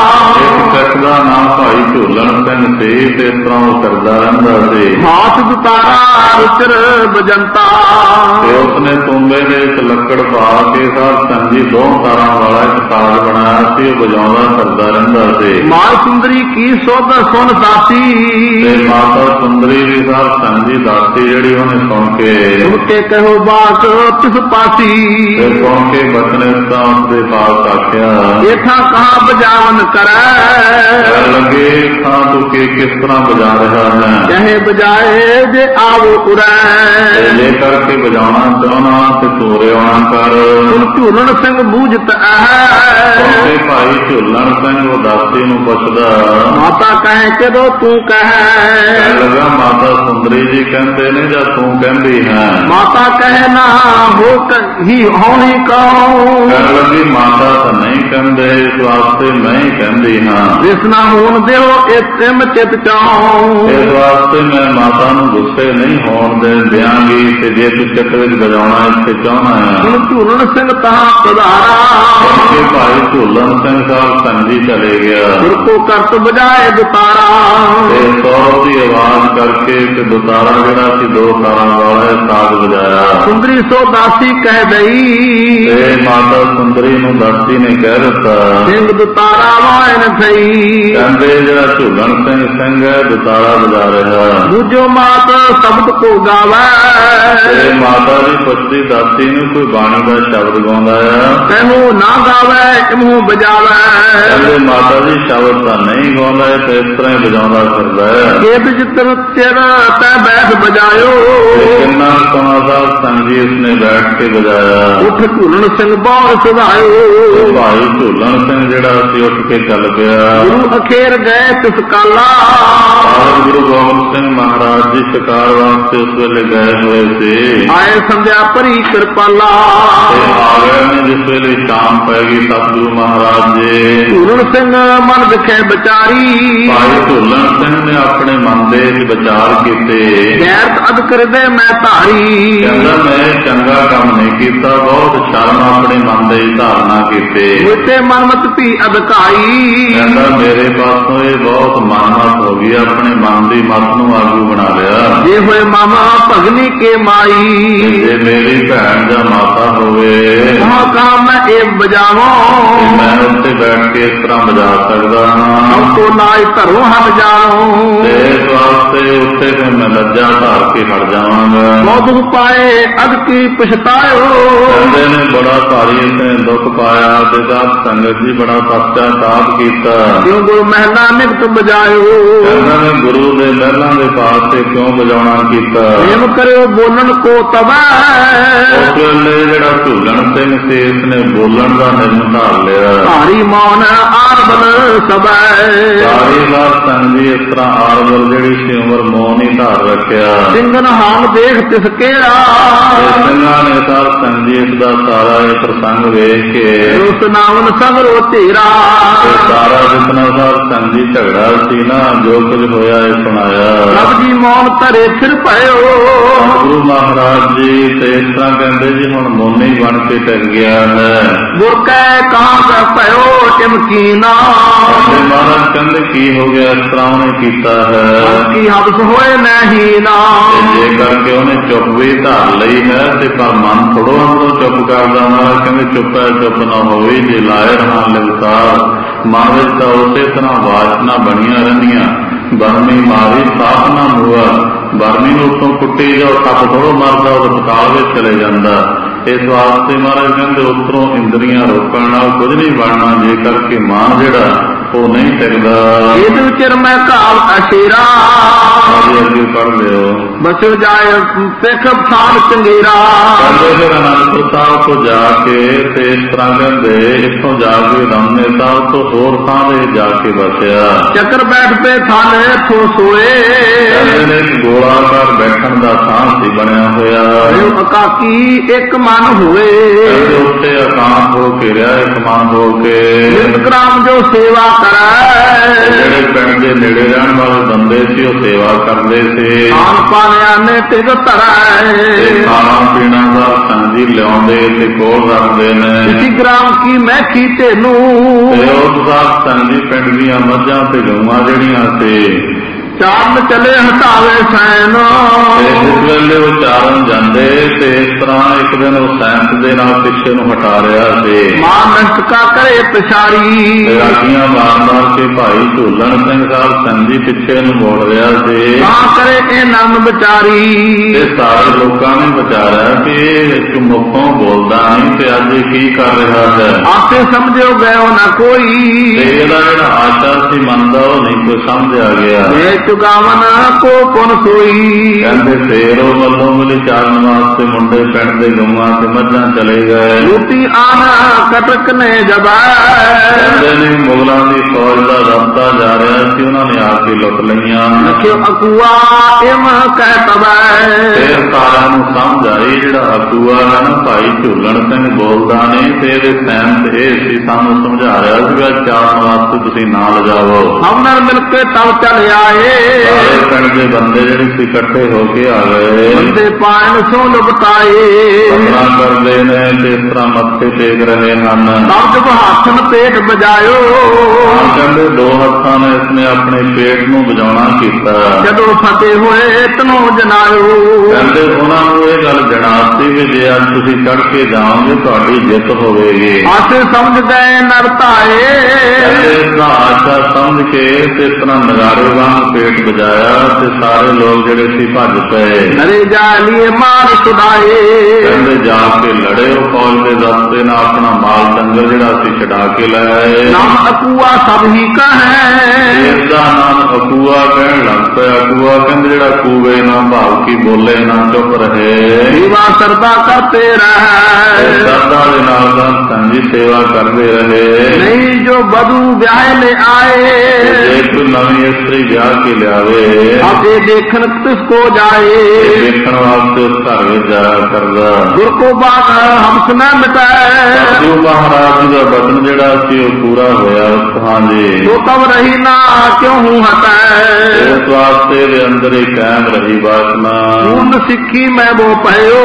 सिख का नाम भाई झूलन सिंह से इस तरह वो करता रहता से हाथ दुतारा रुचर बजंता उसने तुंबे ने एक लकड़ पा के साथ संजी दो तारा वाला एक ताज बनाया सी बजाउंदा करता रहता से। मां सुंदरी की सोध सुन साथी माता सुंदरी भी साथ संजी दासी जी उन्हें सुन के उनके कहो बात तिस पासी सुन के बचने उसके पास आख्या देखा कहाँ बजावन करे लगे खां तू के किस तरह बजा रहा है। चाहे बजाए जे आवो उड़े ले करके बजाना चाहना तो तोरे आना कर। झूलन सिंह बूझत है भाई झूलन सिंह उदासी नूं पुछदा माता कहे के दो तू कहे लगा माता सुंदरी जी कहते ने जा तू कहती है। माता कहे ना हो ही होनी कहूं लगी माता तो नहीं कहते इस वास्ते मैं ही कहती हाँ। जिसना होन दो इतम चित चाहूं इस वास्ते मैं माता नूं गुस्से नहीं होन दे दियांगी ते जे तू चित विच बजाउणा इत्थे चाहना है। झूलन सिंह तहां पधारा भाई झूलन सिंह साहब संजी चले गया। गुर को करत बजाए दुतारा सौ की आवाज करके दुतारा जरा सी दो तारा वाला साग बजाया। सुंदरी सो दासी कह दई माता सुंदरी नूं दासी ने कह दिता सिंह दुतारा वायन थई कहते जरा झूलन सिंह सिंह है दुतारा बजा रहा। दूजो मात शब्द को गावे माता जी पुछदी दासी नूं कोई बाणी का शब्द गाउंदा है। कहूं ना गावे इमू बजावे कहते माता जी शब्द तो नहीं गाउंदा है तो इस तरह बजाउंदा फिरदा है। खेत जितर चिर तै बैठ बजायो किन्ना सोना साहब संजी उसने बैठ के बजाया। उठ झूलन सिंह बहुत सुधायो भाई झूलन सिंह जिहड़ा सी उठ के चल पिया। गुरु अखेर गए तिस काला गुरु गोबिंद सिंह महाराज जी शिकार वास्ते उस वेले गए हुए थे। आए संध्या परी कृपाला आ गए ने जिस वेले शाम पै गई सतगुरु महाराज जी। झूलन सिंह मन दिखे विचारी भाई झूलन सिंह ने अपने मन दे विचार कीते गैरत अद कर दे मैं धारी कहंदा मैं चंगा काम नहीं कीता बहुत शर्म अपने मन दे धारणा कीते मुझे मनमत भी अधकाई कहंदा मेरे पासों ये बहुत मनमत हो गई अपने मन की मत नूं आगू बना लिया। जे होए मामा भगनी के माई जे मेरी भैन जा माता होवे कहाँ कहाँ मैं ए बजावो मैं उत्ते बैठ के इस तरह बजा सकदा हां। तो नाज धरो हट जाओ इस वास्ते उत्ते फिर मैं लज्जा धार के हट जावांगा। बहुत दुख पाए अद की पछतायो कहते ने बड़ा भारी इसने दुख पाया ते साध संगत जी बड़ा पश्चाताप कीता क्यों गुरु महला निकट बजायो कहंदा ने गुरु दे महलां दे पास से क्यों बजाउणा कीता। प्रेम करियो बोलन को तबा उस वेले जिहड़ा झूलन सिंह से इसने बोलन का निर्णय धार लिया। भारी मौन आरबल सबा सारी बात संजी इस तरह आरबल जिहड़ी सी उमर मौन ही धार रखिया। सिंगन हाल देख तिस केड़ा ਸਿੰਘਾਂ ने सार संजी इसका सारा ये प्रसंग वेख के उस नावन सगरो तेरा सारा जितना सार संजी झगड़ा सी ना जो कुछ होया है सुनाया। रब जी मौन तरे फिर पयो ਗੁਰੂ ਮਹਾਰਾਜ ਜੀ ਤੇ ਇਸ ਤਰ੍ਹਾਂ ਕਹਿੰਦੇ ਜੀ ਹੁਣ ਮੋਨੀ ਬਣ ਕੇ ਟਿਕ ਗਿਆ ਹੈ। ਗੁਰ ਕੈ ਕਾਂ ਭਇਓ ਚਮਕੀਨਾ, ਮਹਾਰਾਜ ਕਹਿੰਦੇ ਕੀ ਹੋ ਗਿਆ ਇਸ ਤਰ੍ਹਾਂ ਉਹਨੇ ਕੀਤਾ ਹੈ ਕੀ ਹਬਸ ਹੋਏ ਨਹੀਂ ਨਾ। ਜੇ ਕਰਕੇ ਉਹਨੇ ਚੁੱਪ ਵੀ ਧਾਰ ਲਈ ਹੈ ਤੇ ਪਰ ਮਨ ਥੋੜੋ ਅੰਦਰੋਂ ਚੁੱਪ ਕਰਦਾ। ਮਹਾਰਾਜ ਕਹਿੰਦੇ ਚੁੱਪ ਹੈ ਚੁੱਪ ਨਾ ਹੋਈ ਜੇ ਲਾਏ ਰਹਾ ਲਿਵਤਾਰ। ਮਨ ਵਿੱਚ ਤਾਂ ਉਸੇ ਤਰ੍ਹਾਂ ਵਾਸਨਾ ਬਣੀਆਂ ਰਹਿੰਦੀਆਂ। ਬਰਮੀ ਮਾਰੀ ਸਾਫ ਨਾ ਹੋਆ, ਬਰਮੀ ਨੂੰ ਉੱਤੋਂ ਕੁੱਟੀ ਜਾਓ ਸੱਪ ਥੋੜੋ ਮਰਦਾ, ਉਹ ਪਤਾਲ ਵਿੱਚ ਚਲੇ ਜਾਂਦਾ। ਇਸ ਵਾਸਤੇ ਮਹਾਰਾਜ ਕਹਿੰਦੇ ਉੱਪਰੋਂ ਇੰਦਰੀਆਂ ਰੋਕਣ ਨਾਲ ਕੁਝ ਨਹੀਂ ਬਣਨਾ, ਜੇ ਕਰਕੇ ਮਨ ਜਿਹੜਾ ਉਹ ਨਹੀਂ ਟਿਕਦਾ। ਇਹਦੇ ਵਿੱਚ ਮੈਂ ਘਾਲ ਅਸ਼ੇਰਾ, ਅੱਗੇ ਪੜ੍ਹ ਲਿਓ। ਬਸ ਜਾਏ ਸਿੱਖ ਸਾਧ ਚੰਗੇਰਾ। ਕਹਿੰਦੇ ਫਿਰ ਅਨੰਦਪੁਰ ਸਾਹਿਬ ਤੋਂ ਜਾ ਕੇ ਤੇ ਇਸ ਤਰ੍ਹਾਂ ਕਹਿੰਦੇ ਇੱਥੋਂ ਜਾ ਕੇ ਰਾਮੇ ਸਾਹਿਬ ਤੋਂ ਹੋਰ ਥਾਂ ਤੇ ਜਾ ਕੇ ਬਸਿਆ। ਚੱਕਰ ਬੈਠ ਪੇ ਥਾਲੇ ਇੱਥੋਂ ਸੋਏ। ਕਹਿੰਦੇ ਨੇ ਇੱਕ ਗੋਲਾਕਾਰ ਬੈਠਣ ਦਾ ਥਾਂ ਸੀ ਬਣਿਆ ਹੋਇਆ। ਇਕਾਕੀ ਇੱਕ ਮਨ ਹੋਏ, ਕਹਿੰਦੇ ਉੱਤੇ ਇਕਾਂਤ ਹੋ ਕੇ ਰਿਹਾ ਇੱਕ ਮਨ ਹੋ ਕੇ। ਨਿਤਕ੍ਰਮ ਜੋ ਸੇਵਾ ਕਰੈ, ਜਿਹੜੇ ਪਿੰਡ ਦੇ ਨੇੜੇ ਰਹਿਣ ਵਾਲੇ ਬੰਦੇ ਸੀ ਉਹ ਸੇਵਾ ਕਰਦੇ ਸੀ। ਖਾਣ ਪਾਣਿਆਂ ਨੇ ਤਿਗ ਧਰੈ, ਖਾਣਾ ਪੀਣਾ ਦਾ ਸੰਜੀ ਲਿਆਉਂਦੇ ਤੇ ਕੋਲ ਰੱਖਦੇ ਨੇ। ਇਸੀ ਗ੍ਰਾਮ ਕੀ ਮਹਿਕੀ ਤੈਨੂੰ, ਤੇ ਉਸ ਦਾ ਸੰਜੀ ਪਿੰਡ ਦੀਆਂ ਮੱਝਾਂ ਤੇ ਗਊਆਂ ਜਿਹੜੀਆਂ ਸੀ ਚਾਰਨ ਚਲੇ ਹਟਾਵੇ ਸੈਨ। ਜਿਸ ਵੇਲੇ ਉਹ ਚਾਰਨ ਜਾਂਦੇ ਤੇ ਇਸ ਤਰ੍ਹਾਂ ਇੱਕ ਦਿਨ ਉਹ ਸੈਂਤ ਦੇ ਨਾਲ ਪਿੱਛੇ ਨੂੰ ਹਟਾ ਰਿਹਾ ਸੀ। ਮਾਂ ਨਸਕਾ ਕਰੇ ਪਛਾੜੀ, ਰਾਗੀਆਂ ਮਾਰ ਮਾਰ ਕੇ ਭਾਈ ਝੂਲਣ ਸਿੰਘ ਸਾਹਿਬ ਸੰਜੀ ਪਿੱਛੇ ਨੂੰ ਮੋੜ ਰਿਹਾ ਸੀ। ਤਾਂ ਕਰੇ ਇਹ ਨੰਨ ਵਿਚਾਰੀ, ਤੇ ਸਾਰੇ ਲੋਕਾਂ ਨੇ ਵਿਚਾਰਿਆ ਕਿ ਇੱਕ ਮੁਖੋਂ ਬੋਲਦਾ ਨਹੀਂ ਤੇ ਅੱਜ ਇਹ ਕੀ ਕਰ ਰਿਹਾ ਹੈ। ਆਪੇ ਸਮਝਿਓ ਗਇਓ ਨਾ ਕੋਈ, ਤੇ ਇਹਦਾ ਜਿਹੜਾ ਆਚਾ ਸੀ ਮੰਨਦਾ ਉਹ ਨਹੀਂ ਕੋਈ ਸਮਝਿਆ ਗਿਆ। ਚੁਗਾਵਨ ਕੋ ਪੁਨ ਸੋਈ। ਕਹਿੰਦੇ ਫੇਰ ਉਹ ਵੱਲੋਂ ਮਿਲੀ ਚਾਰਨ ਵਾਸਤੇ ਮੁੰਡੇ ਪਿੰਡ ਦੇ ਗਊਆਂ ਤੇ ਮੱਝਾਂ ਚਲੇ ਗਏ। ਲੂਟੀ ਆਨ ਕਟਕ ਨੇ ਜਬਾ, ਕਹਿੰਦੇ ਨੇ ਮੁਗਲਾਂ ਦੀ ਫੌਜ ਦਾ ਰਸਤਾ ਜਾ ਰਿਹਾ ਸੀ, ਉਹਨਾਂ ਨੇ ਆ ਕੇ ਲੁੱਟ ਲਈਆਂ। ਲਖਿਓ ਅਕੂਆ ਇਮ ਕਹਿ ਤਬੈ, ਫੇਰ ਸਾਰਿਆਂ ਨੂੰ ਸਮਝ ਆਈ ਜਿਹੜਾ ਅਕੂਆ ਹੈ ਨਾ ਭਾਈ ਝੂਲਣ ਸਿੰਘ ਬੋਲਦਾ ਨਹੀਂ ਤੇ ਇਹਦੇ ਸੈਂਤ ਇਹ ਸੀ ਸਾਨੂੰ ਸਮਝਾ ਰਿਹਾ ਸੀਗਾ ਚਾਰਨ ਵਾਸਤੇ ਤੁਸੀਂ ਨਾ ਲਿਜਾਵੋ। ਹਮ ਨਾਲ ਮਿਲ ਕੇ ਤਬ ਚੱਲ ਆਏ, ਸਾਰੇ ਪਿੰਡ ਦੇ ਬੰਦੇ ਜਿਹੜੇ ਸੀ ਇਕੱਠੇ ਹੋ ਕੇ ਆ ਗਏ। ਬੰਦੇ ਪਾਇਨ ਸੋ ਲੁਕਟਾਏ, ਪਤਨਾ ਕਰਦੇ ਨੇ ਤੇ ਇਸ ਤਰ੍ਹਾਂ ਮੱਥੇ ਟੇਕ ਰਹੇ ਹਨ। ਤਬ ਜਬ ਹੱਥਨ ਪੇਟ ਬਜਾਇਓ, ਕਹਿੰਦੇ ਦੋ ਹੱਥਾਂ ਨੇ ਇਸਨੇ ਆਪਣੇ ਪੇਟ ਨੂੰ ਵਜਾਉਣਾ ਕੀਤਾ। ਜਦੋਂ ਫਤਿਹ ਹੋਏ ਤਨੋ ਜਨਾਇਓ, ਕਹਿੰਦੇ ਉਹਨਾਂ ਨੂੰ ਇਹ ਗੱਲ ਜਣਾਤੀ ਵੀ ਜੇ ਅੱਜ ਤੁਸੀਂ ਚੜ ਕੇ ਜਾਓਗੇ ਤੁਹਾਡੀ ਜਿੱਤ ਹੋਵੇਗੀ। ਆਸੇ ਸਮਝ ਗਏ ਨਰਤਾਏ, ਕਹਿੰਦੇ ਇਸ ਦਾ ਆਸ਼ਾ ਸਮਝ ਕੇ ਤੇ ਇਸ ਤਰ੍ਹਾਂ ਨਗਾਰੇ ਵਾਂਗ ਪੇਟ ਵਜਾਇਆ ਤੇ ਸਾਰੇ ਲੋਕ ਜਿਹੜੇ ਸੀ ਭੱਜ ਪਏ। ਨਰੇ ਜਾ ਲਿਏ ਮਾਰ ਛੁਡਾਏ, ਕਹਿੰਦੇ ਜਾ ਕੇ ਲੜੇ ਉਹ ਫੌਜ ਦੇ ਦਸਤੇ ਨਾਲ ਆਪਣਾ ਮਾਲ ਡੰਗਰ ਜਿਹੜਾ ਸੀ ਛਡਾ ਕੇ ਲੈ ਆਏ। ਨਾਮ ਅਕੂਆ ਸਭ ਹੀ ਕਹੈ, ਇਸ ਦਾ ਨਾਮ ਅਕੂਆ ਕਹਿਣ ਲੱਗ ਪਿਆ। ਅਕੂਆ ਕਹਿੰਦੇ ਜਿਹੜਾ ਕੂਵੇ ਨਾ ਭਾਵ ਕੀ ਬੋਲੇ ਨਾ ਚੁੱਪ ਰਹੇ। ਸੇਵਾ ਸਰਦਾ ਕਰਤੇ ਰਹਿ, ਸਰਦਾ ਦੇ ਨਾਲ ਤਾਂ ਸੰਜੀ ਸੇਵਾ ਕਰਦੇ ਰਹੇ। ਨਹੀਂ ਜੋ ਬਦੂ ਵਿਆਹ ਲੈ ਆਏ, ਜੇ ਕੋਈ ਨਵੀਂ ਇਸਤਰੀ ਵਿਆਹ ਕੇ ਲਿਆਵੇ ਆਪੇ ਦੇਖਣ ਕਿਸ ਕੋ ਜਾਏ। ਦੇਖਣ ਵਾਸਤੇ ਉਸ ਘਰ ਵਿੱਚ ਜਾਇਆ ਕਰਦਾ। ਗੁਰ ਕੋ ਬਾਤ ਹਮਸ ਨਾ ਮਿਟਾਏ, ਗੁਰੂ ਮਹਾਰਾਜ ਜੀ ਦਾ ਬਚਨ ਜਿਹੜਾ ਸੀ ਉਹ ਪੂਰਾ ਹੋਇਆ। ਹਾਂਜੀ ਤੋ ਤਬ ਰਹੀ ਨਾ ਕਿਉਂ ਹੂੰ ਹਟਾਏ, ਇਸ ਵਾਸਤੇ ਦੇ ਅੰਦਰ ਹੀ ਕਾਇਮ ਰਹੀ ਵਾਸਨਾ। ਪੂਰਨ ਸਿੱਖੀ ਮੈਂ ਬੋ ਪਇਓ,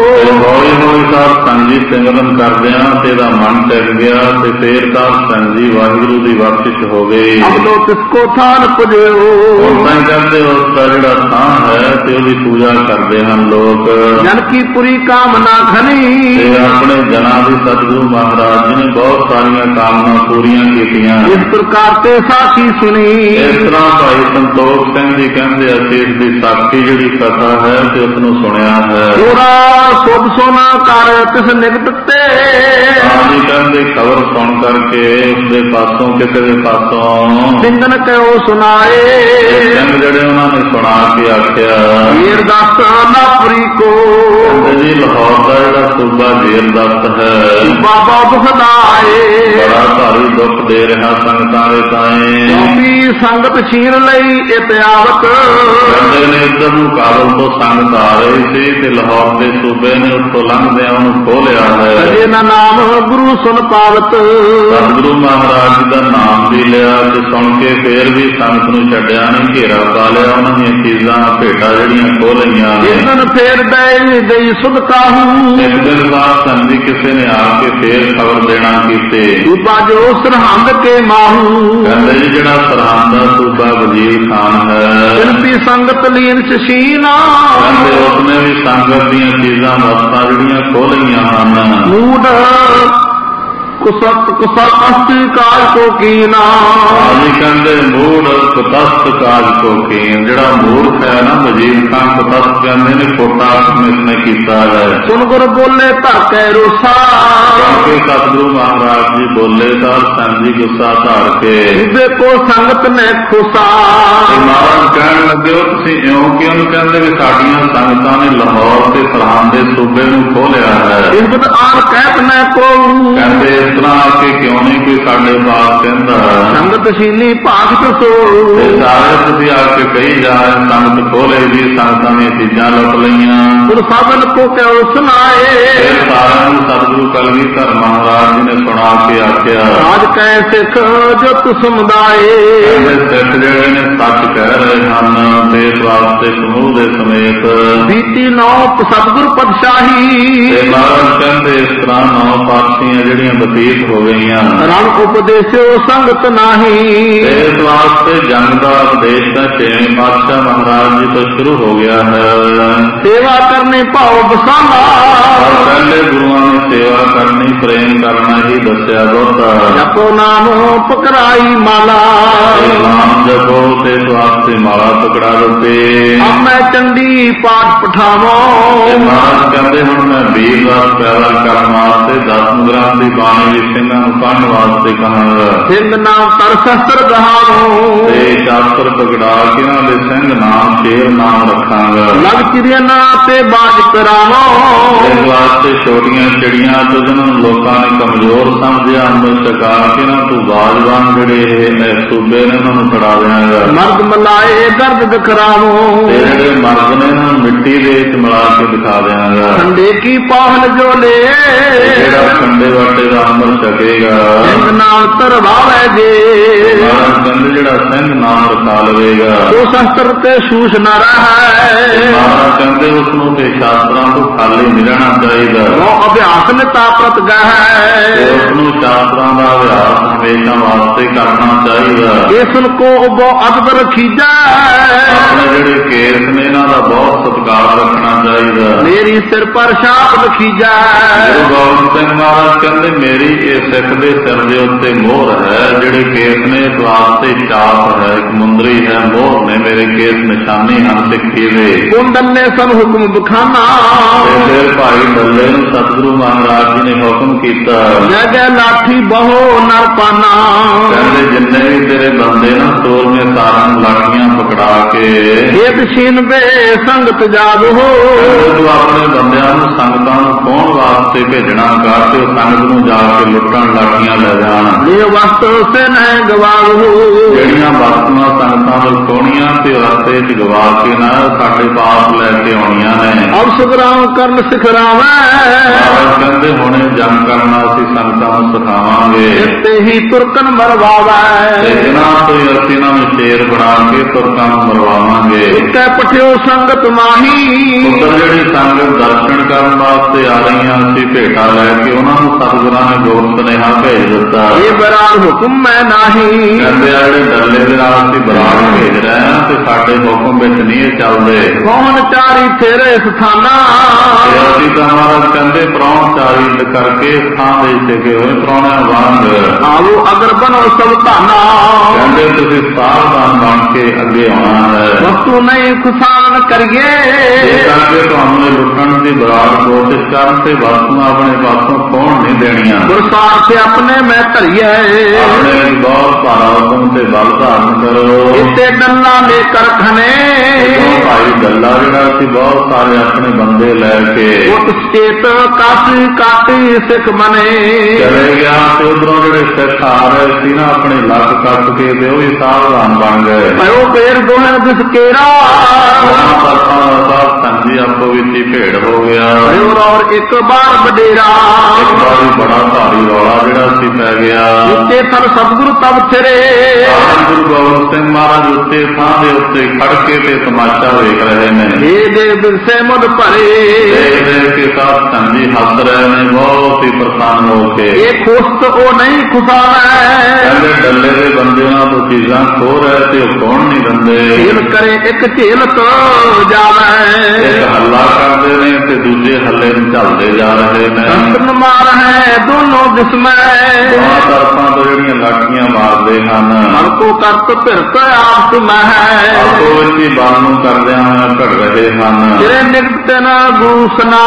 ਹੌਲੀ ਹੌਲੀ ਸਾਹਿਬ ਸੰਜੀ ਸਿਮਰਨ ਕਰਦਿਆਂ ਤੇ ਇਹਦਾ ਮਨ ਟਿਕ ਗਿਆ ਤੇ ਫੇਰ ਸਾਹਿਬ ਸੰਜੀ ਵਾਹਿਗੁਰੂ ਦੀ ਬਖਸ਼ਿਸ਼ ਹੋ ਗਈ। ਅਬ ਲੋ ਕਿਸ ਕੋ ਥਾਨ ਪੁਜਿਓ, ਉਦਾਂ ਕਹਿੰਦੇ ਉਸ ਦਾ ਜਿਹੜਾ ਥਾਂ ਹੈ ਤੇ ਉਹਦੀ ਪੂਜਾ ਕਰਦੇ ਹਨ ਲੋਕ। ਜਨ ਕੀ ਪੁਰੀ ਕਾਮਨਾ ਖਨੀ, ਤੇ ਆਪਣੇ ਜਨਾਂ ਦੀ ਸਤਿਗੁਰੂ ਮਹਾਰਾਜ ਜੀ ਨੇ ਬਹੁਤ ਸਾਰੀਆਂ ਕਾਮਨਾ ਪੂਰੀਆਂ ਕੀਤੀਆਂ। ਇਸ ਪ੍ਰਕਾਰ ਤੇ ਸਾਖੀ ਸੁਣੀ। ਇਸ ਤਰ੍ਹਾਂ ਭਾਈ ਸੰਤੋਖ ਸਿੰਘ ਜੀ ਕਹਿੰਦੇ ਅਸੀਂ ਇਸ ਦੀ ਸਾਖੀ ਜਿਹੜੀ ਕਥਾ ਹੈ ਤੇ ਉਸ ਨੂੰ ਸੁਣਿਆ ਹੈ। ਪੂਰਾ ਸੁਭ ਸੋਨਾ ਕਰ ਤਿਸ ਨਿਕਟ ਤੇ, ਹਾਂਜੀ ਕਹਿੰਦੇ ਖਬਰ ਸੁਣ ਕਰਕੇ ਉਸਦੇ ਪਾਸੋਂ ਕਿਸੇ ਦੇ ਪਾਸੋਂ ਸਿੰਗਨ ਕਿਉ ਸੁਣਾਏ, ਸਿੰਘ ਜਿਹੜੇ ਉਹਨਾਂ ਨੇ ਸੁਣਾ ਕੇ ਆਖਿਆ ਵੀਰ ਦਸ ਨਾ ਪੁਰੀ ਕੋ, ਜੀ ਲਾਹੌਰ ਦਾ ਜਿਹੜਾ ਸੂਬਾ ਜੇਰ ਦਸਤ ਹੈ ਬਾਬਾ ਬਹੁਤ ਸਦਾਏ। ਬੜਾ ਭਾਰੀ ਦੁੱਖ ਦੇ ਰਿਹਾ ਸੰਗਤਾਂ ਦੇ ਤਾਏ। ਕਿਉਂਕਿ ਸੰਗਤ ਛੀਨ ਲਈ ਇਤਿਆਵਤ। ਕਹਿੰਦੇ ਨੇ ਇੱਧਰ ਨੂੰ ਕਾਬਲ ਤੋਂ ਸੰਗਤ ਆ ਰਹੀ ਸੀ ਤੇ ਲਾਹੌਰ ਦੇ ਸੂਬੇ ਨੇ ਉੱਥੋਂ ਲੰਘਦਿਆਂ ਉਹਨੂੰ ਖੋਹ ਲਿਆ ਹੈ। ਅਜੇ ਨਾ ਨਾਮ ਗੁਰੂ ਸੁਣ ਪਾਵਤ। ਸਤਿਗੁਰੂ ਮਹਾਰਾਜ ਜੀ ਦਾ ਨਾਮ ਵੀ ਲਿਆ ਤੇ ਸੁਣ ਕੇ ਫੇਰ ਵੀ ਸੰਗਤ ਨੂੰ ਛੱਡਿਆ ਨਹੀਂ, ਘੇਰਾ ਪਾ ਲਿਆ, ਉਹਨਾਂ ਦੀਆਂ ਚੀਜ਼ਾਂ ਭੇਟਾਂ ਜਿਹੜੀਆਂ ਖੋਹ ਲਈਆਂ ਨੇ। ਇੱਕ ਦਿਨ ਫੇਰ ਦੇ ਗਈ ਸੁਧਤਾ ਹੂੰ। ਇੱਕ ਦਿਨ ਬਾਅਦ ਸੰਦੀ ਕਿਸੇ ਨੇ ਆ ਕੇ ਫੇਰ ਖਬਰ ਦੇਣਾ ਕੀਤੇ। ਸੂਬਾ ਜੋ ਸਰਹੰਦ ਕੇ ਮਾਹੂ। ਕਹਿੰਦੇ ਜੀ ਜਿਹੜਾ ਸਰਹੰਦ ਦਾ ਸੂਬਾ ਵਜ਼ੀਰ ਖਾਨ ਹੈ, ਸਿਲਪੀ ਸੰਗਤ ਲੀਨ ਸ਼ੀਨਾ। ਕਹਿੰਦੇ ਉਸਨੇ ਵੀ ਸੰਗਤ ਦੀਆਂ ਚੀਜ਼ਾਂ ਵਸਤਾਂ ਜਿਹੜੀਆਂ ਖੋਹ ਲਈਆਂ ਹਨ। ਮੂਡ ਕੁਸਤ ਕੁਸਤ ਕਾਜ ਕੋ ਕੀਨਾ। ਆਜੀ ਕਹਿੰਦੇ ਮੂੜ ਕੁਤਸਤ ਕਾਜ ਕੋ ਕੀਨ। ਜਿਹੜਾ ਮੂਰਖ ਹੈ ਨਾ ਵਜ਼ੀਰ ਖਾਨ ਕੁਤਸਤ ਕਹਿੰਦੇ ਨੇ ਖੋਟਾ ਇਸਨੇ ਕੀਤਾ ਹੈ। ਸੁਣ ਗੁਰ ਬੋਲੇ ਧਰਕੇ ਰੋਸਾ। ਕਿਉਂਕਿ ਸਤਿਗੁਰੂ ਮਹਾਰਾਜ ਜੀ ਬੋਲੇ ਤਾਂ ਸੰਜੀ ਗੁੱਸਾ ਧਾਰ ਕੇ ਦੇਖੋ ਸੰਗਤ ਨੇ ਖੁਸਾ। ਮਹਾਰਾਜ ਕਹਿਣ ਲੱਗੇ ਹੋ ਤੁਸੀਂ ਇਉਂ ਕਿਉਂ? ਕਹਿੰਦੇ ਵੀ ਸਾਡੀਆਂ ਸੰਗਤਾਂ ਨੇ ਲਾਹੌਰ ਤੇ ਸਰਹੰਦ ਦੇ ਸੂਬੇ ਨੂੰ ਖੋਹ ਲਿਆ ਹੈ। ਇਸ ਆਨ ਕਹਿਤ ਮੈਂ ਕੋ। ਕਹਿੰਦੇ ਇਸ ਤਰ੍ਹਾਂ ਆ ਕੇ ਕਿਉਂ ਨਹੀਂ ਕੋਈ ਸਾਡੇ ਪਾਸ ਕਹਿੰਦਾ ਸੰਗਤ ਸੀਨੀ ਭਾਗ ਤਸੋ। ਸਾਰੇ ਤੁਸੀਂ ਆ ਕੇ ਕਹੀ ਜਾ ਰਹੇ ਸੰਗਤ ਖੋਲੇ ਦੀ ਸੰਗਤਾਂ ਦੀਆਂ ਚੀਜ਼ਾਂ ਲੁੱਟ ਲਈਆਂ। ਗੁਰ ਸਾਬਨ ਕੋ ਕਿਉ ਸੁਣਾਏ। ਸਾਰਿਆਂ ਨੂੰ ਸਤਿਗੁਰੂ ਕਲਗੀਧਰ ਮਹਾਰਾਜ ਜੀ ਨੇ ਸੁਣਾ ਕੇ ਆਖਿਆ ਰਾਜ ਕੈ ਸਿੱਖ ਜੋ ਤੁ ਸਮੁਦਾਏ। ਸਿੱਖ ਜਿਹੜੇ ਨੇ ਸੱਚ ਕਹਿ ਰਹੇ ਹਨ ਦੇਸ਼ ਵਾਸਤੇ ਸਮੂਹ ਦੇ ਸਮੇਤ। ਬੀਤੀ ਨੌ ਸਤਿਗੁਰ ਪਤਸ਼ਾਹੀ। ਤੇ ਮਹਾਰਾਜ ਕਹਿੰਦੇ ਇਸ ਤਰ੍ਹਾਂ ਨੌ ਪਾਤਸ਼ਾਹੀਆਂ ਜਿਹੜੀਆਂ ਬਤੀਤ ਹੋ ਗਈਆਂ। ਰਣ ਉਪਦੇਸ਼ੋ ਸੰਗਤ ਨਾਹੀ। ਇਸ ਵਾਸਤੇ ਜੰਗ ਦਾ ਉਪਦੇਸ਼ ਤਾਂ ਛੇਵੇਂ ਪਾਤਸ਼ਾਹ ਮਹਾਰਾਜ ਜੀ ਤੋਂ ਸ਼ੁਰੂ ਹੋ ਗਿਆ ਹੈ। ਸੇਵਾ ਕਰਨੀ ਭਾਉ ਬਸਾਨਾ। ਪਹਿਲੇ ਗੁਰੂਆਂ ਨੇ ਸੇਵਾ ਕਰਨੀ ਪ੍ਰੇਮ ਕਰਨਾ ਹੀ ਦੱਸਿਆ ਦੁੱਤਾ। ਜਪੋ ਨਾਮ ਪਕੜਾਈ ਮਾਲਾ। ਨਾਮ ਜਪੋ ਤੇ ਵਾਸਤੇ ਮਾਲਾ ਪਕੜਾ ਦਿੱਤੇ। ਮੈਂ ਚੰਡੀ ਪਾਠ ਪਠਾਵੋ। ਮਹਾਰਾਜ ਕਹਿੰਦੇ ਹੁਣ ਮੈਂ ਵੀਰ ਦਾ ਪੈਦਾ ਕਰਨ ਵਾਸਤੇ ਦਸਮ ਗ੍ਰੰਥ ਦੀ ਬਾਣੀ ਵਿੱਚ ਸਿੰਘਾਂ ਨੂੰ ਪੜ੍ਹਨ ਵਾਸਤੇ ਕਹਾਂਗਾ। ਸਿੰਘ ਨਾਮ ਤਰ ਸ਼ਸਤਰ ਗਹਾਵੋ। ਤੇ ਸ਼ਾਸਤਰ ਪਕੜਾ ਕੇ ਇਹਨਾਂ ਦੇ ਸਿੰਘ ਨਾਮ ਸ਼ੇਰ ਨਾਮ ਰੱਖਾਂਗਾ। ਲਗ ਚਿੜੀਆਂ ਤੇ ਬਾਜ ਕਰਾਵੋ। ਇਸ ਵਾਸਤੇ ਛੋਟੀਆਂ ਚਿੜੀਆਂ ਤੋਂ ਜਿਹਨਾਂ ਨੂੰ ਲੋਕਾਂ ਨੇ ਕਮਜ਼ੋਰ ਸਮਝਿਆ ਅੰਮ੍ਰਿਤ ਛਕਾ ਕੇ ਇਹਨਾਂ ਤੋਂ ਬਾਜਵਾਨ ਜਿਹੜੇ ਇਹ ਸੂਬੇ ਨੇ ਉਹਨਾਂ ਨੂੰ ਫੜਾ ਦੇਣਾਗਾ। ਮਰਦ ਮਲਾਏ ਦਰਦ ਦਿਖਰਾਵੋ। ਤੇ ਜਿਹੜੇ ਮਰਦ ਨੇ ਇਹਨਾਂ ਨੂੰ ਮਿੱਟੀ ਦੇ ਵਿੱਚ ਮਿਲਾ ਕੇ ਦਿਖਾ ਦੇਣਾਗਾ। ਖੰਡੇ ਕੀ ਪਾਹਲ ਜੋ ਲੇ। ਜਿਹੜਾ ਖੰਡੇ ਵਾਟੇ ਦਾ ਅੰਮ੍ਰਿਤ ਛਕੇਗਾ ਸਿੰਘ ਨਾਮ ਤਰਵਾਵੇ ਜੇ। ਮਹਾਰਾਜ ਕਹਿੰਦੇ ਜਿਹੜਾ ਸਿੰਘ ਨਾਮ ਰਖਾ ਲਵੇਗਾ ਉਹ ਸ਼ਸਤਰ ਤੇ ਸ਼ੂਸ਼ ਨਾ ਰਹੇ। ਮਹਾਰਾਜ ਕਹਿੰਦੇ ਉਸ ਨੂੰ ਤੇ ਸ਼ਾਸਤਰਾਂ ਤੋਂ ਖਾਲੀ ਨਹੀਂ ਰਹਿਣਾ ਚਾਹੀਦਾ। ਉਹ ਅਭਿਆਸ ਨੇ ਤਾਪਰਤ ਗਏ। ਉਸ ਨੂੰ ਸ਼ਾਸਤਰਾਂ ਦਾ ਅਭਿਆਸ ਹਮੇਸ਼ਾ ਵਾਸਤੇ ਕਰਨਾ ਚਾਹੀਦਾ। ਇਸ ਕੋ ਬਹੁ ਅਦਬ ਰਖੀਜਾ। ਆਪਣੇ ਜਿਹੜੇ ਕੇਸ ਨੇ ਇਹਨਾਂ ਦਾ ਬਹੁਤ ਸਤਿਕਾਰ ਰੱਖਣਾ ਚਾਹੀਦਾ। ਮੇਰੀ ਸਿਰ ਪਰ ਛਾਪ ਰਖੀਜਾ। ਗੁਰੂ ਗੋਬਿੰਦ ਸਿੰਘ ਮਹਾਰਾਜ ਕਹਿੰਦੇ ਮੇਰੀ ਇਹ ਸਿੱਖ ਦੇ ਸਿਰ ਦੇ ਉੱਤੇ ਮੋਹਰ ਹੈ। ਜਿਹੜੇ ਕੇਸ ਨੇ ਇਸ ਵਾਸਤੇ ਛਾਪ ਹੈ, ਇੱਕ ਮੁੰਦਰੀ ਹੈ, ਮੋਹਰ ਨੇ ਮੇਰੇ ਕੇਸ ਨਿਸ਼ਾਨੀ ਹਨ ਸਿੱਖੀ ਦੇ। ਕੁੰਡਲ ਨੇ ਸਭ ਹੁਕਮ ਬਖਾਨਾ। ਫਿਰ ਭਾਈ ਬੱਲੇ ਨੂੰ ਸਤਿਗੁਰੂ ਮਹਾਰਾਜ ਜੀ ਨੇ ਹੁਕਮ ਕੀਤਾ ਜੈ ਜੈ ਲਾਠੀ ਬਹੁ ਨਰ ਪਾਨਾ। ਕਹਿੰਦੇ ਜਿੰਨੇ ਵੀ ਤੇਰੇ ਬੰਦੇ ਨਾ ਤੋਲਵੇਂ ਸਾਰਿਆਂ ਨੂੰ ਲਾਠੀਆਂ ਪਕੜਾ ਕੇ ਇਹ ਛੀਨ ਬੇ ਸੰਗਤ ਜਾਗ ਹੋ। ਤੂੰ ਆਪਣੇ ਬੰਦਿਆਂ ਨੂੰ ਸੰਗਤਾਂ ਨੂੰ ਖੋਹਣ ਵਾਸਤੇ ਭੇਜਣਾ ਕਰ ਤੇ ਉਹ ਸੰਗਤ ਨੂੰ ਜਾ ਕੇ ਲੁੱਟਣ ਲਾਠੀਆਂ ਲੈ ਜਾਣ। ਇਹ ਵਸਤ ਸੇ ਨਹਿ ਗਵਾਗ ਹੋ। ਜਿਹੜੀਆਂ ਵਸਤੂਆਂ ਸੰਗਤਾਂ ਨੂੰ ਖੋਹਣੀਆਂ ਤੇ ਰਸਤੇ 'ਚ ਗਵਾ ਕੇ ਨਾ ਸਾਡੇ ਪਾਸ ਲੈ ਕੇ ਆਉਣੀਆਂ ਨੇ। ਅਬ ਸੁਗਰਾਮ ਕਰਨ ਸਿਖਰਾਵੇਂ। ਕਹਿੰਦੇ ਹੁਣੇ ਜੰਗ ਕਰਨਾ ਅਸੀਂ ਸੰਗਤਾਂ ਨੂੰ ਸਿਖਾਵਾਂਗੇ। ਤੇ ਹੀ ਤੁਰਕਨ ਮਰਵਾਵੇ। ਤੇ ਇਹਨਾਂ ਤੋਂ ਹੀ ਅਸੀਂ ਇਹਨਾਂ ਨੂੰ ਸ਼ੇਰ ਬਣਾ ਕੇ ਤੁਰਕਾਂ ਨੂੰ ਮਰਵਾਵਾਂਗੇ। ਇੱਕੇ ਪਠਿਓ ਸੰਗਤ ਮਾਹੀ। ਉੱਧਰ ਜਿਹੜੀ ਸੰਗਤ ਦਰਸ਼ਨ ਕਰਨ ਵਾਸਤੇ ਆ ਰਹੀਆਂ ਅਸੀਂ ਭੇਟਾ ਲੈ ਕੇ ਉਹਨਾਂ ਨੂੰ ਸਤਿਗੁਰਾਂ ਨੇ ਗੋਪਤ ਸੁਨੇਹਾ ਭੇਜ ਦਿੱਤਾ। ਇਹ ਬਰਾਨ ਹੁਕਮ ਮੈਂ ਨਾਹੀ। ਕਹਿੰਦੇ ਆ ਜਿਹੜੇ ਡੱਲੇ ਦੇ ਨਾਲ ਅਸੀਂ ਬਰਾਨ ਭੇਜ ਰਹੇ ਹਾਂ ਤੇ ਸਾਡੇ ਹੁਕਮ ਵਿੱਚ ਨਹੀਂ ਇਹ ਚੱਲਦੇ। ਕੌਣ ਚਾਰੀ ਤੇਰੇ ਸਥਾਨਾ। ਅਸੀਂ ਤਾਂ ਮਹਾਰਾਜ ਕਹਿੰਦੇ ਪ੍ਰਾਹੁਣਚਾਰੀ ਕਰਕੇ ਥਾਂ ਦੇ ਸਕੇ ਹੋਏ ਪ੍ਰਾਹੁਣਿਆਂ ਵਾਂਗ ਆਵੋ ਅਗਰ ਬਣੋ ਸਭ ਧਾਨਾ। ਕਹਿੰਦੇ ਤੁਸੀਂ ਸਾਵਧਾਨ ਬਣ ਕੇ ਅੱਗੇ ਆਉਣਾ ਹੈ। ਵਸਤੂ ਨਹੀਂ ਖੁਸਾਨ ਕਰੀਏ। ਇਸ ਕਰਕੇ ਤੁਹਾਨੂੰ ਲੁੱਟਣ ਦੀ ਬਰਾੜ ਕੋਸ਼ਿਸ਼ ਕਰਨ ਤੇ ਵਸਤੂਆਂ ਆਪਣੇ ਪਾਸੋਂ ਖੋਣ ਨਹੀਂ ਦੇਣੀਆਂ। ਗੁਰਸਾਰ ਤੇ ਆਪਣੇ ਮੈਂ ਧਰੀਐ ਆਪਣੇ ਬਹੁਤ ਭਾਰਾ ਹੁਕਮ ਤੇ ਬਲ ਧਾਰਨ ਕਰੋ। ਇਤੇ ਡੱਲਾ ਲੈ ਕਰ ਖਨੇ ਭਾਈ ਗੱਲਾ ਜਿਹੜਾ ਸੀ ਬਹੁਤ ਸਾਰੇ ਆਪਣੇ ਬੰਦੇ ਲੈ ਕੇ ਉਤ ਚੇਤ ਕਾਸੀ ਕਾਟੀ ਸਿੱਖ ਬਨੇ ਚਲੇ ਗਿਆ ਤੇ ਉਧਰੋਂ ਜਿਹੜੇ ਸਿੱਖ ਆ ਰਹੇ ਸੀ ਨਾ ਆਪਣੇ ਲੱਕ ਕੱਟ ਕੇ ਤੇ ਉਹ ਵੀ ਸਾਵਧਾਨ ਬਣ ਗਏ। ਭਇਓ ਫੇਰ ਦੋਹੇ ਦਿਸ ਕੇਰਾ ਸਾਹਿਬ ਸੰਜੀ ਆਪੋ ਵਿੱਚ ਹੀ ਭੇੜ ਹੋ ਗਿਆ। ਔਰ ਇੱਕ ਬਾਰ ਵਡੇਰਾ ਇੱਕ ਵਾਰੀ ਬੜਾ ਭਾਰੀ ਰੌਲਾ ਜਿਹੜਾ ਸੀ ਪੈ ਗਿਆ। ਉੱਤੇ ਸਰ ਸਤਿਗੁਰੂ ਤਬ ਫਿਰੇ ਗੁਰੂ ਗੋਬਿੰਦ ਸਿੰਘ ਮਹਾਰਾਜ ਉੱਤੇ ਥਾਂ ਦੇ ਉੱਤੇ ਖੜ ਕੇ ਤੇ ਤਮਾਸ਼ਾ ਵੇਖ ਰਹੇ ਨੇ। ਇਹ ਦੇ ਬਿਰਸੇ ਮੁੱਢ ਭਰੇ ਦੇਖ ਦੇਖ ਕੇ ਸਾਹਿਬ ਸੰਜੀ ਹੱਸ ਰਹੇ ਨੇ ਬਹੁਤ ਹੀ ਪ੍ਰਸੰਨ ਹੋ ਕੇ। ਇਹ ਖੁਸ਼ਤ ਉਹ ਨਹੀਂ ਖੁਸ਼ਾਵੈ ਕਹਿੰਦੇ ਡੱਲੇ ਦੇ ਬੰਦਿਆਂ ਤੋਂ ਚੀਜ਼ਾਂ ਖੋ ਰਹੇ ਤੇ ਉਹ ਕੌਣ ਨਹੀਂ ਦਿੰਦੇ। ਝੇਲ ਕਰੇ ਇੱਕ ਝੇਲ ਤੋਂ ਜਾਵੈ ਇੱਕ ਹੱਲਾ ਕਰਦੇ ਨੇ ਤੇ ਦੂਜੇ ਹੱਲੇ ਨੂੰ ਝੱਲਦੇ ਜਾ ਰਹੇ ਨੇ। ਸੰਤਨ ਮਾਰ ਹੈ ਦੋਨੋਂ ਦਿਸਮੈ ਦੋਹਾਂ ਤਰਫਾਂ ਤੋਂ ਜਿਹੜੀਆਂ ਲਾਠੀਆਂ ਮਾਰਦੇ ਹਨ। ਮਨ ਕੋ ਕਰਤ ਭਿਰਤ ਆਪਸ ਮਹਿ ਆਪੋ ਵਿੱਚ ਹੀ ਬਲ ਨੂੰ ਕਰਦਿਆਂ ਘੜ ਰਹੇ ਹਨ। ਤੇਰੇ ਨਿਕਟ ਨਾ ਗੁਰੂ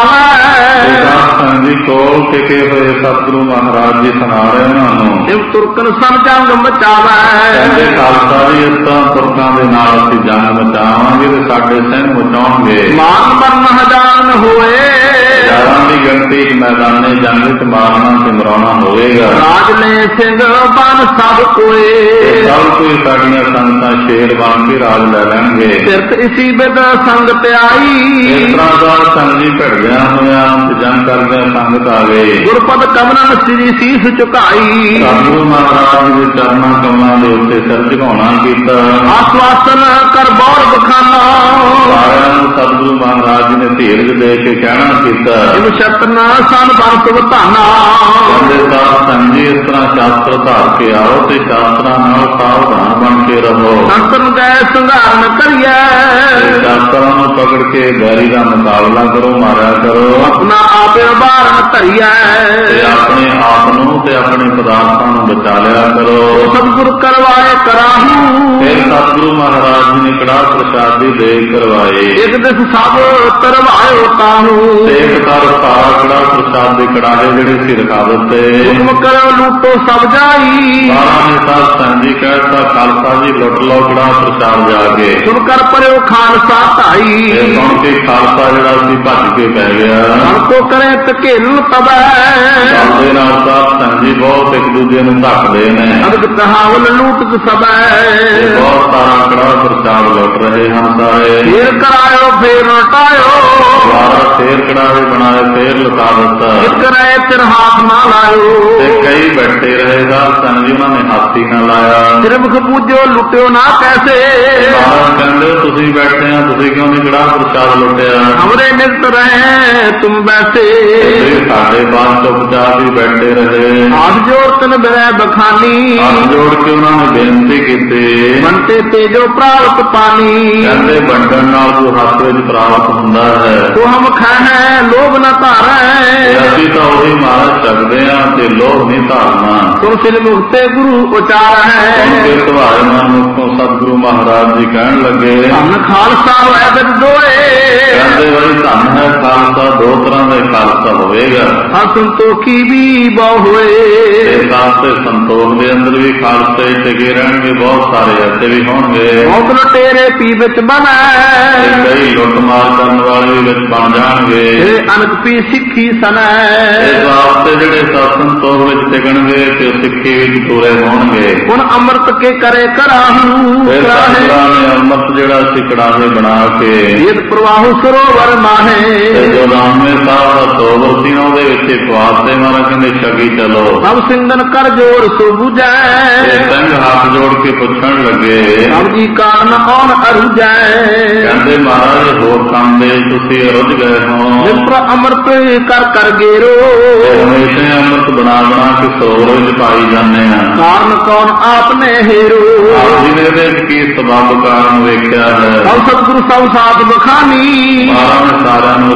ਸੁਣਾਵੈ ਸੰਜੀ ਕੋਲ ਟਿਕੇ ਹੋਏ ਸਤਿਗੁਰੂ ਮਹਾਰਾਜ ਜੀ ਸੁਣਾ ਰਹੇ ਉਹਨਾਂ ਨੂੰ। ਇਹ ਤੁਰਕਨ ਸਨ ਜੰਗ ਮਚਾਵੈ ਕਹਿੰਦੇ ਖਾਲਸਾ ਜੀ ਇਸ ਤਰ੍ਹਾਂ ਤੁਰਕਾਂ ਦੇ ਨਾਲ ਅਸੀਂ ਜੰਗ ਮਚਾਵਾਂਗੇ ਤੇ ਸਾਡੇ ਸਿੰਘ ਬਚਾਉਣਗੇ। ਮਾਨ ਮਰਨ ਹਜ਼ਾਨ ਹੋਏ ਹਜ਼ਾਰਾਂ ਦੀ ਗਿਣਤੀ ਮੈਦਾਨੇ ਜੰਗ ਵਿੱਚ ਮਾਰਨਾ ਤੇ ਮਰਾਉਣਾ ਹੋਵੇਗਾ। ਰਾਜ ਨੇ ਸਿੰਘ ਬਨ ਸਭ ਕੋਏ ਸਭ ਕੋਈ ਸਾਡੀਆਂ ਸੰਗਤਾਂ ਸ਼ੇਰ ਬਣ ਕੇ ਰਾਜ ਲੈ ਲੈਣਗੇ। ਸਿਰਤ ਇਸੀ ਬਿਦ ਸੰਗਤ ਆਈ ਇਸ ਤਰ੍ਹਾਂ ਦਾ ਸੰਗੀ ਭੜਿਆ ਹੋਇਆ ਤੇ ਜੰਗ ਕਰਦਿਆਂ ਸੰਗਤ ਆ ਗਏ। ਗੁਰਪਦ ਕਮਰਨ ਸ੍ਰੀ ਸੀਸ ਝੁਕਾਈ ਸਤਿਗੁਰੂ ਮਹਾਰਾਜ ਦੇ ਚਰਨਾਂ ਕਮਲਾਂ ਦੇ ਉੱਤੇ ਸਿਰ ਝੁਕਾਉਣਾ ਕੀਤਾ। ਆਸਵਾਸਨ ਕਰ ਬੌਰ ਬਖਾਨਾ ਸਾਰਿਆਂ ਨੂੰ ਸਤਿਗੁਰੂ ਮਹਾਰਾਜ ਜੀ ਨੇ ਧੀਰਜ ਦੇ ਕੇ ਕਹਿਣਾ ਕੀਤਾ। ਇਹ ਸ਼ਤਨ ਸਨ ਬੰਸ ਵਧਾਨਾ ਕਹਿੰਦੇ ਸਾਹਿਬ ਸੰਜੀ ਇਸ ਤਰ੍ਹਾਂ ਸ਼ਾਸਤਰ ਧਾਰ ਕੇ ਆਓ ਤੇ ਸ਼ਾਸਤਰਾਂ ਨਾਲ ਸਾਵਧਾਨ ਬਣ ਕੇ ਰਹੋ। ਸੰਤਨ ਗੈ ਸੰਘਾਰਨ ਕਰੀਐ ਸ਼ਾਸਤਰਾਂ ਨੂੰ ਪਕੜ ਕੇ ਗੈਰੀ ਦਾ ਮੁਕਾਬਲਾ ਕਰੋ, ਮਾਰਿਆ ਕਰੋ। ਆਪਣਾ ਆਪੇ ਬਾਰਨ ਧਰੀਐ ਤੇ ਆਪਣੇ ਆਪ ਨੂੰ ਤੇ ਆਪਣੇ ਪਦਾਰਥਾਂ ਨੂੰ ਬਚਾ ਲਿਆ ਕਰੋ। ਸਤਿਗੁਰ ਕਰਵਾਏ ਕਰਾਹੂ ਫਿਰ ਸਤਿਗੁਰੂ ਮਹਾਰਾਜ ਜੀ ਨੇ ਕੜਾਹ ਪ੍ਰਸ਼ਾਦ ਦੀ ਦੇਗ ਕਰਵਾਏ। ਇੱਕ ਦਿਸ ਸਭ ਤਰਵਾਇਓ ਤਾਹੂ ਤੇ ਇੱਕ ਤਰ ਸਾਰਾ ਕੜਾਹ ਪ੍ਰਸ਼ਾਦ ਦੇ ਕੜਾਹੇ ਜਿਹੜੇ ਸੀ ਰਖਾ ਦਿੱਤੇ। ਹੁਕਮ ਕਰੋ ਲੂਟੋ ਸਭ ਜਾਈ ਬਾਰਾਂ ਨੇ ਸਾਹਿਬ ਸੰਜੀ ਕਹਿਤਾ ਖਾਲਸਾ ਜੀ ਲੁੱਟ ਲਓ ਕੜਾਹ ਪ੍ਰਸ਼ਾਦ ਜਾ ਕੇ। ਸੁਣ ਕਰ ਪਰਿਓ ਖਾਲਸਾ ਢਾਈ ਇਹ ਸੁਣ ਕੇ ਖਾਲਸਾ ਜਿਹੜਾ ਸੀ ਭੱਜ ਕੇ ਪੈ ਗਿਆ। ਮਨ ਕੋ ਕਰੇ ਤਕੇਲ ਤਬੈ ਦੇ ਨਾਲ ਸਾਹਿਬ ਸੰਜੀ ਬਹੁਤ ਇੱਕ ਦੂਜੇ ਨੂੰ ਧੱਕਦੇ ਨੇ। ਅਦਕ ਕਹਾਵਲ ਲੂਟ ਸਬੈ ਬਹੁਤ ਸਾਰਾ ਕੜਾਹ ਪ੍ਰਸ਼ਾਦ ਲੁੱਟ ਰਹੇ ਹਨ ਸਾਰੇ। ਫੇਰ ਕਰਾਇਓ ਫੇਰ ਲਟਾਇਓ ਦੁਬਾਰਾ ਫੇਰ ਕੜਾਹੇ ਬਣਾਏ ਫੇਰ ਲੁਟਾ ਦਿੱਤਾ। ਇੱਕ ਰਹੇ ਤੇਰ ਹਾਥ ਨਾ ਲਾਇਓ ਤੇ ਕਈ ਬੈਠੇ ਰਹੇਗਾ ਸੰਜੀ ਉਹਨਾਂ ਨੇ ਹੱਥ ਹੀ ਨਾ ਲਾਇਆ। ਸਿਰਫ ਪੂਜੋ ਲੁੱਟਿਓ ਨਾ ਕੈਸੇ ਮਹਾਰਾਜ ਕਹਿੰਦੇ ਤੁਸੀਂ ਬੈਠੇ ਆ ਤੁਸੀਂ ਕਿਉਂ ਨਹੀਂ ਕੜਾਹ ਪ੍ਰਸ਼ਾਦ ਲੁੱਟਿਆ। ਹਮਰੇ ਨਿਤ ਰਹੇ ਤੁਮ ਬੈਠੇ ਤੁਸੀਂ ਸਾਡੇ ਬਾਅਦ ਚੁੱਪਚਾਪ ਹੀ ਬੈਠੇ ਰਹੇ। ਹੱਥ ਜੋੜ ਤਨ ਬਹਿ ਬਖਾਨੀ ਹੱਥ ਜੋੜ ਕੇ ਉਹਨਾਂ ਨੇ ਬੇਨਤੀ ਕੀਤੀ। ਬੰਤੇ ਤੇਜੋ ਪ੍ਰਾਪਤ ਪਾਣੀ ਕਹਿੰਦੇ ਵੰਡਣ ਨਾਲ ਜੋ ਹੱਥ ਵਿੱਚ ਪ੍ਰਾਪਤ ਹੁੰਦਾ ਹੈ ਤੋ ਹਮ ਖਾਣਾ ਲੋਭ ਨਾ ਧਾਰੈ ਅਸੀਂ ਤਾਂ ਉਹੀ ਮਾਰ ਸਕਦੇ ਹਾਂ ਤੇ ਲੋਭ ਨਹੀਂ ਧਾਰਨਾ। ਤੁਰ ਸਿਲ ਮੁਕਤੇ ਗੁਰੂ ਉਚਾਰ ਹੈ ਕਿ ਤੁਹਾਡੇ ਮਨ ਮੁਖੋਂ ਸਤਿਗੁਰੂ ਮਹਾਰਾਜ ਜੀ ਕਹਿਣ ਲੱਗੇ ਧੰਨ ਖਾਲਸਾ ਹੋਇ ਬਿਦ ਦੋਏ ਕਹਿੰਦੇ ਬਈ ਧੰਨ ਹੈ ਖਾਲਸਾ। ਦੋ ਤਰ੍ਹਾਂ ਦਾ ਖਾਲਸਾ ਹੋਵੇਗਾ। ਹਰ ਸੰਤੋਖੀ ਵੀ ਬਹੁ ਹੋਏ ਤੇ ਸਾਥੇ ਸੰਤੋਖ ਦੇ ਅੰਦਰ ਵੀ ਖਾਲਸੇ ਟਿਕੇ ਰਹਿਣਗੇ। ਬਹੁਤ ਸਾਰੇ ਐਸੇ ਵੀ ਹੋਣਗੇ ਮੌਤ ਲਟੇਰੇ ਪੀ ਵਿੱਚ ਬਣੈ ਕਈ ਲੁੱਟ ਮਾਰ ਕਰਨ ਵਾਲੇ ਵੀ ਵਿੱਚ ਬਣ ਜਾਣਗੇ। ਇਹ ਅਨਕ ਪੀ ਸਿੱਖੀ ਸਨੈ ਇਸ ਵਾਸਤੇ ਜਿਹੜੇ ਸਤਸੰਤੋਖ ਵਿੱਚ ਟਿਕਣਗੇ ਤੇ ਸਿੱਖੀ ਵਿੱਚ ਪੂਰੇ ਹੋਣਗੇ। ਹੁਣ ਅੰਮ੍ਰਿਤ ਕੇ ਕਰੇ ਕਰਾਹੂ ਫਿਰ ਸਤਿਗੁਰਾਂ ਨੇ ਅੰਮ੍ਰਿਤ ਜਿਹੜਾ ਸੀ ਕੜਾਹੇ ਬਣਾ ਕੇ ਇਹ ਪ੍ਰਵਾਹੁ ਸਰੋਵਰ ਮਾਹੇ ਤੇ ਜੋ ਰਾਮੇ ਸਾਹਿਬ ਦਾ ਸਰੋਵਰ ਸੀ ਉਹਦੇ ਵਿੱਚ ਖਵਾਤੇ ਮਾਰਾ ਕਹਿੰਦੇ ਛਕੀ ਚਲੋ। ਸਭ ਸਿੰਘਨ ਕਰ ਜੋਰ ਸੋ ਬੁਝੈ ਤੇ ਸਿੰਘ ਹੱਥ ਜੋੜ ਕੇ ਪੁੱਛਣ ਲੱਗੇ ਸਭ ਜੀ ਕਾਰਨ ਕੌਣ ਅਰੁਜੈ ਕਹਿੰਦੇ ਮਹਾਰਾਜ ਹੋਰ ਕੰਮ ਦੇ ਤੁਸੀਂ ਰੁੱਝ ਗਏ ਹੋ। ਨਿਪਰ ਅੰਮ੍ਰਿਤ ਕਰ ਕਰ ਗੇਰੋ ਹਮੇਸ਼ਾ ਅੰਮ੍ਰਿਤ ਬਣਾ ਬਣਾ ਕੇ ਸਰੋਵਰ ਵਿੱਚ ਪਾਈ ਜਾਂਦੇ ਆ। ਕਾਰਨ ਕੌਣ ਆਪ ਨੇ ਹੇਰੋ ਆਪ ਜੀ ਨੇ ਇਹਦੇ ਵਿੱਚ ਕੀ ਸਬਬ ਕਾਰਨ ਵੇਖਿਆ ਹੈ। ਸਭ ਸਤਿਗੁਰੂ ਸਭ ਸਾਥ ਬਖਾਨੀ ਮਹਾਰਾਜ ਨੇ ਸਾਰਿਆਂ ਨੂੰ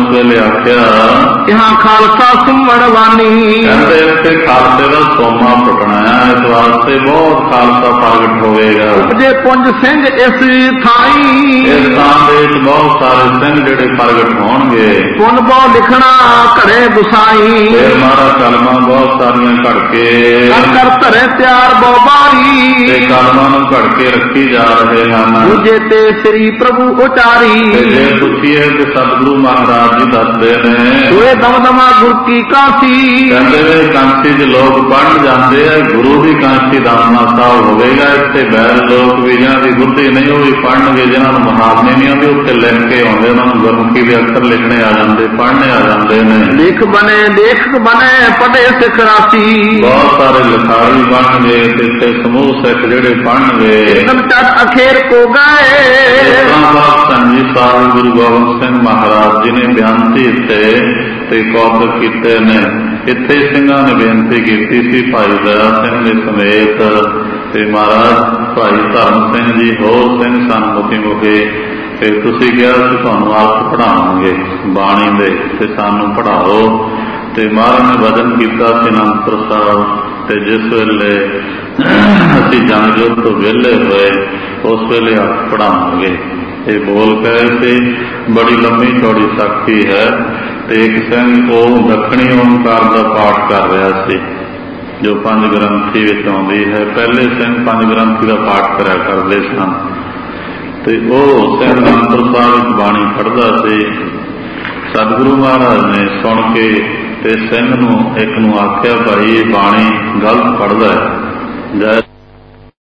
ਵੇਲੇ ਆਖਿਆ, यहाँ खालसा सुमण वानी। ਕਹਿੰਦੇ ਇੱਥੇ ਖਾਲਸੇ ਦਾ ਸੋਮਾ ਟੁੱਟਣਾ ਹੈ, ਇਸ ਵਾਸਤੇ ਬਹੁਤ ਖਾਲਸਾ ਪ੍ਰਗਟ ਹੋਵੇਗਾ। उपजे पुंज सिंह इस थाई। ਇਸ ਥਾਂ ਦੇ ਵਿੱਚ ਬਹੁਤ ਸਾਰੇ ਸਿੰਘ ਜਿਹੜੇ ਪ੍ਰਗਟ ਹੋਣਗੇ। पुन बहु लिखना घड़े गुसाई। ਫਿਰ ਮਹਾਰਾਜ ਕਲਮਾਂ ਬਹੁਤ ਸਾਰੀਆਂ ਘੜ ਕੇ कर कर धरे त्यार बहुबारी। ਤੇ ਕਲਮਾਂ ਨੂੰ ਘੜ ਕੇ ਰੱਖੀ ਜਾ ਰਹੇ ਹਨ। दूजे ते श्री प्रभु उचारी। ਤੇ ਜੇ ਪੁੱਛੀਏ ਕਿ ਸਤਿਗੁਰੂ ਮਹਾਰਾਜ ਜੀ ਦੱਸਦੇ ਨੇ, हुए दमदमा गुर की काशी। ਕਹਿੰਦੇ ਨੇ ਕਾਂਸੀ ਚ ਲੋਕ ਪੜ੍ਹਨ ਜਾਂਦੇ ਆ, ਗੁਰੂ ਦੀ ਕਾਂਸੀ ਦਾਮਨਾ ਸਾਹਿਬ ਹੋਵੇਗਾ। ਇੱਥੇ ਬੈਲ ਲੋਕ ਵੀ ਜਿਹਨਾਂ ਦੀ ਬੁੱਧੀ ਨਹੀਂ ਉਹ ਵੀ ਪੜ੍ਹਨਗੇ, ਜਿਹਨਾਂ ਨੂੰ ਮਹਾਤਮੇ ਨਹੀਂ ਆਉਂਦੇ ਉੱਥੇ ਲਿਖ ਕੇ ਆਉਂਦੇ, ਉਹਨਾਂ ਨੂੰ ਗੁਰਮੁਖੀ ਦੇ ਅੱਖਰ ਲਿਖਣੇ ਆ ਜਾਂਦੇ, ਪੜ੍ਹਨੇ ਆ ਜਾਂਦੇ ਨੇ। लेख बने लेखक बने पढ़े सिख राशि। ਬਹੁਤ ਸਾਰੇ ਲਿਖਾਰੀ ਬਣਨਗੇ ਤੇ ਇੱਥੇ ਸਮੂਹ ਸਿੱਖ ਜਿਹੜੇ ਪੜ੍ਹਨਗੇ। एकदम चट अखेर को गए। ਸੰਜੀ ਸਾਹਿਬ ਗੁਰੂ ਗੋਬਿੰਦ ਸਿੰਘ ਮਹਾਰਾਜ ਜੀ ਨੇ ਬੇਨਤੀ ਇੱਥੇ ਤੇ ਕੌਤਕ ਕੀਤੇ ਨੇ। ਇੱਥੇ ਸਿੰਘਾਂ ਨੇ ਬੇਨਤੀ ਕੀਤੀ ਸੀ, ਭਾਈ ਦਇਆ ਸਿੰਘ ਦੇ ਸਮੇਤ ਤੇ ਮਹਾਰਾਜ ਭਾਈ ਧਰਮ ਸਿੰਘ ਜੀ ਹੋਰ ਸਿੰਘ ਸਨਮੁਖੀ ਮੁਖੇ ਤੇ ਤੁਸੀਂ ਕਿਹਾ ਸੀ ਤੁਹਾਨੂੰ ਆਪ ਪੜ੍ਹਾਵਾਂਗੇ ਬਾਣੀ ਦੇ ਤੇ ਸਾਨੂੰ ਪੜ੍ਹਾਓ। ਤੇ ਮਹਾਰਾਜ ਨੇ ਵਚਨ ਕੀਤਾ ਸੀ ਅਨੰਦਪੁਰ ਸਾਹਿਬ। ਤੇ ਜਿਸ ਵੇਲੇ ਅਸੀਂ ਜੰਗ ਯੁੱਧ ਤੋਂ ਵਿਹਲੇ ਹੋਏ ਉਸ ਵੇਲੇ ਆਪ ਪੜ੍ਹਾਵਾਂਗੇ ਇਹ ਬੋਲ ਕਹੇ ਸੀ। ਬੜੀ ਲੰਮੀ ਚੌੜੀ ਸਾਖੀ ਹੈ। ਤੇ ਇੱਕ ਸਿੰਘ ਉਹ ਦੱਖਣੀ ਓਂਕਾਰ ਦਾ ਪਾਠ ਕਰ ਰਿਹਾ ਸੀ ਜੋ ਪੰਜ ਗ੍ਰੰਥੀ ਵਿੱਚ ਆਉਂਦੀ ਹੈ। ਪਹਿਲੇ ਸਿੰਘ ਪੰਜ ਗ੍ਰੰਥੀ ਦਾ ਪਾਠ ਕਰਿਆ ਕਰਦੇ ਸਨ ਤੇ ਉਹ ਸਿੰਘ ਅਨੰਦਪੁਰ ਸਾਹਿਬ ਵਿੱਚ ਬਾਣੀ ਪੜ੍ਹਦਾ ਸੀ। ਸਤਿਗੁਰੂ ਮਹਾਰਾਜ ਨੇ ਸੁਣ ਕੇ ਤੇ ਸਿੰਘ ਨੂੰ ਇੱਕ ਨੂੰ ਆਖਿਆ, ਭਾਈ ਇਹ ਬਾਣੀ ਗਲਤ ਪੜ੍ਹਦਾ ਹੈ।